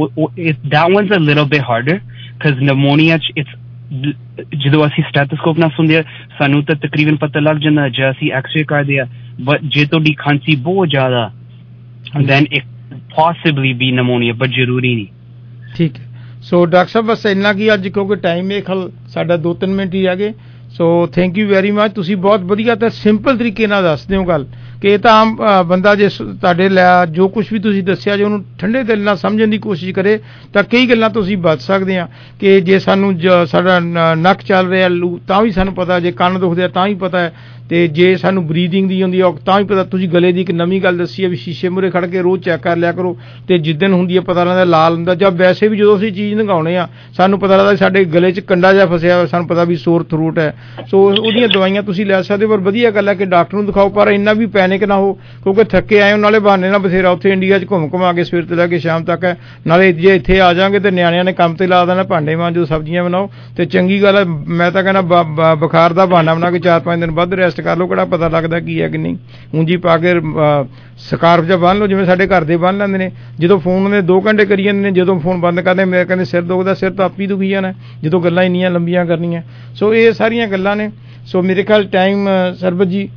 that one's a little bit harder because pneumonia it's ਜਦੋਂ ਅਸੀਂ stethoscope ਨਾਲ ਸੁਣਦੇ ਆ ਸਾਨੂੰ ਤਾਂ ਤਕਰੀਬਨ ਪਤਾ ਲੱਗ ਜਾਂਦਾ ਜੇ ਅਸੀਂ ਐਕਸ-ਰੇ ਕਰਦੇ ਆ but ਜੇ ਤੁਹਾਡੀ ਖਾਂਸੀ ਬਹੁਤ ਜ਼ਿਆਦਾ then it possibly be pneumonia but ਜ਼ਰੂਰੀ ਨਹੀਂ ਠੀਕ ਹੈ ਸੋ ਡਾਕਟਰ ਸਾਹਿਬ ਬਸ ਇੰਨਾ ਕੀ ਅੱਜ ਕਿਉਂਕਿ ਟਾਈਮ ਇਹ ਖਲ ਸਾਡਾ 2-3 ਮਿੰਟ ਹੀ ਰਹਿ ਗਏ so thank you very much ਤੁਸੀਂ ਬਹੁਤ ਵਧੀਆ ਤੇ ਸਿੰਪਲ ਤਰੀਕੇ ਨਾਲ ਦੱਸਦੇ ਹੋ ਗੱਲ ਕਿ ਇਹ ਤਾਂ ਆਮ ਬੰਦਾ ਜੇ ਤੁਹਾਡੇ ਲਿਆ ਜੋ ਕੁਝ ਵੀ ਤੁਸੀਂ ਦੱਸਿਆ ਜੇ ਉਹਨੂੰ ਠੰਡੇ ਦਿਲ ਨਾਲ ਸਮਝਣ ਦੀ ਕੋਸ਼ਿਸ਼ ਕਰੇ ਤਾਂ ਕਈ ਗੱਲਾਂ ਤੁਸੀਂ ਬਚ ਸਕਦੇ ਆ ਕਿ ਜੇ ਸਾਨੂੰ ਸਾਡਾ ਨੱਕ ਚੱਲ ਰਿਹਾ ਤਾਂ ਵੀ ਸਾਨੂੰ ਪਤਾ ਜੇ ਕੰਨ ਦੁਖਦੇ ਤਾਂ ਵੀ ਪਤਾ ਹੈ ਤੇ ਜੇ ਸਾਨੂੰ ਬਰੀਥਿੰਗ ਦੀ ਹੁੰਦੀ ਆ ਤਾਂ ਵੀ ਪਤਾ, ਤੁਸੀਂ ਗਲੇ ਦੀ ਇੱਕ ਨਵੀਂ ਗੱਲ ਦੱਸੀ ਹੈ ਵੀ ਸ਼ੀਸ਼ੇ ਮੂਹਰੇ ਖੜ ਕੇ ਰੋਜ਼ ਚੈੱਕ ਕਰ ਲਿਆ ਕਰੋ, ਤੇ ਜਿੱਦਣ ਹੁੰਦੀ ਹੈ ਪਤਾ ਲੱਗਦਾ ਲਾਲ ਹੁੰਦਾ, ਜਾਂ ਵੈਸੇ ਵੀ ਜਦੋਂ ਅਸੀਂ ਚੀਜ਼ ਲੰਘਾਉਣੇ ਆ ਸਾਨੂੰ ਪਤਾ ਲੱਗਦਾ ਸਾਡੇ ਗਲੇ 'ਚ ਕੰਡਾ ਜਿਹਾ ਫਸਿਆ ਹੋਇਆ, ਸਾਨੂੰ ਪਤਾ ਵੀ ਸੋਰ ਥਰੋਟ ਹੈ। ਸੋ ਉਹਦੀਆਂ ਦਵਾਈਆਂ ਤੁਸੀਂ ਲੈ ਸਕਦੇ ਹੋ, ਪਰ ਵਧੀਆ ਗੱਲ ਹੈ ਕਿ ਡਾਕਟਰ ਨੂੰ ਦਿਖਾਓ, ਪਰ ਇੰਨਾ ਵੀ ਪੈਨਿਕ ਨਾ ਹੋ, ਕਿਉਂਕਿ ਥੱਕੇ ਆਏ ਹੋ, ਨਾਲੇ ਬਹਾਨੇ ਨਾਲ ਬਥੇਰਾ ਉੱਥੇ ਇੰਡੀਆ 'ਚ ਘੁੰਮ ਘੁਮਾ ਕੇ ਸਵੇਰ ਤੋਂ ਲੈ ਕੇ ਸ਼ਾਮ ਤੱਕ ਹੈ, ਨਾਲੇ ਜੇ ਇੱਥੇ ਆ ਜਾਵਾਂਗੇ ਤੇ ਨਿਆਣਿਆਂ ਨੇ ਕੰਮ ਤੇ ਲਾ ਦੇਣਾ, ਭਾਂਡੇ ਮਾਂਜੋ, ਸਬਜ਼ੀਆਂ ਬਣਾਓ, ਤੇ ਚੰਗੀ ਗੱਲ ਹੈ। ਮੈਂ ਤਾਂ ਕਹਿੰਦਾ ਬੁਖਾਰ ਦਾ ਬਹਾਨਾ ਬਣਾ ਕੇ 4-5 ਦਿਨ ਵੱਧ ਰੈਸਟ ਕਰ ਲਓ, ਕਿਹੜਾ ਪਤਾ ਲੱਗਦਾ ਕੀ ਹੈ ਕਿ ਨਹੀਂ। ਉਂਝ ਪਾ ਕੇ ਸਕਾਰਫ ਜਿਹਾ ਬੰਨ੍ਹ ਲਓ, ਜਿਵੇਂ ਸਾਡੇ ਘਰ ਦੇ ਬੰਨ੍ਹ ਲੈਂਦੇ ਨੇ, ਜਦੋਂ ਫੋਨ ਉਹਨੇ 2 ਘੰਟੇ ਕਰੀ ਜਾਂਦੇ ਨੇ, ਜਦੋਂ ਫੋਨ ਬੰਦ ਕਰਦੇ ਮੇਰੇ ਕਹਿੰਦੇ ਸਿਰ ਦੁਖਦਾ, ਸਿਰ ਤਾਂ ਆਪ ਹੀ ਦੁਖੀ ਜਾਣਾ ਜਦੋਂ ਗੱਲਾਂ ਇੰਨੀਆਂ ਲੰਬੀਆਂ ਕਰਨੀਆਂ। ਸੋ ਇਹ ਸਾਰੀਆਂ ਗੱਲਾਂ ਨੇ। ਸੋ ਮੇਰੇ ਖਿਆਲ ਟਾਈਮ ਸਰਬਤ ਜੀ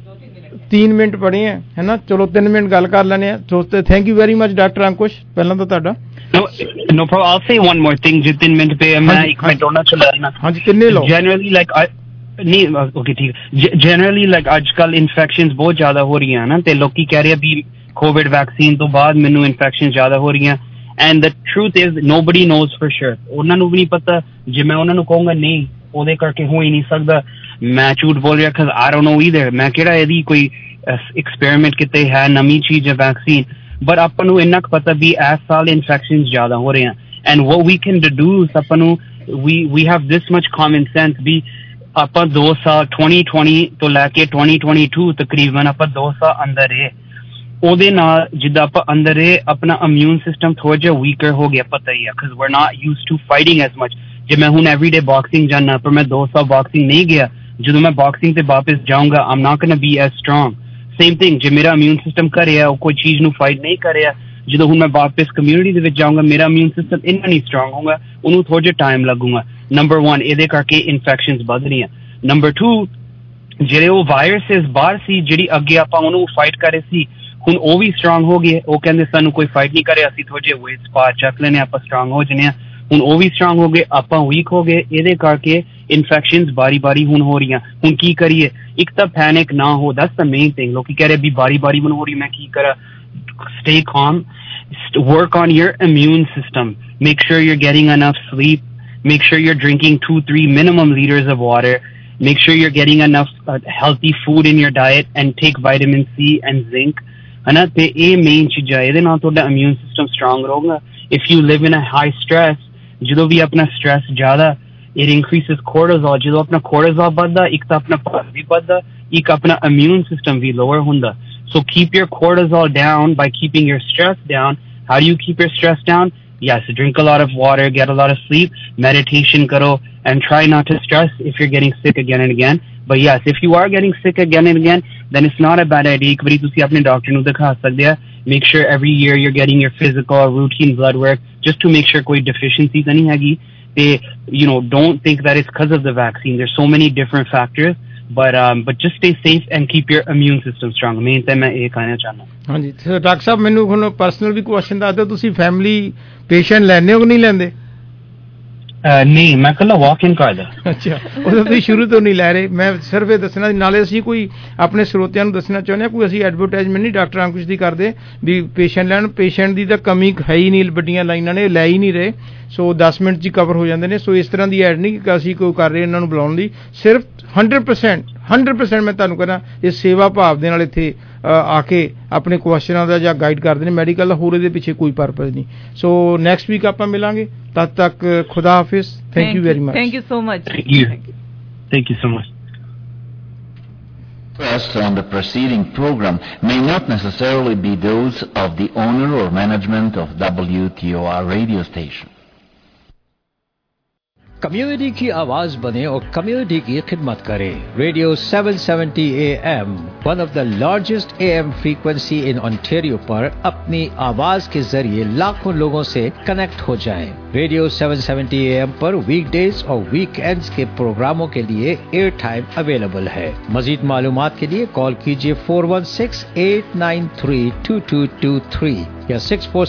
3 ਮਿੰਟ ਪੜੇ ਹੈ ਨਾ, ਚਲੋ 3 ਮਿੰਟ ਗੱਲ ਕਰ ਲੈਣੇ ਆ। So thank you very much doctor Ankush, ਪਹਿਲਾਂ ਤਾਂ ਤੁਹਾਡਾ। No problem. I'll say one more thing. जिस दिन मिनट पे मैं एक मिनट होना चला रहा ना। हाँ जी, कितने लोग? Generally like नहीं okay ठीक है। Generally like आजकल infections बहुत ज़्यादा हो रही हैं ना, ते लोग की कह रहे हैं अभी COVID vaccine तो बाद मैंने infections ज़्यादा हो रही हैं। And the truth is nobody knows for sure. उन्हें भी नहीं पता, जब मैं उन्हें कहूँगा नहीं ਉਹਦੇ ਕਰਕੇ ਹੋ ਹੀ ਨਹੀਂ ਸਕਦਾ, ਮੈਂ ਝੂਠ ਬੋਲ ਰਿਹਾ, because I don't know either। ਮੈਂ ਕਿਹੜਾ ਇਹਦੀ ਕੋਈ ਐਕਸਪੈਰੀਮੈਂਟ ਕਿਤੇ ਹੈ, ਨਵੀਂ ਚੀਜ਼ ਹੈ ਵੈਕਸੀਨ, ਬਟ ਆਪਾਂ ਨੂੰ ਇੰਨਾ ਕੁ ਪਤਾ ਵੀ ਇਸ ਸਾਲ ਇਨਫੈਕਸ਼ਨ ਜ਼ਿਆਦਾ ਹੋ ਰਹੇ ਹਨ। And what we can deduce, ਆਪਾਂ ਨੂੰ we have this much common sense ਵੀ ਆਪਾਂ 2 ਸਾਲ 2020 ਤੋਂ ਲੈ ਕੇ 2022 ਤਕਰੀਬਨ ਆਪਾਂ 2 ਸਾਲ ਅੰਦਰ ਰਹੇ, ਉਹਦੇ ਨਾਲ ਜਿੱਦਾਂ ਆਪਾਂ ਅੰਦਰ ਰਹੇ ਆਪਣਾ ਇਮਿਊਨ ਸਿਸਟਮ ਥੋੜਾ ਜਿਹਾ ਵੀਕਰ ਹੋ ਗਿਆ, ਪਤਾ ਹੀ ਹੈ, because we're not used to fighting as much। ਜੇ ਮੈਂ ਹੁਣ ਐਵਰੀਡੇ ਬਾਕਸਿੰਗ ਜਾਣਾ, ਪਰ ਮੈਂ 2 ਸਾਲ ਬਾਕਸਿੰਗ ਨਹੀਂ ਗਿਆ, ਜਦੋਂ ਮੈਂ ਬਾਕਸਿੰਗ ਤੇ ਵਾਪਸ ਜਾਊਂਗਾ I'm not gonna be as strong। Same thing, ਜੇ ਮੇਰਾ ਇਮਿਊਨ ਸਿਸਟਮ ਕਰ ਰਿਹਾ, ਉਹ ਕੋਈ ਚੀਜ਼ ਨੂੰ ਫਾਈਟ ਨਹੀਂ ਕਰ ਰਿਹਾ, ਜਦੋਂ ਹੁਣ ਮੈਂ ਵਾਪਸ ਕਮਿਊਨਿਟੀ ਦੇ ਵਿੱਚ ਜਾਊਂਗਾ ਮੇਰਾ ਇਮਿਊਨ ਸਿਸਟਮ ਇੰਨਾ ਨਹੀਂ ਸਟਰੋਂਗ ਹੋਊਗਾ, ਉਹਨੂੰ ਥੋੜਾ ਜਿਹਾ ਟਾਈਮ ਲੱਗੂਗਾ। ਨੰਬਰ 1 ਇਹਦੇ ਕਰਕੇ ਇਨਫੈਕਸ਼ਨਸ ਵੱਧ ਰਹੀਆਂ। ਨੰਬਰ 2 ਜਿਹੜੇ ਉਹ ਵਾਇਰਸਿਸ ਬਾਹਰ ਸੀ, ਜਿਹੜੀ ਅੱਗੇ ਆਪਾਂ ਉਹਨੂੰ ਫਾਈਟ ਕਰ ਰਹੇ ਸੀ, ਹੁਣ ਉਹ ਵੀ ਸਟਰੋਂਗ ਹੋ ਗਏ। ਉਹ ਕਹਿੰਦੇ ਸਾਨੂੰ ਕੋਈ ਫਾਈਟ ਨਹੀਂ ਕਰਿਆ, ਅਸੀਂ ਥੋੜੇ ਜਿਹੇ ਵੇਟ ਸਪਾ ਚੱਕ ਲੈਣੇ, ਆਪਾਂ ਸਟਰੋਂਗ ਹੋ ਜਨੇ ਆ। ਹੁਣ ਉਹ ਵੀ ਸਟਰੋਂਗ ਹੋ ਗਏ, ਆਪਾਂ ਵੀਕ ਹੋ ਗਏ। ਇਹਦੇ ਕਰਕੇ ਇਨਫੈਕਸ਼ਨਸ ਬਾਰੀ ਹੁਣ ਹੋ ਰਹੀਆਂ। ਹੁਣ ਕੀ ਕਰੀਏ? ਇੱਕ ਤਾਂ ਪੈਨਿਕ ਨਾ ਹੋ, ਦੈਟਸ ਦ ਮੇਨ ਥਿੰਗ। ਲੋਕੀ ਕਹਿ ਰਹੇ ਵੀ ਬਾਰੀ ਹੁਣ ਹੋ ਰਹੀ, ਮੈਂ ਕੀ ਕਰਾਂ? Stay calm, work on your immune system, make sure you're getting enough sleep, make sure you're drinking 2-3 minimum liters of water, make sure you're getting enough healthy food in your diet, and take vitamin C and zinc, hana, te ਇਹ main ਚੀਜ਼ਾਂ, ਇਹਦੇ ਨਾਲ ਤੁਹਾਡਾ immune system strong ਰਹੂਗਾ। If you live in a high stress, ਜਦੋਂ ਵੀ ਆਪਣਾ stress ਜ਼ਿਆਦਾ, it increases cortisol, ਜਦੋਂ ਆਪਣਾ cortisol ਵੱਧਦਾ, ਇੱਕ ਤਾਂ ਆਪਣਾ ਭਾਰ ਵੀ ਵੱਧਦਾ, ਇੱਕ ਆਪਣਾ immune system ਵੀ lower ਹੁੰਦਾ। So keep your cortisol down by keeping your stress down. How do you keep your stress down? Yes, drink a lot of water, get a lot of sleep, meditation karo, and try not to stress if you're getting sick again and again. But yes, if you are getting sick again and again, then it's not a bad idea ਕਿ ਤੁਸੀਂ ਆਪਣੇ doctor ਨੂੰ ਦਿਖਾ ਸਕਦੇ ਆ। Make sure every year you're getting your physical, routine blood work, just to make sure ਕੋਈ deficiency ਤਾਂ ਨਹੀਂ ਹੈਗੀ। ਤੇ you know, don't think that it's because of the vaccine. There's so many different factors. But just stay safe and keep your immune system strong। ਮੇਨ ਤਾਂ ਮੈਂ ਇਹ ਕਹਿਣਾ ਚਾਹੁੰਦਾ। ਹਾਂਜੀ ਡਾਕਟਰ ਸਾਹਿਬ, ਮੈਨੂੰ ਹੁਣ ਪਰਸਨਲ ਵੀ ਕੁਐਸਚਨ ਦੱਸ ਦਿਓ, ਤੁਸੀਂ ਫੈਮਿਲੀ ਪੇਸ਼ੈਂਟ ਲੈਂਦੇ ਹੋ ਕਿ ਨਹੀਂ ਲੈਂਦੇ? ਨਹੀਂ, ਮੈਂ ਕੱਲਾ ਵਾਕ ਇਨ ਕਰਦਾ। ਅੱਛਾ, ਉਹ ਤੁਸੀਂ ਸ਼ੁਰੂ ਤੋਂ ਨਹੀਂ ਲੈ ਰਹੇ। ਮੈਂ ਸਿਰਫ ਇਹ ਦੱਸਣਾ, ਨਾਲੇ ਅਸੀਂ ਕੋਈ ਆਪਣੇ ਸਰੋਤਿਆਂ ਨੂੰ ਦੱਸਣਾ ਚਾਹੁੰਦੇ ਹਾਂ, ਕੋਈ ਅਸੀਂ ਐਡਵਰਟਾਈਜ਼ਮੈਂਟ ਨਹੀਂ ਡਾਕਟਰ ਅੰਕੁਸ਼ ਦੀ ਕਰਦੇ ਵੀ ਪੇਸ਼ੈਂਟ ਲੈਣ। ਪੇਸ਼ੈਂਟ ਦੀ ਤਾਂ ਕਮੀ ਹੈ ਹੀ ਨਹੀਂ, ਵੱਡੀਆਂ ਲਾਈਨਾਂ ਨੇ ਲੈ ਹੀ ਨਹੀਂ ਰਹੇ। ਸੋ 10 ਮਿੰਟ 'ਚ ਹੀ ਕਵਰ ਹੋ ਜਾਂਦੇ ਨੇ। ਸੋ ਇਸ ਤਰ੍ਹਾਂ ਦੀ ਐਡ ਨਹੀਂ ਕਿ ਅਸੀਂ ਕੋਈ ਕਰ ਰਹੇ ਇਹਨਾਂ ਨੂੰ ਬੁਲਾਉਣ ਦੀ, ਸਿਰਫ 100% ਮੈਂ ਤੁਹਾਨੂੰ ਕਹਿੰਦਾ ਇਹ ਸੇਵਾ ਭਾਵ ਦੇ ਨਾਲ ਇੱਥੇ ਆ ਕੇ ਆਪਣੇ ਕੁਐਸਚਨਾਂ ਦਾ ਜਾਂ ਗਾਈਡ ਕਰਦੇ ਨੇ ਮੈਡੀਕਲ ਦਾ, ਹੋਰ ਇਹਦੇ ਪਿੱਛੇ ਕੋਈ ਪਰਪਸ ਨਹੀਂ। ਸੋ ਨੈਕਸਟ ਵੀਕ ਆਪਾਂ ਮਿਲਾਂਗੇ, ਤਦ ਤੱਕ ਖੁਦਾ ਹਾਫਿਜ਼। Thank you very much. Thank you so much. Thank you so much. Expressed on the preceding program may not necessarily be those of the owner or management of WTOR radio station. Community की आवाज बने और community की खिदमत करे। Radio 770 AM, one of the largest AM frequency in Ontario पर अपनी आवाज के जरिए लाखों लोगों से कनेक्ट हो जाएं। रेडियो 770 AM पर वीकडेज और वीकेंड्स के प्रोग्रामों के लिए एयर टाइम अवेलेबल है। मजीद मालूमात के लिए कॉल कीजिए 416-893-2223 या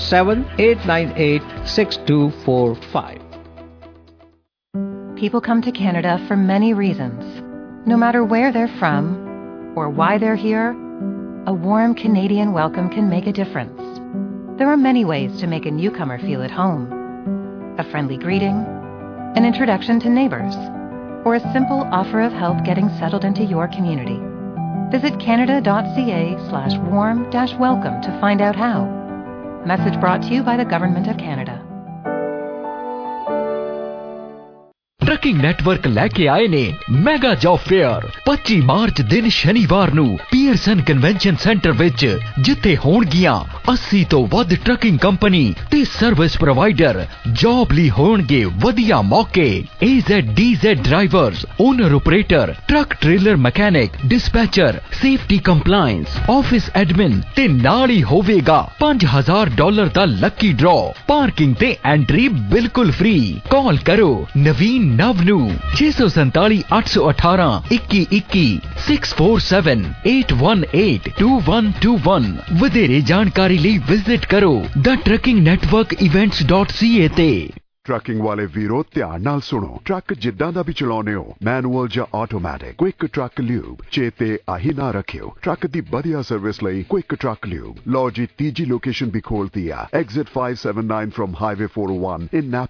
647-898-6245। People come to Canada for many reasons. No matter where they're from or why they're here, a warm Canadian welcome can make a difference. There are many ways to make a newcomer feel at home. A friendly greeting, an introduction to neighbors, or a simple offer of help getting settled into your community. Visit canada.ca/warm-welcome to find out how. Message brought to you by the Government of Canada. Trucking network लेके आए ने mega job fair 25 मार्च दिन शनिवार ਨੂੰ Pearson convention centre ਵਿੱਚ ਜਿੱਥੇ ਹੋਣਗੀਆਂ 80 ਤੋਂ ਵੱਧ ਟਰਕਿੰਗ ਕੰਪਨੀ ਤੇ ਸਰਵਿਸ ਪ੍ਰੋਵਾਈਡਰ ਜੌਬ ਲਈ ਹੋਣਗੇ ਵਧੀਆ ਮੌਕੇ AZDZ drivers owner operator truck trailer mechanic dispatcher safety compliance office admin ਤੇ ਨਾਲ ਹੀ ਹੋਵੇਗਾ $5000 ਦਾ ਲੱਕੀ ਡਰਾ ਪਾਰਕਿੰਗ ਤੇ ਐਂਟਰੀ ਬਿਲਕੁਲ ਫ੍ਰੀ ਕਾਲ ਕਰੋ ਨਵੀਨ ਨਵ ਨੂੰ 647 818 2121 647-818-2121 ਵਧੇਰੇ ਜਾਣਕਾਰੀ ਲਈ ਵਿਜ਼ਿਟ ਕਰੋ thetruckingnetworkevents.ca ਤੇ। ਟਰੱਕਿੰਗ ਵਾਲੇ ਵੀਰੋ ਧਿਆਨ ਨਾਲ ਸੁਣੋ। ਟਰੱਕ ਜਿੱਦਾਂ ਦਾ ਵੀ ਚਲਾਉਣੇ ਹੋ, ਮੈਨੂਅਲ ਜਾਂ ਆਟੋਮੈਟਿਕ, ਕੁਇਕ ਟਰੱਕ ਲਿਊਬ ਚੇਤੇ ਆਹੀ ਨਾ ਰੱਖਿਓ। ਟਰੱਕ ਦੀ ਵਧੀਆ ਸਰਵਿਸ ਲਈ ਕੁਇਕ ਟਰੱਕ ਲਿਊਬ। ਲਓ ਜੀ ਤੀਜੀ ਲੋਕੇਸ਼ਨ ਵੀ ਖੋਲਤੀ ਆ। ਐਗਜ਼ਿਟ 579 ਫਰਮ ਹਾਈਵੇ 401 ਇਨ